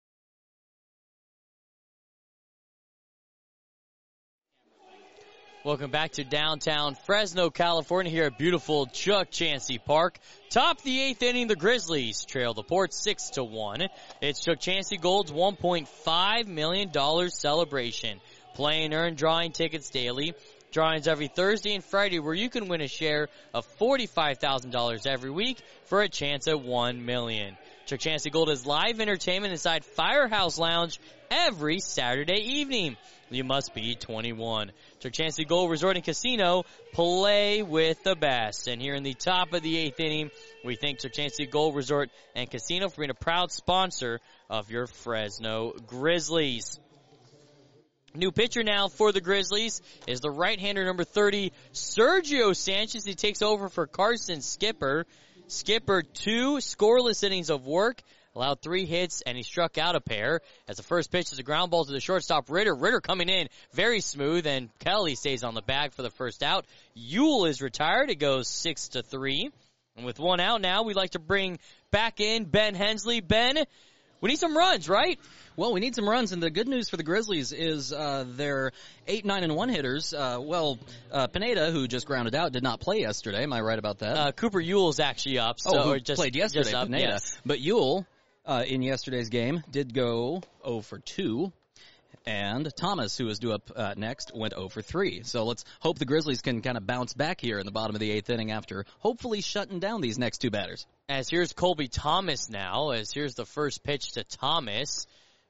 Welcome back to downtown Fresno, California, here at beautiful Chukchansi Park. Top the eighth inning, the Grizzlies trail the Port six to one. It's Chukchansi Gold's one point five million dollars celebration. Play and earn drawing tickets daily. Drawings every Thursday and Friday where you can win a share of forty-five thousand dollars every week for a chance at one million dollars. Chukchansi Gold is live entertainment inside Firehouse Lounge every Saturday evening. You must be twenty-one. Chukchansi Gold Resort and Casino, play with the best. And here in the top of the eighth inning, we thank Chukchansi Gold Resort and Casino for being a proud sponsor of your Fresno Grizzlies. New pitcher now for the Grizzlies is the right-hander number thirty, Sergio Sanchez. He takes over for Carson Skipper. Skipper, two scoreless innings of work, allowed three hits, and he struck out a pair. As the first pitch is a ground ball to the shortstop, Ritter. Ritter coming in very smooth, and Kelly stays on the bag for the first out. Yule is retired. It goes six to three. And with one out now, we'd like to bring back in Ben Hensley. Ben, we need some runs, right? Well, we need some runs, and the good news for the Grizzlies is uh, their eight, nine, and one hitters. Uh, well, uh, Pineda, who just grounded out, did not play yesterday. Am I right about that? Uh, Cooper Yule's actually up. So, oh, who or just, played yesterday, just up, Pineda. yes. But Yule, uh, in yesterday's game, did go oh for two. And Thomas, who is due up uh, next, went oh for three. So let's hope the Grizzlies can kind of bounce back here in the bottom of the eighth inning after hopefully shutting down these next two batters. As here's Colby Thomas now, as here's the first pitch to Thomas.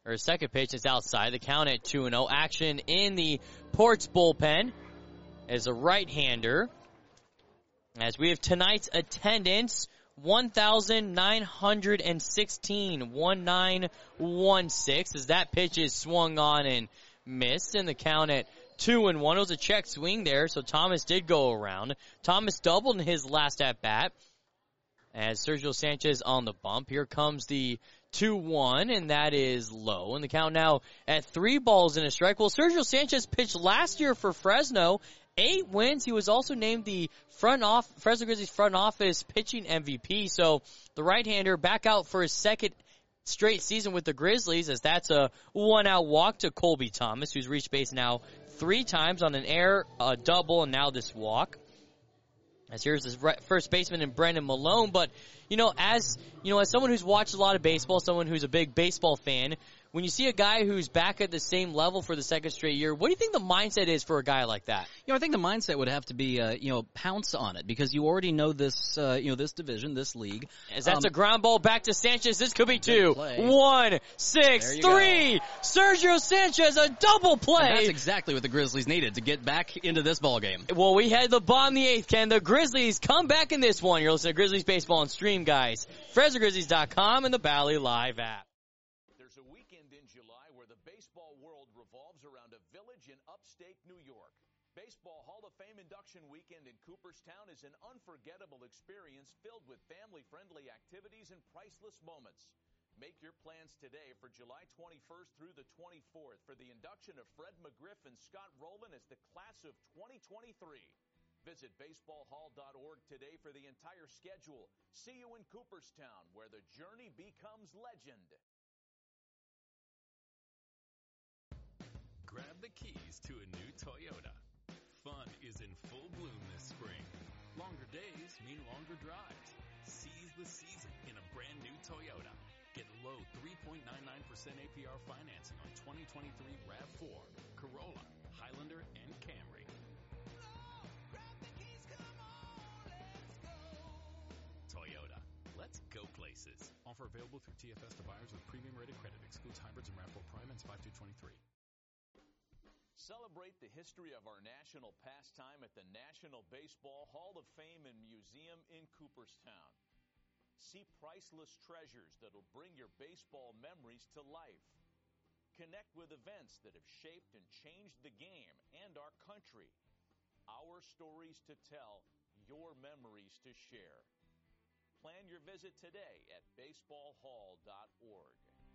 Her second pitch is outside. The count at two and oh. Action in the Ports bullpen as a right-hander. As we have tonight's attendance, one thousand nine hundred sixteen, one nine one six, as that pitch is swung on and missed, and the count at two and one. It was a check swing there, so Thomas did go around. Thomas doubled in his last at-bat as Sergio Sanchez on the bump. Here comes the two one, and that is low. And the count now at three balls and a strike. Well, Sergio Sanchez pitched last year for Fresno. Eight wins. He was also named the front off Fresno Grizzlies front office pitching M V P. So the right-hander back out for his second straight season with the Grizzlies, as that's a one-out walk to Colby Thomas, who's reached base now three times on an air, a double, and now this walk. As here's his first baseman in Brendan Malone. But, you know, as you know, as someone who's watched a lot of baseball, someone who's a big baseball fan, when you see a guy who's back at the same level for the second straight year, what do you think the mindset is for a guy like that? You know, I think the mindset would have to be, uh, you know, pounce on it, because you already know this, uh, you know, this division, this league. As that's um, a ground ball back to Sanchez. This could be two, one, six, three. Go. Sergio Sanchez, a double play. And that's exactly what the Grizzlies needed to get back into this ball game. Well, we had the bottom of the eighth, Ken. The Grizzlies come back in this one. You're listening to Grizzlies Baseball and Stream, guys. Fresno Grizzlies dot com and the Bally Live app. New York. Baseball Hall of Fame Induction Weekend in Cooperstown is an unforgettable experience filled with family-friendly activities and priceless moments. Make your plans today for July twenty-first through the twenty-fourth for the induction of Fred McGriff and Scott Rowland as the class of twenty twenty-three. Visit baseball hall dot org today for the entire schedule. See you in Cooperstown, where the journey becomes legend. Grab the keys to a new Toyota. Fun is in full bloom this spring. Longer days mean longer drives. Seize the season in a brand new Toyota. Get low three point nine nine percent A P R financing on twenty twenty-three RAV four, Corolla, Highlander, and Camry. Oh, grab the keys, come on, let's go. Toyota, let's go places. Offer available through T F S to buyers with premium rated credit. Excludes hybrids and RAV four Prime and five two twenty-three. Celebrate the history of our national pastime at the National Baseball Hall of Fame and Museum in Cooperstown. See priceless treasures that'll bring your baseball memories to life. Connect with events that have shaped and changed the game and our country. Our stories to tell, your memories to share. Plan your visit today at baseball hall dot org.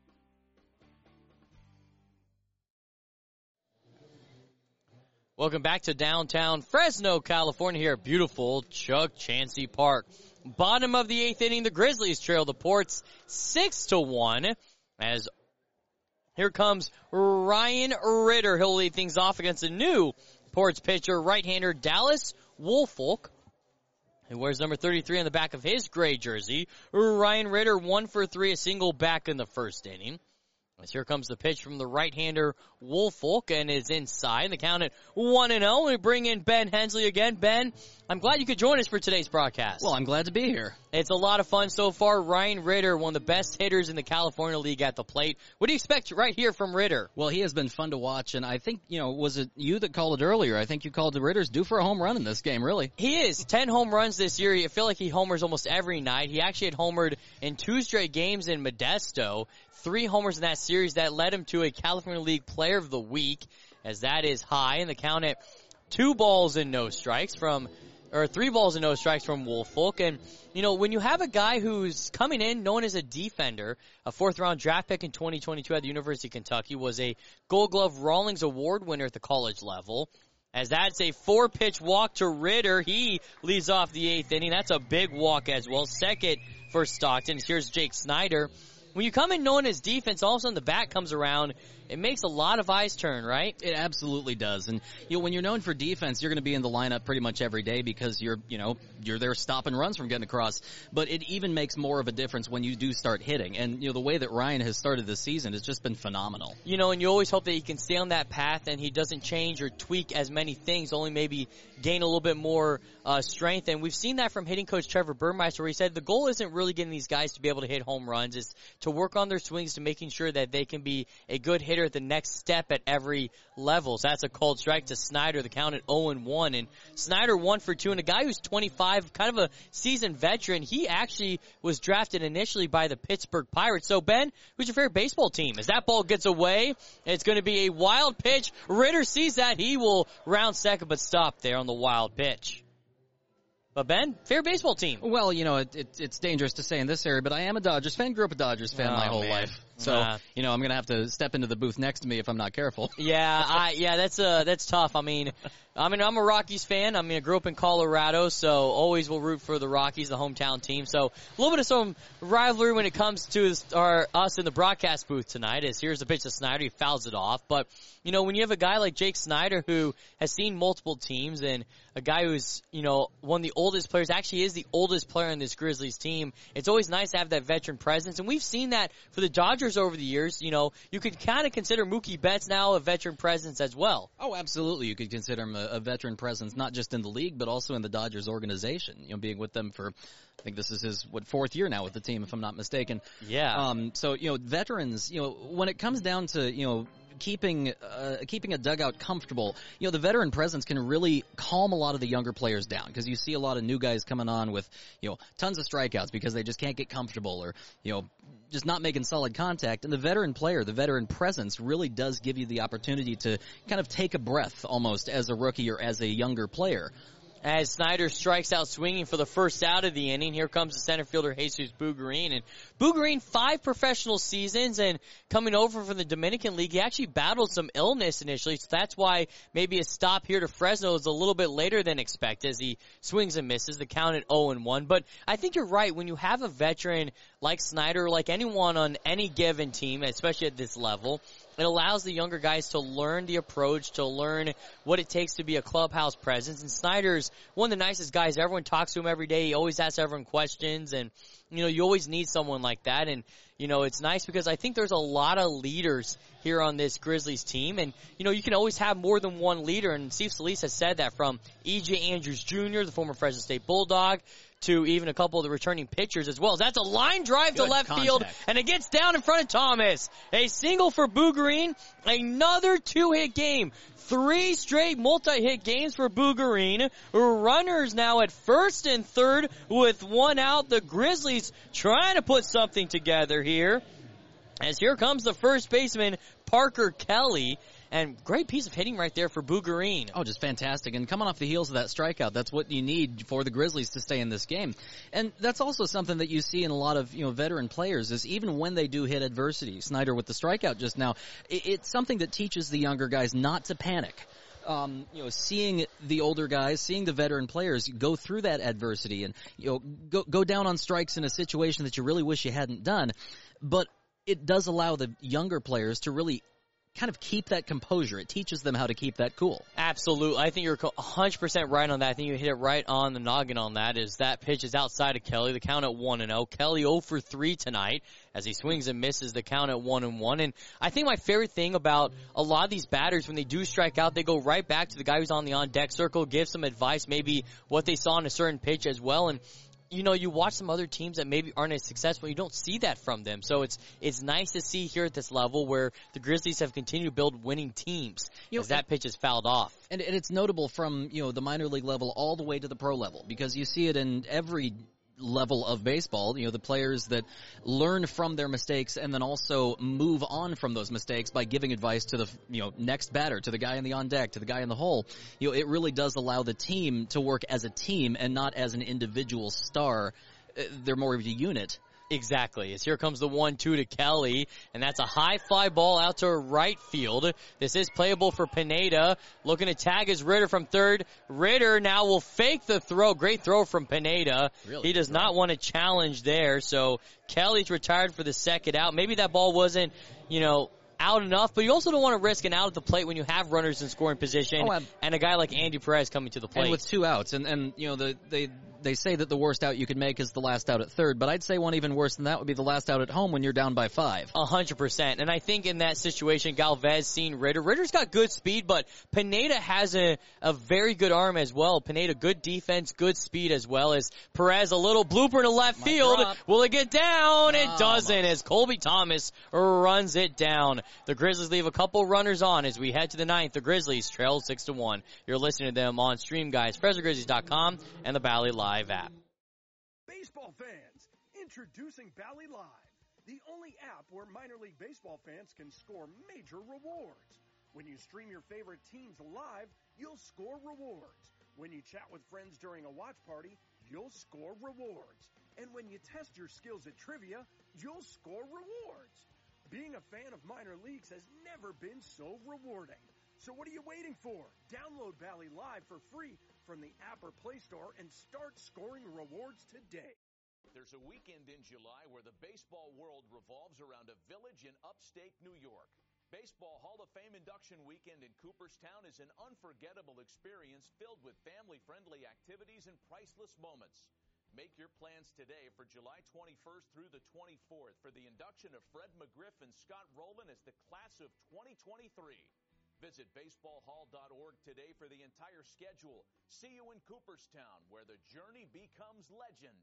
Welcome back to downtown Fresno, California, here at beautiful Chuck Chansey Park. Bottom of the eighth inning, the Grizzlies trail the Ports six to one. As here comes Ryan Ritter. He'll lead things off against a new Ports pitcher, right-hander Dallas Woolfolk, who wears number thirty-three on the back of his gray jersey. Ryan Ritter, one for three, a single back in the first inning. As here comes the pitch from the right-hander Woolfolk, and is inside. The count at one and oh. We bring in Ben Hensley again. Ben, I'm glad you could join us for today's broadcast. Well, I'm glad to be here. It's a lot of fun so far. Ryan Ritter, one of the best hitters in the California League at the plate. What do you expect right here from Ritter? Well, he has been fun to watch, and I think, you know, was it you that called it earlier? I think you called the Ritter's due for a home run in this game, really. He is. Ten home runs this year. I feel like he homers almost every night. He actually had homered in two straight games in Modesto. Three homers in that series that led him to a California League Player of the Week, as that is high. And the count at two balls and no strikes from, or three balls and no strikes from Woolfolk. And, you know, when you have a guy who's coming in known as a defender, a fourth round draft pick in twenty twenty-two at the University of Kentucky, was a Gold Glove Rawlings Award winner at the college level. As that's a four-pitch walk to Ritter. He leads off the eighth inning. That's a big walk as well. Second for Stockton. Here's Jake Snyder. When you come in knowing his defense, all of a sudden the bat comes around, it makes a lot of eyes turn, right? It absolutely does. And, you know, when you're known for defense, you're going to be in the lineup pretty much every day because you're, you know, you're there stopping runs from getting across. But it even makes more of a difference when you do start hitting. And, you know, the way that Ryan has started this season has just been phenomenal. You know, and you always hope that he can stay on that path and he doesn't change or tweak as many things, only maybe gain a little bit more uh, strength. And we've seen that from hitting coach Trevor Burmeister, where he said the goal isn't really getting these guys to be able to hit home runs. It's to work on their swings to making sure that they can be a good hitter at the next step at every level. So that's a cold strike to Snyder, the count at oh and one. And Snyder one for two. And a guy who's twenty-five, kind of a seasoned veteran, he actually was drafted initially by the Pittsburgh Pirates. So, Ben, who's your favorite baseball team? As that ball gets away, it's going to be a wild pitch. Ritter sees that. He will round second, but stop there on the wild pitch. But, Ben, favorite baseball team? Well, you know, it, it, it's dangerous to say in this area, but I am a Dodgers fan. Grew up a Dodgers fan oh, my whole man. life. So, uh, you know, I'm going to have to step into the booth next to me if I'm not careful. Yeah, I, yeah, that's uh, that's tough. I mean, I mean, I'm a Rockies fan. I mean, I grew up in Colorado, so always will root for the Rockies, the hometown team. So a little bit of some rivalry when it comes to our, us in the broadcast booth tonight. As here's the pitch to Snyder, he fouls it off. But you know, when you have a guy like Jake Snyder who has seen multiple teams and a guy who's, you know, one of the oldest players, actually is the oldest player in this Grizzlies team, it's always nice to have that veteran presence. And we've seen that for the Dodgers over the years. You know, you could kind of consider Mookie Betts now a veteran presence as well. Oh, absolutely. You could consider him a, a veteran presence, not just in the league, but also in the Dodgers organization. You know, being with them for, I think this is his, what, fourth year now with the team, if I'm not mistaken. Yeah. Um, so, you know, veterans, you know, when it comes down to, you know, keeping uh, keeping a dugout comfortable, you know, the veteran presence can really calm a lot of the younger players down because you see a lot of new guys coming on with, you know, tons of strikeouts because they just can't get comfortable or, you know, just not making solid contact. And the veteran player, the veteran presence really does give you the opportunity to kind of take a breath almost as a rookie or as a younger player. As Snyder strikes out swinging for the first out of the inning, here comes the center fielder Jesus Bugarine. And Bugarine, five professional seasons, and coming over from the Dominican League, he actually battled some illness initially, so that's why maybe a stop here to Fresno is a little bit later than expected as he swings and misses, the count at oh and one. But I think you're right, when you have a veteran like Snyder, like anyone on any given team, especially at this level, it allows the younger guys to learn the approach, to learn what it takes to be a clubhouse presence. And Snyder's one of the nicest guys. Everyone talks to him every day. He always asks everyone questions. And, you know, you always need someone like that. And, you know, it's nice because I think there's a lot of leaders here on this Grizzlies team. And, you know, you can always have more than one leader. And Steve Solis has said that, from E J Andrews Junior, the former Fresno State Bulldog, to even a couple of the returning pitchers as well. That's a line drive Good to left contact. field, and it gets down in front of Thomas. A single for Bugarine, another two-hit game. Three straight multi-hit games for Bugarine. Runners now at first and third with one out. The Grizzlies trying to put something together here. As here comes the first baseman, Parker Kelly. And great piece of hitting right there for Bugarine. Oh, just fantastic. And coming off the heels of that strikeout, that's what you need for the Grizzlies to stay in this game. And that's also something that you see in a lot of, you know, veteran players, is even when they do hit adversity. Snyder with the strikeout just now, it's something that teaches the younger guys not to panic. Um, you know, seeing the older guys, seeing the veteran players go through that adversity and, you know, go, go down on strikes in a situation that you really wish you hadn't done. But it does allow the younger players to really kind of keep that composure. It teaches them how to keep that cool. Absolutely. I think you're one hundred percent right on that. I think you hit it right on the noggin on that. Is that pitch is outside of Kelly. The count at one and oh. Kelly oh for three tonight as he swings and misses, the count at one and one. And I think my favorite thing about a lot of these batters, when they do strike out, they go right back to the guy who's on the on-deck circle, give some advice, maybe what they saw in a certain pitch as well. And you know, you watch some other teams that maybe aren't as successful, you don't see that from them. So it's it's nice to see here at this level where the Grizzlies have continued to build winning teams, you know, as that pitch is fouled off. And, and it's notable from, you know, the minor league level all the way to the pro level, because you see it in every level of baseball, you know, the players that learn from their mistakes and then also move on from those mistakes by giving advice to the, you know, next batter, to the guy in the on deck, to the guy in the hole. You know, it really does allow the team to work as a team and not as an individual star. They're more of a unit. Exactly. As here comes the one two to Kelly, and that's a high fly ball out to right field. This is playable for Pineda. Looking to tag his Ritter from third. Ritter now will fake the throw. Great throw from Pineda. Really he does throw. not want to challenge there, so Kelly's retired for the second out. Maybe that ball wasn't, you know, out enough, but you also don't want to risk an out at the plate when you have runners in scoring position Oh, and- and a guy like Andy Perez coming to the plate. And with two outs, and, and you know, the, they they say that the worst out you could make is the last out at third, but I'd say one even worse than that would be the last out at home when you're down by five. A hundred percent. And I think in that situation, Galvez seen Ritter. Ritter's got good speed, but Pineda has a, a very good arm as well. Pineda, good defense, good speed as well as Perez, a little blooper to left Might field. drop. Will it get down? It Almost. doesn't as Colby Thomas runs it down. The Grizzlies leave a couple runners on as we head to the ninth. The Grizzlies trail six to one. You're listening to them on Stream Guys, Fresno Grizzlies dot com and the Bally Live app. Baseball fans, introducing Bally Live, the only app where minor league baseball fans can score major rewards. When you stream your favorite teams live, you'll score rewards. When you chat with friends during a watch party, you'll score rewards. And when you test your skills at trivia, you'll score rewards. Being a fan of minor leagues has never been so rewarding. So what are you waiting for? Download Bally Live for free from the app or Play Store and start scoring rewards today. There's a weekend in July where the baseball world revolves around a village in upstate New York. Baseball Hall of Fame induction weekend in Cooperstown is an unforgettable experience filled with family-friendly activities and priceless moments. Make your plans today for July twenty-first through the twenty-fourth for the induction of Fred McGriff and Scott Rowland as the class of twenty twenty-three. Visit baseball hall dot org today for the entire schedule. See you in Cooperstown, where the journey becomes legend.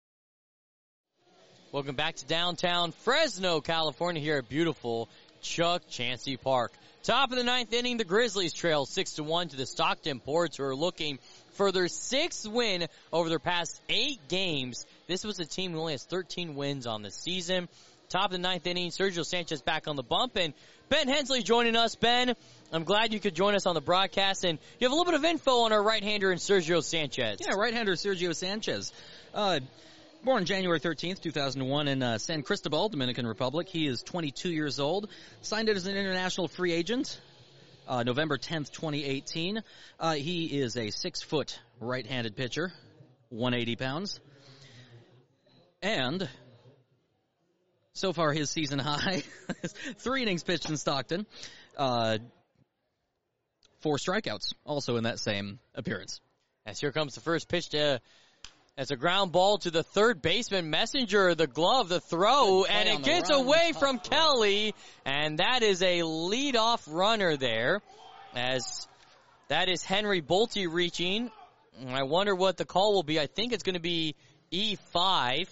Welcome back to downtown Fresno, California, here at beautiful Chuck Chancey Park. Top of the ninth inning, the Grizzlies trail six to one to the Stockton Ports, who are looking for their sixth win over their past eight games. This was a team who only has thirteen wins on the season. Top of the ninth inning, Sergio Sanchez back on the bump, and Ben Hensley joining us. Ben, I'm glad you could join us on the broadcast, and you have a little bit of info on our right-hander in Sergio Sanchez. Yeah, right-hander Sergio Sanchez. Uh, born January thirteenth, two thousand one in uh, San Cristobal, Dominican Republic. He is twenty-two years old. Signed as an international free agent uh, November tenth, twenty eighteen. Uh, he is a six-foot right-handed pitcher, one hundred eighty pounds. And so far his season high, three innings pitched in Stockton. Uh, four strikeouts also in that same appearance. As here comes the first pitch to... That's a ground ball to the third baseman, Messenger, the glove, the throw, and it gets away from Kelly, and that is a leadoff runner there, as that is Henry Bolte reaching. I wonder what the call will be. I think it's going to be E five,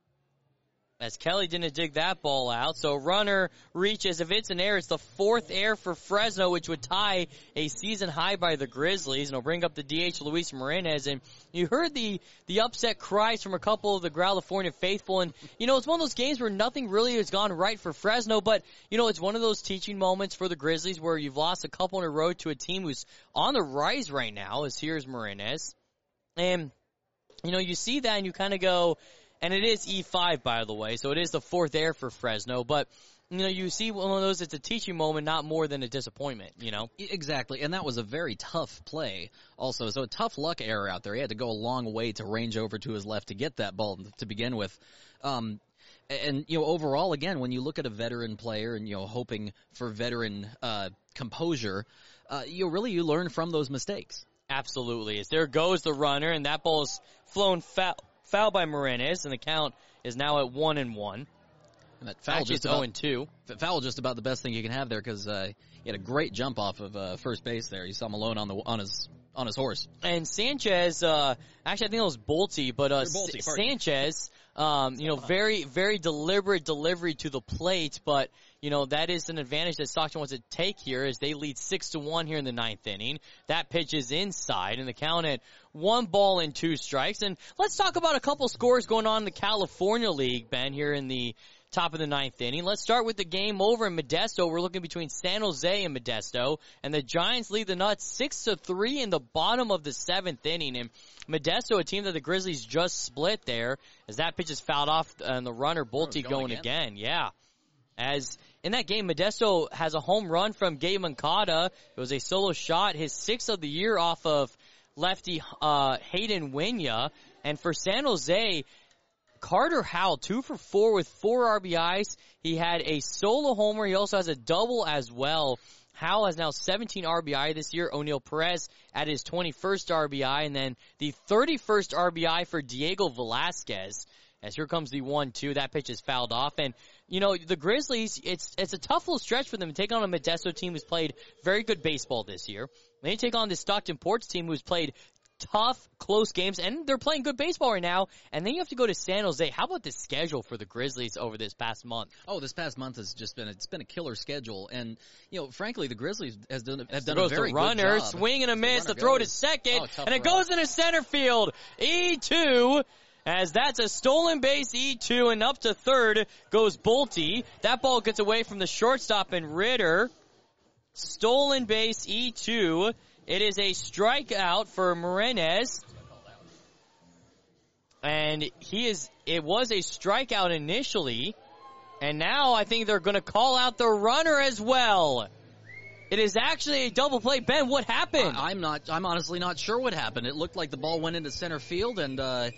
as Kelly didn't dig that ball out. So runner reaches. If it's an error, it's the fourth error for Fresno, which would tie a season high by the Grizzlies, and it'll bring up the D H, Luis Marinez. And you heard the, the upset cries from a couple of the California faithful. And, you know, it's one of those games where nothing really has gone right for Fresno, but, you know, it's one of those teaching moments for the Grizzlies where you've lost a couple in a row to a team who's on the rise right now, as here's Marinez. And, you know, you see that and you kind of go, and it is E five, by the way, so it is the fourth error for Fresno. But, you know, you see one of those, it's a teaching moment, not more than a disappointment, you know? Exactly, and that was a very tough play also. So a tough luck error out there. He had to go a long way to range over to his left to get that ball to begin with. Um, and, you know, overall, again, when you look at a veteran player and, you know, hoping for veteran uh, composure, uh, you know, really you learn from those mistakes. Absolutely. As there goes the runner, and that ball's flown foul. Foul by Marinez, and the count is now at one and one. And that foul Actually, just it's about, zero and two. Foul just about the best thing you can have there because uh, he had a great jump off of uh, first base there. You saw Malone on the on his on his horse. And Sanchez, uh, actually, I think it was Bolte, but uh, Bolte, S- Sanchez, um, you know, very very deliberate delivery to the plate, but. You know, that is an advantage that Stockton wants to take here as they lead six to one here in the ninth inning. That pitch is inside, and the count at one ball and two strikes. And let's talk about a couple scores going on in the California League, Ben, here in the top of the ninth inning. Let's start with the game over in Modesto. We're looking between San Jose and Modesto, and the Giants lead the Nuts six to three in the bottom of the seventh inning. And Modesto, a team that the Grizzlies just split there, as that pitch is fouled off, and the runner Bolte oh, going, going again. again. Yeah. As in that game, Modesto has a home run from Gabe Moncada. It was a solo shot, his sixth of the year off of lefty uh, Hayden Winya. And for San Jose, Carter Howell, two for four with four R B Is. He had a solo homer. He also has a double as well. Howell has now seventeen R B I this year. O'Neal Perez at his twenty-first R B I, and then the thirty-first R B I for Diego Velasquez. As here comes the one two. That pitch is fouled off. And, you know, the Grizzlies, it's it's a tough little stretch for them to take on a Modesto team who's played very good baseball this year. They take on the Stockton Ports team who's played tough, close games, and they're playing good baseball right now. And then you have to go to San Jose. How about the schedule for the Grizzlies over this past month? Oh, this past month has just been it's been a killer schedule, and you know, frankly, the Grizzlies has done have done so a very the runner, good job. swing and a miss, the throw goes. to second, Oh, and it goes into center field. E two. As that's a stolen base, E two, and up to third goes Bolte. That ball gets away from the shortstop and Ritter. Stolen base, E two. It is a strikeout for Marinez. And he is, it was a strikeout initially. And now I think they're going to call out the runner as well. It is actually a double play. Ben, what happened? I, I'm not, I'm honestly not sure what happened. It looked like the ball went into center field, and uh,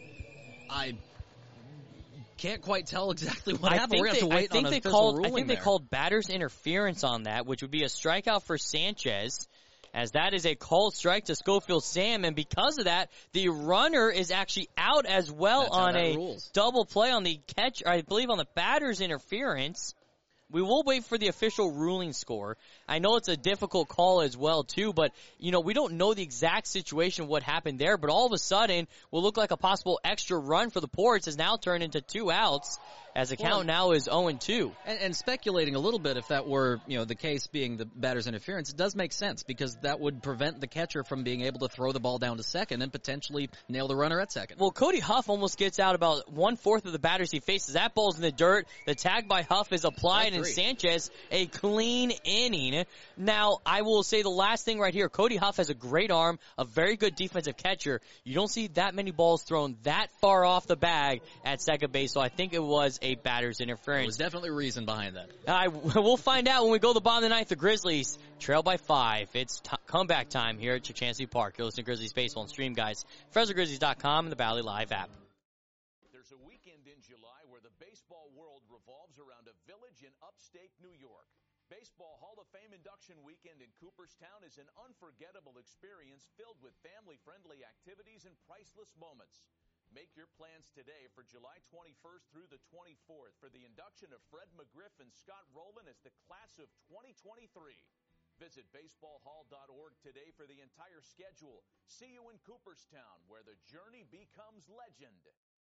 I can't quite tell exactly what I happened. We're going to have to wait I think on they official called, ruling I think there. they called batter's interference on that, which would be a strikeout for Sanchez, as that is a called strike to Schofield Sam, and because of that, the runner is actually out as well That's how on that a rules. double play on the catch, I believe on the batter's interference. We will wait for the official ruling score. I know it's a difficult call as well, too, but, you know, we don't know the exact situation, what happened there, but all of a sudden, will look like a possible extra run for the Ports has now turned into two outs, as the Well, count now is oh and two. And, and speculating a little bit, if that were, you know, the case being the batter's interference, it does make sense because that would prevent the catcher from being able to throw the ball down to second and potentially nail the runner at second. Well, Cody Huff almost gets out about one-fourth of the batters he faces. That ball's in the dirt. The tag by Huff is applied, and Sanchez, a clean inning. Now, I will say the last thing right here. Cody Huff has a great arm, a very good defensive catcher. You don't see that many balls thrown that far off the bag at second base, so I think it was a batter's interference. There was definitely reason behind that. I, we'll find out when we go to the bottom of the ninth. The Grizzlies trail by five. It's t- comeback time here at Chukchansi Park. You're listening to Grizzlies Baseball and Stream, guys. Fresno Grizzlies dot com and the Valley Live app. There's a weekend in July where the baseball world revolves around a village in upstate New York. Baseball Hall of Fame induction weekend in Cooperstown is an unforgettable experience filled with family-friendly activities and priceless moments. Make your plans today for July twenty-first through the twenty-fourth for the induction of Fred McGriff and Scott Rowland as the class of twenty twenty-three. Visit baseball hall dot org today for the entire schedule. See you in Cooperstown, where the journey becomes legend.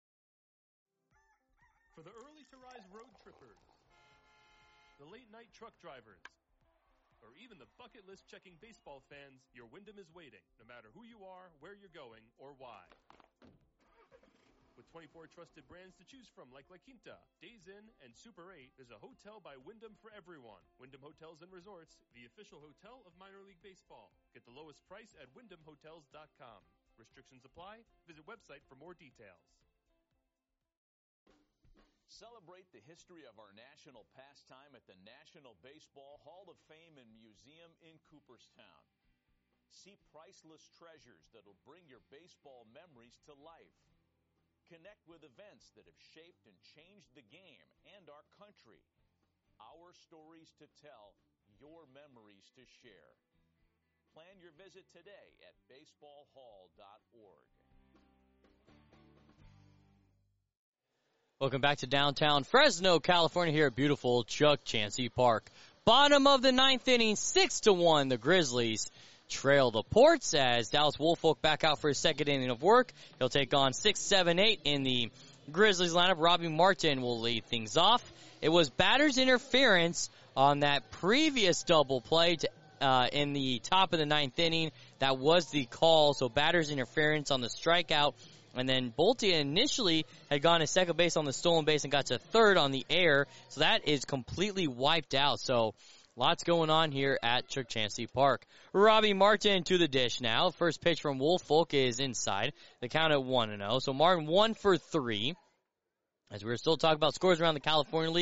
For the early-to-rise road trippers, the late-night truck drivers, or even the bucket list checking baseball fans, your Wyndham is waiting, no matter who you are, where you're going, or why. With twenty-four trusted brands to choose from like La Quinta, Days Inn, and Super eight, there's a hotel by Wyndham for everyone. Wyndham Hotels and Resorts, the official hotel of minor league baseball. Get the lowest price at wyndham hotels dot com. Restrictions apply. Visit website for more details. Celebrate the history of our national pastime at the National Baseball Hall of Fame and Museum in Cooperstown. See priceless treasures that'll bring your baseball memories to life. Connect with events that have shaped and changed the game and our country. Our stories to tell, your memories to share. Plan your visit today at baseball hall dot org. Welcome back to downtown Fresno, California, here at beautiful Chukchansi Park. Bottom of the ninth inning, six to one. The Grizzlies trail the Ports as Dallas Woolfolk back out for his second inning of work. He'll take on six, seven, eight in the Grizzlies lineup. Robbie Martin will lead things off. It was batter's interference on that previous double play to, uh, in the top of the ninth inning. That was the call, so batter's interference on the strikeout. And then Bolte initially had gone to second base on the stolen base and got to third on the air. So that is completely wiped out. So lots going on here at Chukchansi Park. Robbie Martin to the dish now. First pitch from Woolfolk is inside. The count at one and oh. So Martin one for three. As we were still talking about scores around the California League,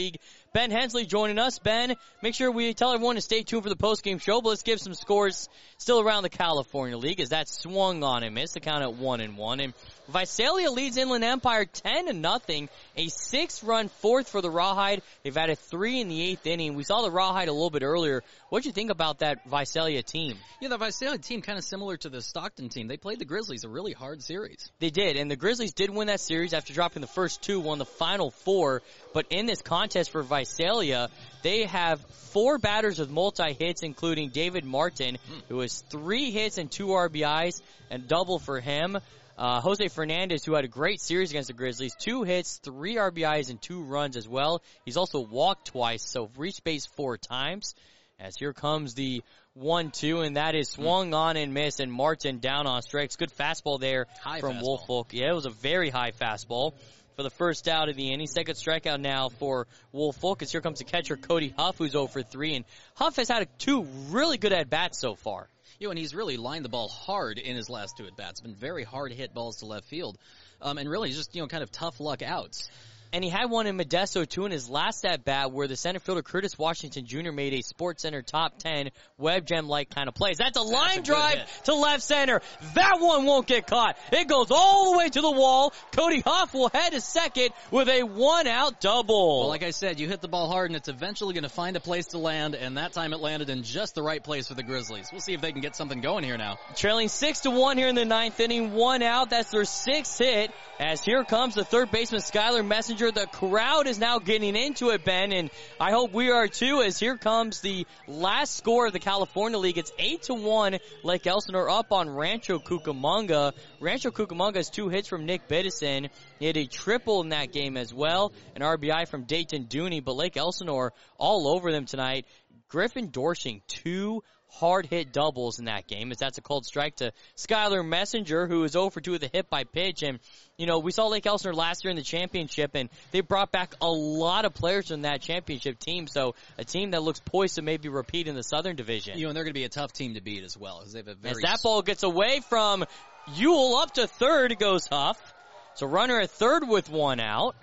Ben Hensley joining us. Ben, make sure we tell everyone to stay tuned for the post-game show, but let's give some scores still around the California League as that swung on and missed. The count at one and one. And Visalia leads Inland Empire ten to nothing. A six-run fourth for the Rawhide. They've added three in the eighth inning. We saw the Rawhide a little bit earlier. What did you think about that Visalia team? Yeah, the Visalia team kind of similar to the Stockton team. They played the Grizzlies a really hard series. They did, and the Grizzlies did win that series after dropping the first two, won the final four. But in this contest for Visalia, they have four batters with multi-hits, including David Martin, mm. who has three hits and two R B Is, and double for him. Uh, Jose Fernandez, who had a great series against the Grizzlies, two hits, three R B Is, and two runs as well. He's also walked twice, so reached base four times. As here comes the one two, and that is swung mm. on and missed, and Martin down on strikes. Good fastball there high from fastball. Woolfolk. Yeah, it was a very high fastball for the first out of the inning. Second strikeout now for Woolfolk, as here comes the catcher Cody Huff, who's oh for three, and Huff has had two really good at-bats so far. You know, and he's really lined the ball hard in his last two at-bats. Been very hard hit balls to left field. Um, and really just, you know, kind of tough luck outs. And he had one in Modesto, too, in his last at-bat where the center fielder Curtis Washington Junior made a Sports Center top ten web gem-like kind of plays. That's a That's line a drive hit. to left center. That one won't get caught. It goes all the way to the wall. Cody Huff will head to second with a one-out double. Well, like I said, you hit the ball hard, and it's eventually going to find a place to land, and that time it landed in just the right place for the Grizzlies. We'll see if they can get something going here now. Trailing six to one here in the ninth inning, one out. That's their sixth hit. As here comes the third baseman, Skylar Messenger. The crowd is now getting into it, Ben, and I hope we are too, as here comes the last score of the California League. It's eight to one. Lake Elsinore up on Rancho Cucamonga. Rancho Cucamonga has two hits from Nick Biddison. He had a triple in that game as well, an R B I from Dayton Dooney, but Lake Elsinore all over them tonight. Griffin Dorshing, two hard-hit doubles in that game, as that's a cold strike to Skylar Messenger, who is oh for two with a hit by pitch. And, you know, we saw Lake Elsinore last year in the championship, and they brought back a lot of players from that championship team, so a team that looks poised to maybe repeat in the Southern Division. You know, and they're going to be a tough team to beat as well, as they have a very... As that ball gets away from Ewell up to third, goes Huff. So runner at third with one out.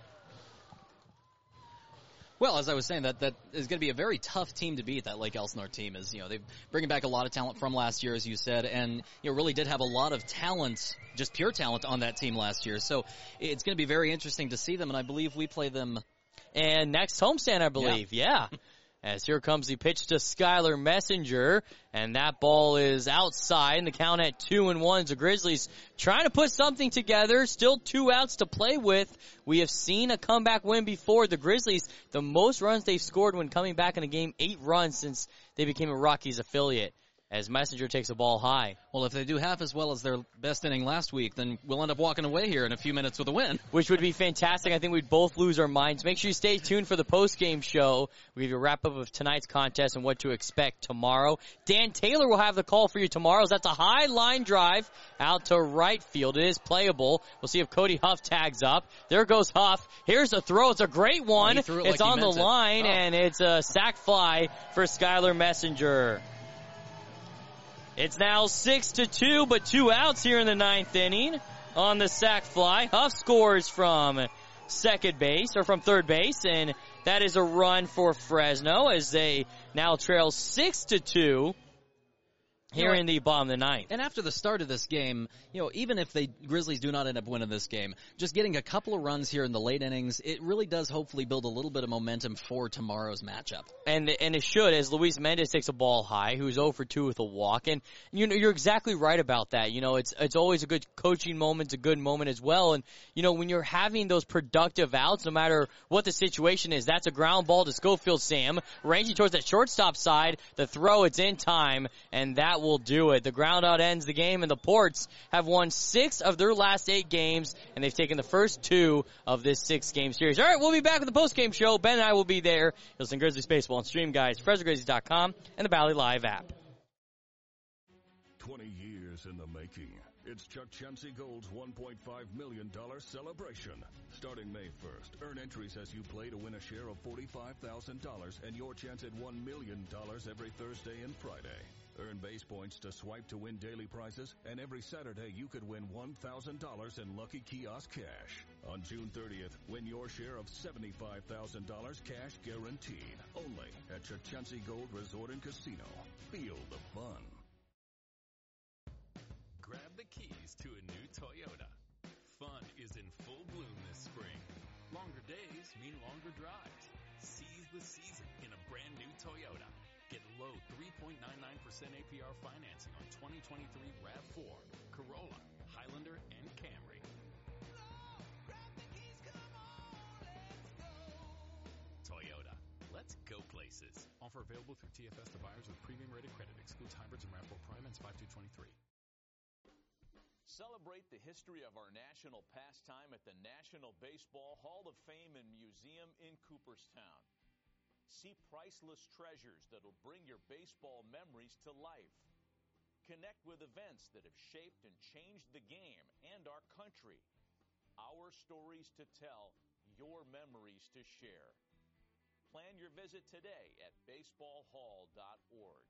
Well, as I was saying, that that is going to be a very tough team to beat. That Lake Elsinore team is, you know, they're bringing back a lot of talent from last year, as you said, and you know, really did have a lot of talent, just pure talent, on that team last year. So it's going to be very interesting to see them, and I believe we play them. And next homestand, I believe, yeah. yeah. As here comes the pitch to Skylar Messenger, and that ball is outside, and the count at two and one. The Grizzlies trying to put something together, still two outs to play with. We have seen a comeback win before. The Grizzlies, the most runs they've scored when coming back in a game, eight runs since they became a Rockies affiliate. As Messenger takes the ball high. Well, if they do half as well as their best inning last week, then we'll end up walking away here in a few minutes with a win. Which would be fantastic. I think we'd both lose our minds. Make sure you stay tuned for the post-game show. We give you a wrap-up of tonight's contest and what to expect tomorrow. Dan Taylor will have the call for you tomorrow. That's a high line drive out to right field. It is playable. We'll see if Cody Huff tags up. There goes Huff. Here's the throw. It's a great one. Oh, it it's like on the line, it. oh. and it's a sac fly for Skylar Messenger. It's now six to two, but two outs here in the ninth inning on the sac fly. Huff scores from second base, or from third base, and that is a run for Fresno as they now trail six to two here in the bottom of the ninth. And after the start of this game, you know, even if the Grizzlies do not end up winning this game, just getting a couple of runs here in the late innings, it really does hopefully build a little bit of momentum for tomorrow's matchup. And and it should, as Luis Mendez takes a ball high, who's oh for two with a walk. And you know, you're exactly right about that. You know, it's it's always a good coaching moment, it's a good moment as well. And you know, when you're having those productive outs, no matter what the situation is, that's a ground ball to Schofield Sam, ranging towards that shortstop side. The throw, it's in time, and that will do it. The ground out ends the game, and the Ports have won six of their last eight games, and they've taken the first two of this six-game series. All right, we'll be back with the post-game show. Ben and I will be there. You'll listen to Grizzlies Baseball on Stream Guys, Fresno Grizzlies dot com, and the Valley Live app. twenty years in the making. It's Chuck Chansey Gold's one point five million dollars celebration. Starting May first, earn entries as you play to win a share of forty-five thousand dollars and your chance at one million dollars every Thursday and Friday. Earn base points to swipe to win daily prizes, and every Saturday you could win one thousand dollars in Lucky Kiosk cash. On June thirtieth, win your share of seventy-five thousand dollars cash guaranteed. Only at Chukchansi Gold Resort and Casino. Feel the fun. Grab the keys to a new Toyota. Fun is in full bloom this spring. Longer days mean longer drives. Seize the season in a brand new Toyota. Get low three point nine nine percent A P R financing on twenty twenty-three RAV four, Corolla, Highlander, and Camry. Toyota. Let's go places. Offer available through T F S to buyers with premium rated credit. Excludes hybrids and RAV four Prime and five two twenty-three. Celebrate the history of our national pastime at the National Baseball Hall of Fame and Museum in Cooperstown. See priceless treasures that'll bring your baseball memories to life. Connect with events that have shaped and changed the game and our country. Our stories to tell, your memories to share. Plan your visit today at baseball hall dot org.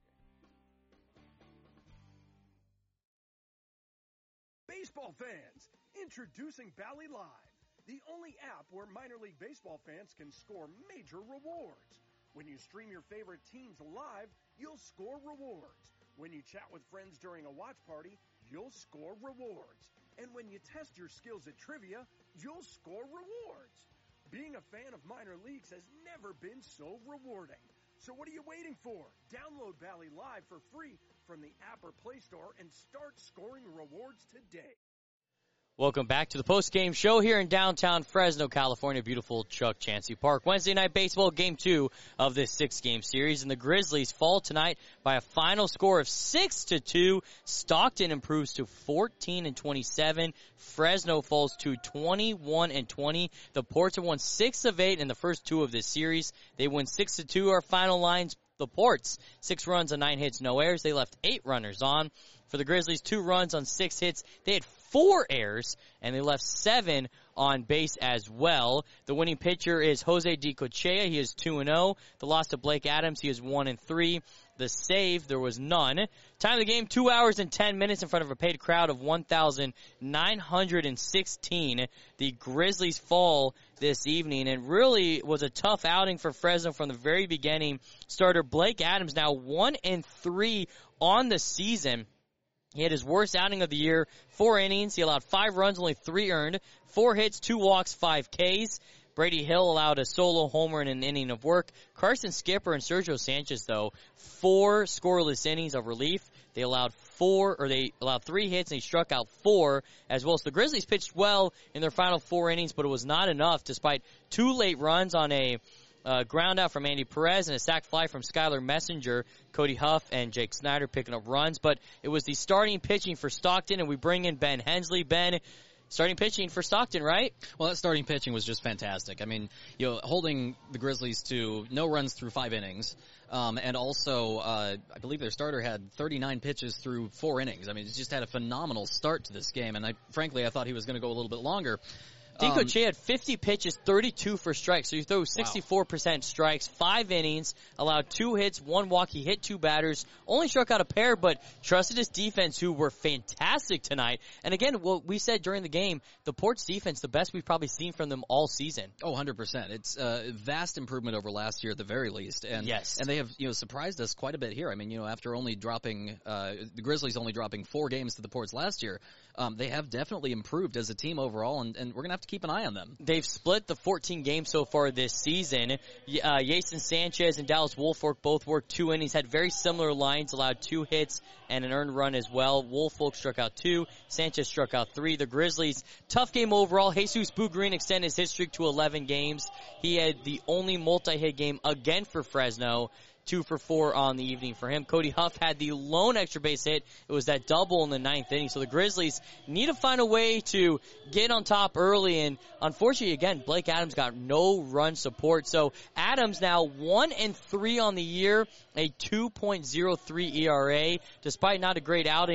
Baseball fans, introducing Bally Live, the only app where minor league baseball fans can score major rewards. When you stream your favorite teams live, you'll score rewards. When you chat with friends during a watch party, you'll score rewards. And when you test your skills at trivia, you'll score rewards. Being a fan of minor leagues has never been so rewarding. So what are you waiting for? Download Bally Live for free from the app or Play Store and start scoring rewards today. Welcome back to the post-game show here in downtown Fresno, California, beautiful Chuck Chansey Park. Wednesday night baseball, game two of this six-game series, and the Grizzlies fall tonight by a final score of six to two. Stockton improves to fourteen and twenty-seven. Fresno falls to twenty-one and twenty. The Ports have won six of eight in the first two of this series. They win six to two. Our final lines: the Ports, six runs on nine hits, no errors. They left eight runners on. For the Grizzlies, two runs on six hits. They had four errors, and they left seven on base as well. The winning pitcher is Jose Di Cochea. He is two and oh. The loss to Blake Adams, he is one and three. The save, there was none. Time of the game, two hours and ten minutes in front of a paid crowd of one thousand nine hundred sixteen. The Grizzlies fall this evening, and really was a tough outing for Fresno from the very beginning. Starter Blake Adams now one and three on the season. He had his worst outing of the year, four innings. He allowed five runs, only three earned, four hits, two walks, five Ks. Brady Hill allowed a solo homer in an inning of work. Carson Skipper and Sergio Sanchez, though, four scoreless innings of relief. They allowed four, or they allowed three hits, and he struck out four as well. So the Grizzlies pitched well in their final four innings, but it was not enough despite two late runs on a Uh, ground out from Andy Perez and a sac fly from Skylar Messenger. Cody Huff and Jake Snyder picking up runs, but it was the starting pitching for Stockton, and we bring in Ben Hensley. Ben, starting pitching for Stockton, right? Well, that starting pitching was just fantastic. I mean, you know, holding the Grizzlies to no runs through five innings, um, and also uh, I believe their starter had thirty-nine pitches through four innings. I mean, he just had a phenomenal start to this game, and I frankly I thought he was going to go a little bit longer. Di Cochea had fifty pitches, thirty-two for strikes. So you throw sixty-four percent wow. strikes, five innings, allowed two hits, one walk. He hit two batters, only struck out a pair, but trusted his defense, who were fantastic tonight. And again, what we said during the game, the Ports defense, the best we've probably seen from them all season. Oh, one hundred percent. It's a vast improvement over last year at the very least. And, yes. And they have, you know, surprised us quite a bit here. I mean, you know, after only dropping, uh, the Grizzlies only dropping four games to the Ports last year, um, they have definitely improved as a team overall, and, and we're going to have to keep an eye on them. They've split the fourteen games so far this season. Uh, Jason Sanchez and Dallas Woolfolk both worked two innings, had very similar lines, allowed two hits and an earned run as well. Woolfolk struck out two. Sanchez struck out three. The Grizzlies, tough game overall. Jesus Bugarin extended his hit streak to eleven games. He had the only multi-hit game again for Fresno. Two for four on the evening for him. Cody Huff had the lone extra base hit. It was that double in the ninth inning. So the Grizzlies need to find a way to get on top early. And unfortunately, again, Blake Adams got no run support. So Adams now one and three on the year, a two point oh three E R A. Despite not a great outing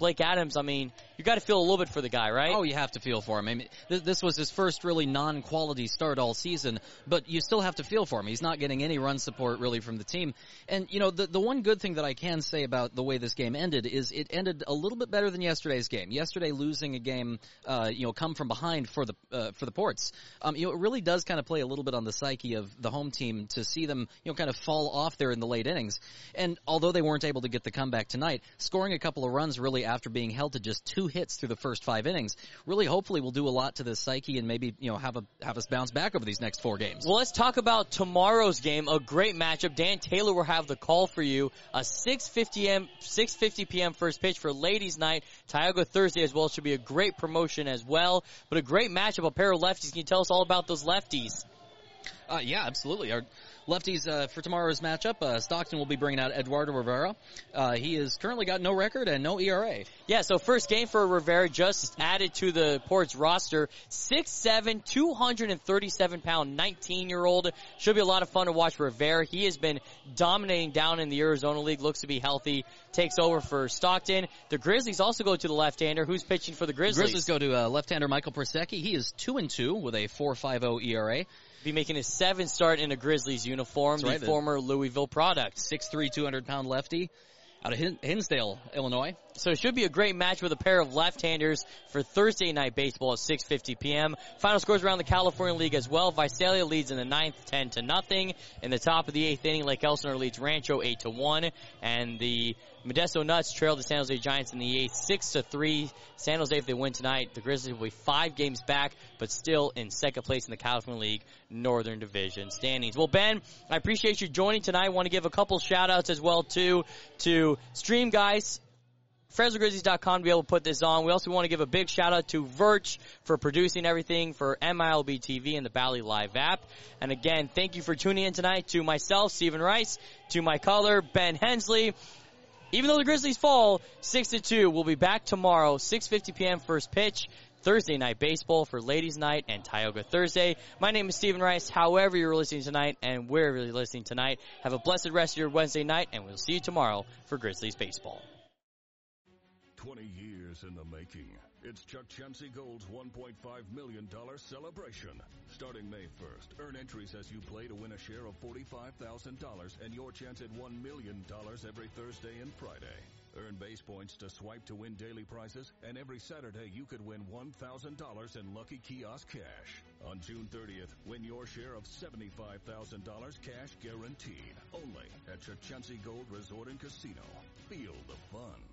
Blake Adams, I mean, you got to feel a little bit for the guy, right? Oh, you have to feel for him. I mean, th- this was his first really non-quality start all season, but you still have to feel for him. He's not getting any run support really from the team. And, you know, the, the one good thing that I can say about the way this game ended is it ended a little bit better than yesterday's game. Yesterday, losing a game, uh, you know, come from behind for the uh, for the Ports, um, you know, it really does kind of play a little bit on the psyche of the home team to see them, you know, kind of fall off there in the late innings. And although they weren't able to get the comeback tonight, scoring a couple of runs really after being held to just two hits through the first five innings, really hopefully will do a lot to the psyche and maybe, you know, have a have us bounce back over these next four games. Well, let's talk about tomorrow's game, a great matchup. Dan Taylor will have the call for you. A six fifty p m first pitch for ladies night. Tioga Thursday as well should be a great promotion as well. But a great matchup, a pair of lefties. Can you tell us all about those lefties? Uh, yeah, absolutely. Our lefties uh, for tomorrow's matchup, uh, Stockton will be bringing out Eduardo Rivera. Uh, he has currently got no record and no E R A. Yeah, so first game for Rivera, just added to the Ports roster. six seven, two thirty-seven pound, nineteen-year-old. Should be a lot of fun to watch Rivera. He has been dominating down in the Arizona League, looks to be healthy. Takes over for Stockton. The Grizzlies also go to the left-hander. Who's pitching for the Grizzlies? The Grizzlies go to uh, left-hander Michael Persecki. He is two and two with a four point five oh E R A. Be making his seventh start in a Grizzlies uniform, That's the right, the former Louisville product. six three, two hundred pound lefty out of Hin- Hinsdale, Illinois. So it should be a great match with a pair of left-handers for Thursday night baseball at six fifty p m Final scores around the California League as well. Visalia leads in the ninth, ten to nothing. In the top of the eighth inning, Lake Elsinore leads Rancho eight to one, and the Modesto Nuts trail the San Jose Giants in the eighth, six to three. San Jose, if they win tonight, the Grizzlies will be five games back, but still in second place in the California League Northern Division standings. Well, Ben, I appreciate you joining tonight. I want to give a couple shout-outs as well, too, to Stream Guys, Fresno Grizzlies dot com to be able to put this on. We also want to give a big shout-out to Verch for producing everything for M I L B T V and the Bally Live app. And again, thank you for tuning in tonight to myself, Stephen Rice, to my caller, Ben Hensley. Even though the Grizzlies fall six to two, we'll be back tomorrow, six fifty p m first pitch, Thursday night baseball for Ladies Night and Tioga Thursday. My name is Stephen Rice. However you're listening tonight and wherever you're listening tonight, have a blessed rest of your Wednesday night, and we'll see you tomorrow for Grizzlies baseball. twenty years in the making. It's Chuck Chansey Gold's one point five million dollars celebration. Starting May first, earn entries as you play to win a share of forty-five thousand dollars and your chance at one million dollars every Thursday and Friday. Earn base points to swipe to win daily prizes, and every Saturday you could win one thousand dollars in Lucky Kiosk cash. On June thirtieth, win your share of seventy-five thousand dollars cash guaranteed. Only at Chuck Chansey Gold Resort and Casino. Feel the fun.